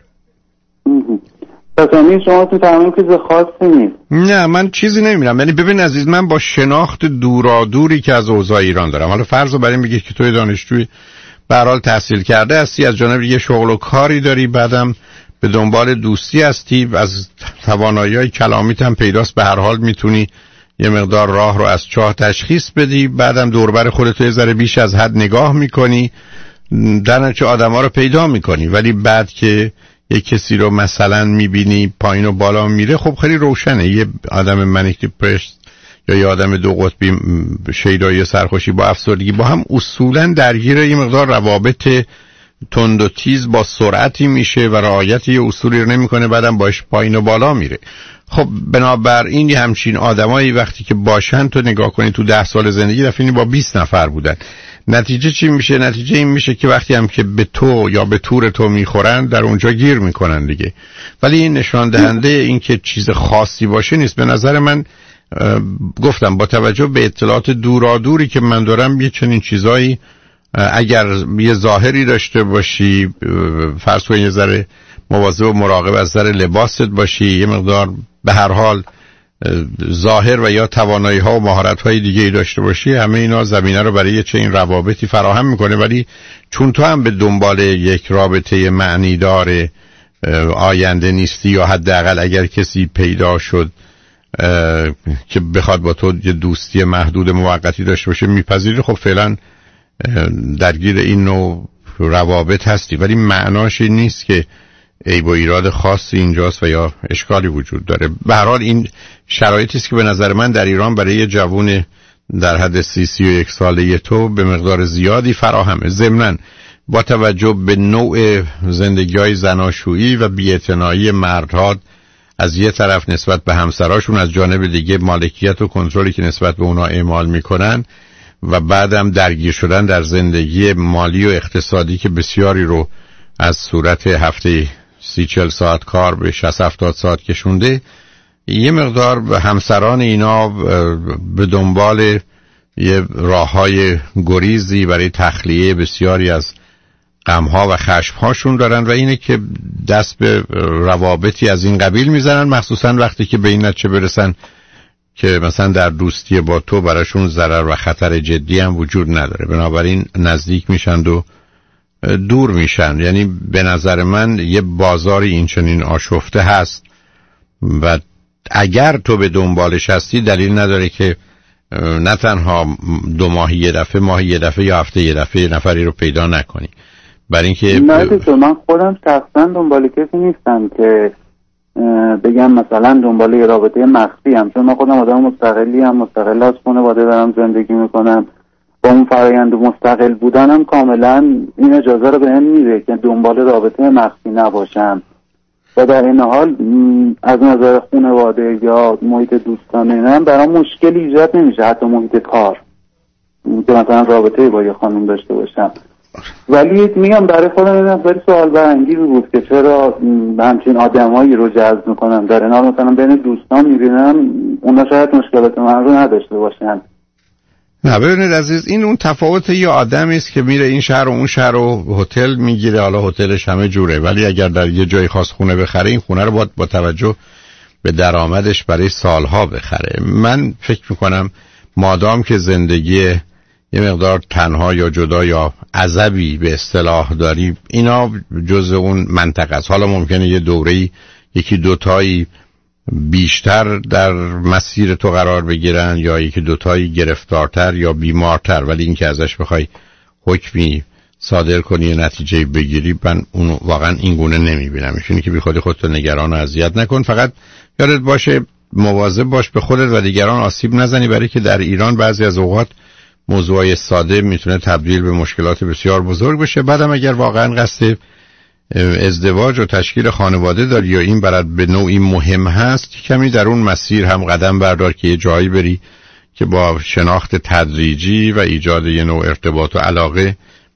بسیاری شما تو تمام چیز خاصی نیست. نه من چیزی نمیرم. یعنی ببین عزیز من با شناخت دورادوری که از اوضاع ایران دارم، حالا فرض رو برای این بگید که توی دانشجوی به هر حال تحصیل کرده هستی، از جانب یه شغل و کاری داری، بعدم به دنبال دوستی هستی، از توانایی‌های کلامیت هم پیداست، به هر حال میتونی یه مقدار راه رو از چاه تشخیص بدی، بعدم دوربر خودت یه ذره بیش از حد نگاه میکنی، در نتیجه آدما رو پیدا میکنی. ولی بعد که یه کسی رو مثلا میبینی پایین و بالا میره، خب خیلی روشنه یه آدم منیک دیپرس یا یه آدم دو قطبی شیدایی سرخوشی با افسردگی با هم اصولا درگیر یه مقدار روابط تند و تیز با سرعتی میشه و رعایت یه اصولی رو نمیکنه، بعدم باش پایین و بالا میره. خب بنابراین یه همچین آدمایی وقتی که باشن تو نگاه کنی تو ده سال زندگی دفعه با بیست نفر بودن، نتیجه چی میشه؟ نتیجه این میشه که وقتی هم که به تو یا به تور تو میخورن در اونجا گیر میکنن دیگه. ولی این نشان دهنده این که چیز خاصی باشه نیست. به نظر من گفتم با توجه به اطلاعات دورادوری که من دارم یه چنین چیزایی اگر یه ظاهری داشته باشی، فرض کن یه ذره مواظب و مراقب از ذره لباست باشی، یه مقدار به هر حال ظاهر و یا توانایی ها و مهارت های دیگه ای داشته باشی، همه اینا زمینه رو برای چه این روابطی فراهم میکنه. ولی چون تو هم به دنبال یک رابطه معنیدار آینده نیستی، یا حداقل اگر کسی پیدا شد که بخواد با تو یه دوستی محدود موقتی داشته باشه میپذیری، خب فعلا درگیر این نوع روابط هستی. ولی معناش این نیست که عیب و ایراد خاصی اینجاست و یا اشکالی وجود داره. به هر حال این شرایطی است که به نظر من در ایران برای یه جوون در حد سی سی و یک ساله تو به مقدار زیادی فراهمه. ضمناً با توجه به نوع زندگی‌های زناشویی و بی‌اعتنایی مردها از یه طرف نسبت به همسراشون، از جانب دیگه مالکیت و کنترلی که نسبت به اونا اعمال میکنن و بعدم درگیر شدن در زندگی مالی و اقتصادی که بسیاری رو از صورت هفته سی چل ساعت کار به شصت هفتاد ساعت کشونده، یه مقدار همسران اینا به دنبال یه راه‌های گریزی برای تخلیه بسیاری از غم‌ها و خشم‌هاشون دارن و اینه که دست به روابطی از این قبیل میزنن، مخصوصا وقتی که به این نتیجه برسن که مثلا در دوستی با تو براشون ضرر و خطر جدی هم وجود نداره، بنابراین نزدیک میشن و دور میشن. یعنی به نظر من یه بازاری این چنین آشفته هست و اگر تو به دنبالش هستی دلیل نداره که نه تنها دو ماهی یه دفعه، ماهی یه دفعه یا هفته یه دفعه نفری رو پیدا نکنی. برای اینکه نه دیگه من خودم شخصا دنبال کسی نیستم که بگم مثلا دنبال یه رابطه مخفی هم، چون من خودم آدم مستقلی هم، مستقل از خانواده دارم زندگی میکنم، با اون فرآیند مستقل بودنم کاملا این اجازه رو بهم میده که دنبال رابطه مخفی نباشم و در این حال از نظر خانواده یا محیط دوستانه من برام مشکلی ایجاد نمیشه، حتی محیط کار که مثلا رابطه با یه خانم داشته باشم. ولی میگم برای خودم این خیلی سوال برانگیز بود که چرا همچین آدمایی رو جذب میکنم، در این حال مثلا بین دوستان میبینم اونا شاید مشکلات من رو نداشته باشن. نه ببینید عزیز، این اون تفاوت یه آدمی است که میره این شهر و اون شهر و هتل میگیره، حالا هتلش همه جوره، ولی اگر در یه جای خاص خونه بخره، این خونه رو باید با توجه به درآمدش برای سالها بخره. من فکر میکنم مادام که زندگی یه مقدار تنها یا جدا یا عزبی به اصطلاح داری، اینا جز اون منطقه است. حالا ممکنه یه دوره‌ای یکی دوتایی بیشتر در مسیر تو قرار بگیرن یا یکی دوتایی گرفتارتر یا بیمارتر، ولی این که ازش بخوای حکمی صادر کنی نتیجه بگیری، من اون واقعا این گونه نمیبینم. اینه که بی خودی خودتو نگران و اذیت نکن، فقط یادت باشه مواظب باش به خودت و دیگران آسیب نزنی، برای که در ایران بعضی از اوقات موضوعی ساده میتونه تبدیل به مشکلات بسیار بزرگ بشه. بعدم اگر واقعا قصد ازدواج و تشکیل خانواده داری یا این برات به نوعی مهم هست، کمی در اون مسیر هم قدم بردار که یه جایی بری که با شناخت تدریجی و ایجاد یه نوع ارتباط و علاقه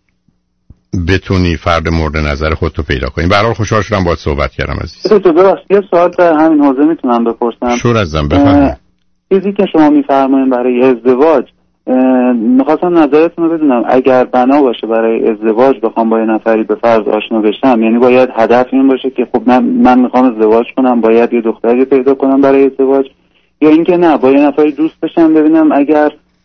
بتونی فرد مورد نظر خودتو پیدا کنی. به هر حال خوشحال شدم باهات صحبت کردم عزیز. تو درست یه سوال در همین حوزه میتونم بپرسم؟ شور ازم بفرمایید. چیزی که شما میفرمایید برای ازدواج، میخواستم نظرتون رو بدونم، اگر بنا باشه برای ازدواج بخوام با یه نفری به فرض آشنا بشم، یعنی باید هدف این باشه که خب من من میخوام ازدواج کنم، باید یه دختری پیدا کنم برای ازدواج، یا اینکه نه با یه نفری دوست بشم ببینم اگر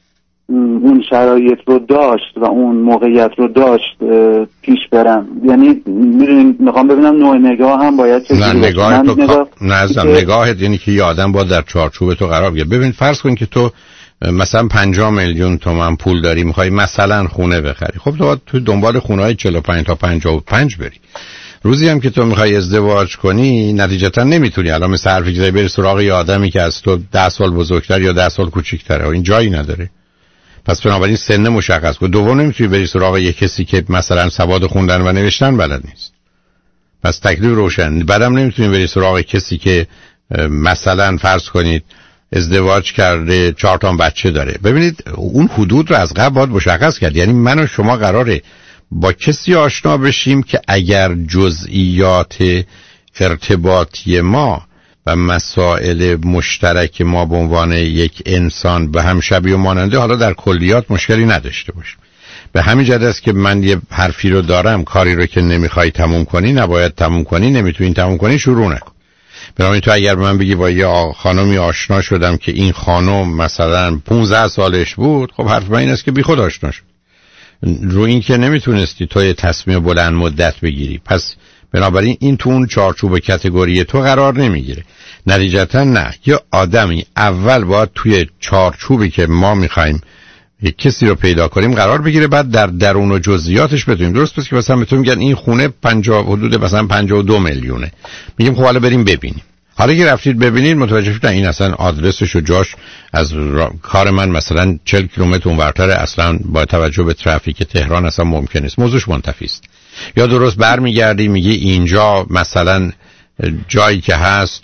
اون شرایط رو داشت و اون موقعیت رو داشت پیش برم. یعنی میدونین میخوام ببینم نوع نگاه هم باید چه نه نگاه تو نگاه... نه ازم که... نگاهت یعنی که یه آدم باید در چارچوب تو قرار بگیره. ببین فرض کن که تو مثلا پنجاه میلیون تومان پول داری، میخوای مثلا خونه بخری، خب تو باید تو دنبال خونه های چهل و پنج تا پنجاه و پنج بری. روزی هم که تو میخوای ازدواج کنی نتیجتا نمیتونی الان مثل حرفی که بری سراغ یه آدمی که از تو ده سال بزرگتر یا ده سال کوچیک‌تره، این جایی نداره. پس بنابراین سن مشخص کن. دوم نمیتونی بری سراغ یه کسی که مثلا سواد خوندن و نوشتن بلد نیست، پس تکلیف روشن. بعدم نمیتونی بری سراغ کسی که مثلا فرض کنید ازدواج کرده چهار تا بچه داره. ببینید اون حدود رو از قبل باید مشخص کرد. یعنی من و شما قراره با کسی آشنا بشیم که اگر جزئیات ارتباطی ما و مسائل مشترک ما به عنوان یک انسان به هم شبیه و ماننده، حالا در کلیات مشکلی نداشته باشیم. به همین جهت است که من یه حرفی رو دارم، کاری رو که نمیخوای تموم کنی نباید تموم کنی، نمیتونی تموم کنی شروع نکن. بنابراین تو اگر به من بگی با یه خانمی آشنا شدم که این خانم مثلا پونزده سالش بود، خب حرف من این است که بی خود آشنا شد. رو این که نمیتونستی تو یه تصمیم بلند مدت بگیری، پس بنابراین این تو اون چارچوب کاتگوری تو قرار نمیگیره. نتیجتا نه، یه آدمی اول باید توی چارچوبی که ما میخوایم یک کسی رو پیدا کنیم قرار بگیره، بعد در درون و جزئیاتش بدونیم. درست پس که مثلا بهتون میگن این خونه پنجاه حدود مثلا پنجاه و دو میلیونه، میگیم خب حالا بریم ببینیم. حالا که رفتید ببینید متوجه شدید این اصلا آدرسش و جاش از را... کار من مثلا چهل کیلومتر اونورتر، اصلا با توجه به ترافیک تهران اصلا ممکن نیست، موضوعش منتفی است. یا درست برمیگردی میگی اینجا مثلا جایی که هست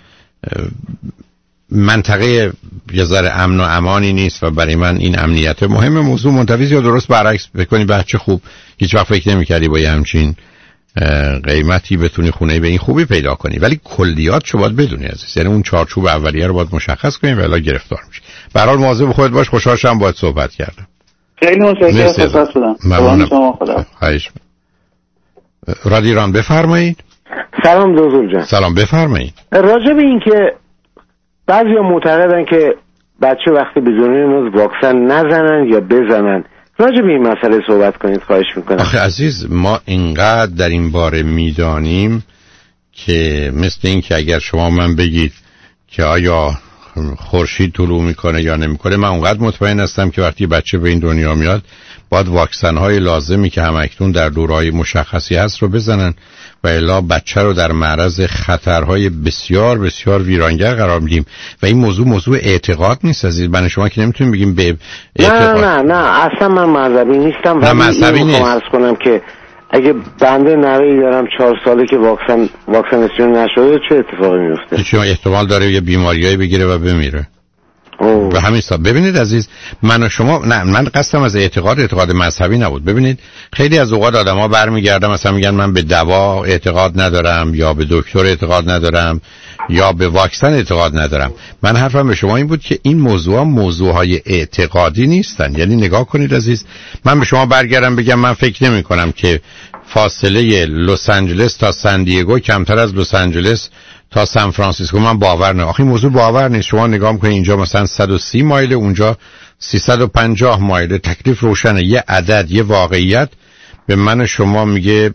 منطقه یه ذره امن و امانی نیست و برای من این امنیت مهمه، موضوع منتفی. یا درست برعکس بکنی بچه خوب، هیچ وقت فکر نمی‌کردی با یه همچین قیمتی بتونی خونه به این خوبی پیدا کنی. ولی کلیات شو باید بدونی عزیز، یعنی اون چارچوب اولیه رو باید مشخص کنی ولی گرفتار میشی. به هر حال مواظب خودت باش. خوشحال شدم باهات صحبت کردم. خیلی متشکرم. خوشحال شدم. ممنونم. خواهش. رادیو ایران بفرمایید. سلام دکتر جان. سلام بفرمایید. راجع به این که بعضیا معتقدن که بچه وقتی به دنیا میاد واکسن نزنن یا بزنن، راجع به این مسئله صحبت کنید خواهش میکنم. آخه عزیز ما اینقدر در این باره میدانیم که مثل این که اگر شما من بگید که آیا خورشید طلوع میکنه یا نمیکنه، من اونقدر مطمئن هستم که وقتی بچه به این دنیا میاد باید واکسن های لازمی که همکنون در دورهای مشخصی هست رو بزنن و الا بچه رو در معرض خطرهای بسیار بسیار ویرانگر قرار میدیم. و این موضوع موضوع اعتقاد نیست عزیز. من شما که نمیتونیم بگیم به اعتقاد. نه نه نه اصلا من مذهبی نیستم. نه مذهبی نیست. عرض کنم که اگه بنده نوه‌ای دارم چهار ساله که واکسن واکسیناسیون نشده چه اتفاقی میفته؟ چون احتمال داره یه بیماریایی بگیره و بمیره. به همین حساب ببینید عزیز، من و شما نه، من قصدم از اعتقاد اعتقاد مذهبی نبود. ببینید خیلی از اوقات آدما برمیگردن مثلا میگن من به دوا اعتقاد ندارم یا به دکتر اعتقاد ندارم یا به واکسن اعتقاد ندارم. من حرفم به شما این بود که این موضوع موضوعهای اعتقادی نیستن. یعنی نگاه کنید عزیز، من به شما برگردم بگم من فکر نمی کنم که فاصله لس آنجلس تا سن دیگو کمتر از لس آنجلس تا سان فرانسیسکو، من باور نه. آخه این موضوع باور نیست. شما نگاه میکنید اینجا مثلا صد و سی مایل، اونجا سیصد و پنجاه مایل، تکلیف روشنه. یه عدد، یه واقعیت به من و شما میگه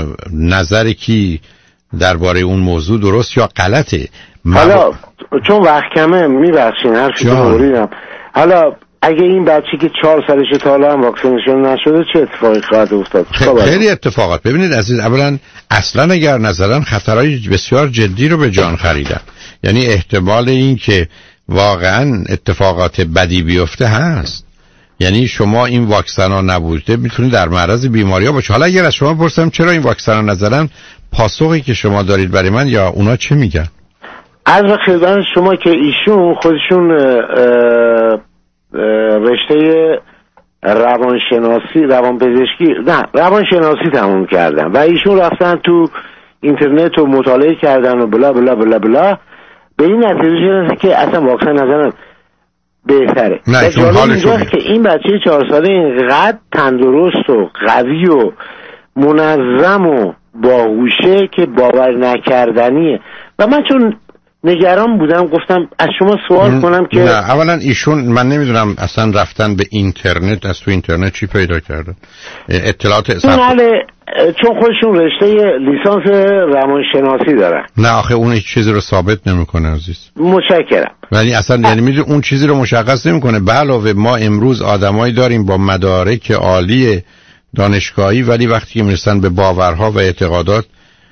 نظر کی درباره اون موضوع درست یا غلطه. حالا چون وقت کمه میبخشین حرفی رو بریدم. حالا اگه این بچه که چهار سالشه تا حالا هم واکسینشون نشده چه اتفاقی خواهد افتاد؟ خیلی اتفاقات. ببینید عزیز، اولا اصلا اگر نظرن خطرهای بسیار جدی رو به جان خریدن. یعنی احتمال این که واقعا اتفاقات بدی بیفته هست. یعنی شما این واکسن ها نبوده میتونید در معرض بیماری ها باشه. حالا اگر از شما پرسم چرا این واکسن ها نزدن، پاسخی که شما دارید برای من یا اونا چه میگن؟ از خدمت شما که ایشون خودشون اه رشته روانشناسی روانپزشکی نه روانشناسی تموم کردن و ایشون رفتن تو اینترنت و مطالعه کردن و بلا بلا بلا بلا به این نتیجه رسیدن که اصلا واکسن نزنن بهتره. نه چون اینجاست که این بچه چهار ساله اینقدر تندرست و قوی و منظم و باهوشه که باور نکردنیه. و من چون نگران بودم، گفتم از شما سوال کنم که نه اولا ایشون من نمیدونم اصلا رفتن به اینترنت، از تو اینترنت چی پیدا کردن اطلاعات بله، چون خودشون رشته لیسانس روانشناسی دارن. نه آخه اون هیچ چیزی رو ثابت نمیکنه عزیز. متشکرم. ولی اصلا یعنی میدونی اون چیزی رو مشخص نمیکنه. به علاوه ما امروز آدمایی داریم با مدارک عالی دانشگاهی ولی وقتی که میرسن به باورها و اعتقادات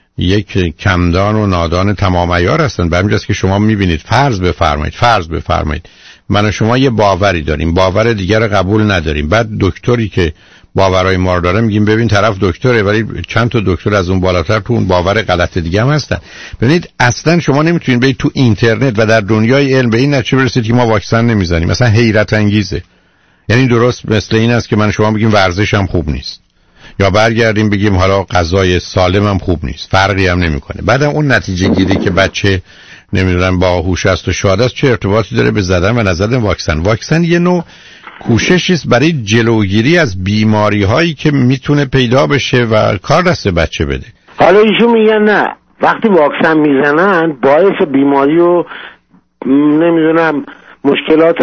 یک کمدان و نادان تمام عیار هستن. برمی‌دارد که شما میبینید فرض بفرمایید فرض بفرمایید من و شما یه باوری داریم، باور دیگر قبول نداریم، بعد دکتری که باورهای ما رو داره میگیم ببین طرف دکتره ولی چند تا دکتر از اون بالاتر تو اون باور غلط دیگه هم هستن. ببینید اصلا شما نمیتونید برید تو اینترنت و در دنیای علم به این نتیجه برسید که ما واکسن نمیزنیم. مثلا حیرت انگیزه. یعنی درست مثل این است که من شما بگیم ورزش هم خوب نیست یا برگردیم بگیم حالا غذای سالم هم خوب نیست، فرقی هم نمیکنه. بعدم اون نتیجه گیری که بچه نمیدونم با هوش است و شاد است چه ارتباطی داره به زدن و نزدن واکسن؟ واکسن یه نوع کوششی است برای جلوگیری از بیماری هایی که میتونه پیدا بشه و کار دست بچه بده. حالا ایشون میگن نه وقتی واکسن میزنن باعث بیماری و نمیدونم مشکلات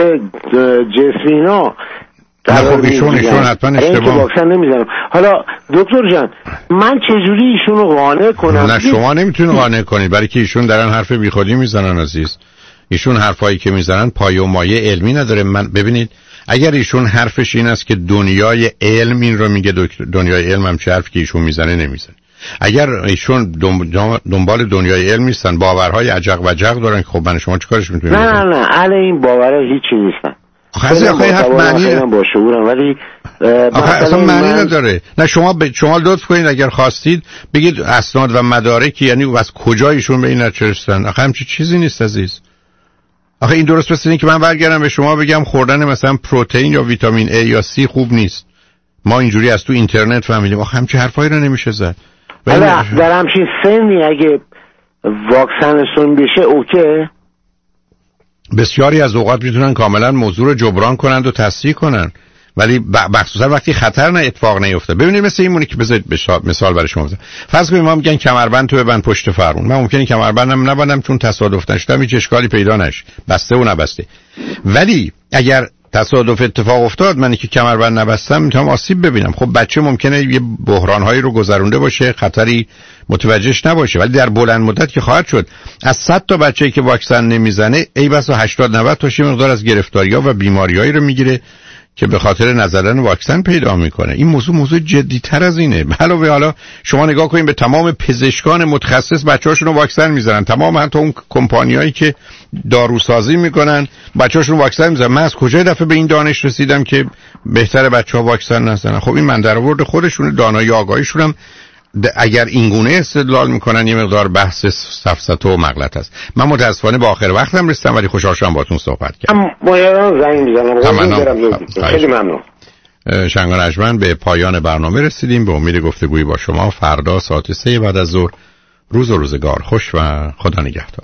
جسمی اینا نه خب ایشون ایشون حتما اشتباه واکسن نمیزنم. حالا دکتر جان من چجوری ایشون رو قانع کنم؟ نه شما نمیتونید قانع کنید برای که ایشون دارن حرف بیخودی میزنن عزیز. ایشون حرفایی که میزنن پایه و مایه علمی نداره. من ببینید اگر ایشون حرفش این است که دنیای علم این رو میگه، دنیای علم هم چه حرفی که ایشون میزنه نمیزنه. اگر ایشون دنبال دنیای علم نیستن، باورهای عجق و جق دارن، خب من شما چیکارش میتونید؟ نه نه نه علی این باورها هیچی نیستن. آخه آخه حرف معنی با شعورم ولی آخه اصلا معنی نداره. نه شما ب... شما لطف کنید اگر خواستید بگید اسناد و مدارکی، یعنی از کجا ایشون به این نتیجه رسیدن. آخه همچین چیزی نیست عزیز. آخه این درست مثل این که من برگردم به شما بگم خوردن مثلا پروتئین یا ویتامین A یا C خوب نیست. ما اینجوری از تو اینترنت فهمیدیم. آخه همچین حرفایی رو نمیشه زد. حالا در همچین سنی اگه واکسنشون بشه اوکی. بسیاری از اوقات میتونن کاملا موضوع رو جبران کنند و تصحیح کنن، ولی مخصوصا وقتی خطر نه اتفاق نیفته. ببینید مثل این مونی که بذارید مثال برای شما بزنم. فرض کنید ما میگن کمربند تو ببند پشت فرمون. من ممکنه کمربندم نبندم چون تصادف نشدم هیچ اشکالی پیدا نشه، بسته و نبسته. ولی اگر تصادف اتفاق افتاد منی که کمربند نبستم میتونم آسیب ببینم. خب بچه ممکنه یه بحران‌هایی رو گذرونده باشه، خطری متوجهش نباشه، ولی در بلند مدت که خواهد شد. از صد تا بچه‌ای که واکسن نمیزنه ای بسا هشتاد نود تاش مقدار از گرفتاری‌ها و بیماری‌هایی رو میگیره که به خاطر نزدن واکسن پیدا میکنه. این موضوع موضوع جدی‌تر از اینه. علاوه حالا شما نگاه کنید به تمام پزشکان متخصص بچه‌هاشون رو واکسن میزنن، تمام حتی اون کمپانیایی که داروسازی میکنن بچه‌هاشون واکسن میزنن. من از کجای دفعه به این دانش رسیدم که بهتره بچه‌ها واکسن نزنن؟ خب این من در آورد خودشون دانایی آگاهیشون هم اگر اینگونه استدلال میکنن یه مقدار بحث سفسطه و مغلط است. من متاسفانه با آخر وقتم رسیدم ولی خوشحال شدم باهاتون صحبت کردم. مایران زنگ میزنم. خیلی ممنون. شنگان اجمن به پایان برنامه رسیدیم. به امید گفتگویی با شما فردا ساعت سه بعد از ظهر. روز و روزگار خوش و خدا نگهدار.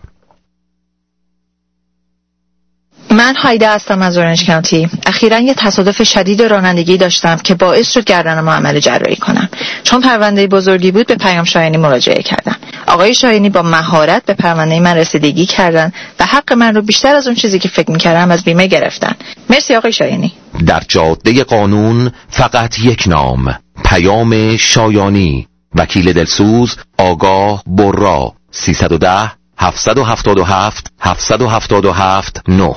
من هایده هستم از اورنج کانتی. اخیراً یه تصادف شدید رانندگی داشتم که باعث شد گردنم عمل جراحی کنم. چون پرونده بزرگی بود به پیام شاهینی مراجعه کردم. آقای شاهینی با مهارت به پرونده من رسیدگی کردن و حق من رو بیشتر از اون چیزی که فکر می‌کردم از بیمه گرفتن. مرسی آقای شاهینی. در جاده قانون فقط یک نام، پیام شایانی. وکیل دلسوز آگاه برا. سیصد و ده هفتصد و هفتاد و هفت هفتصد و هفتاد و هفت نه.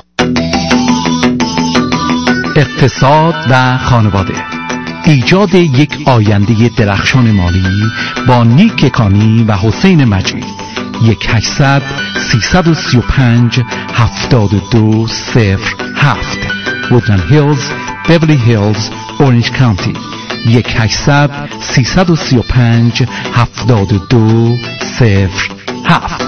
اقتصاد و خانواده، ایجاد یک آینده درخشان مالی با نیک کانی و حسین مجید. یک هشتصد سیصد و سی و پنج هفتاد و دو صفر هفت وودلند هیلز، بیولی هیلز، اورنج کانتی. یک هشتصد سیصد و سی و پنج هفتاد و دو صفر هفت.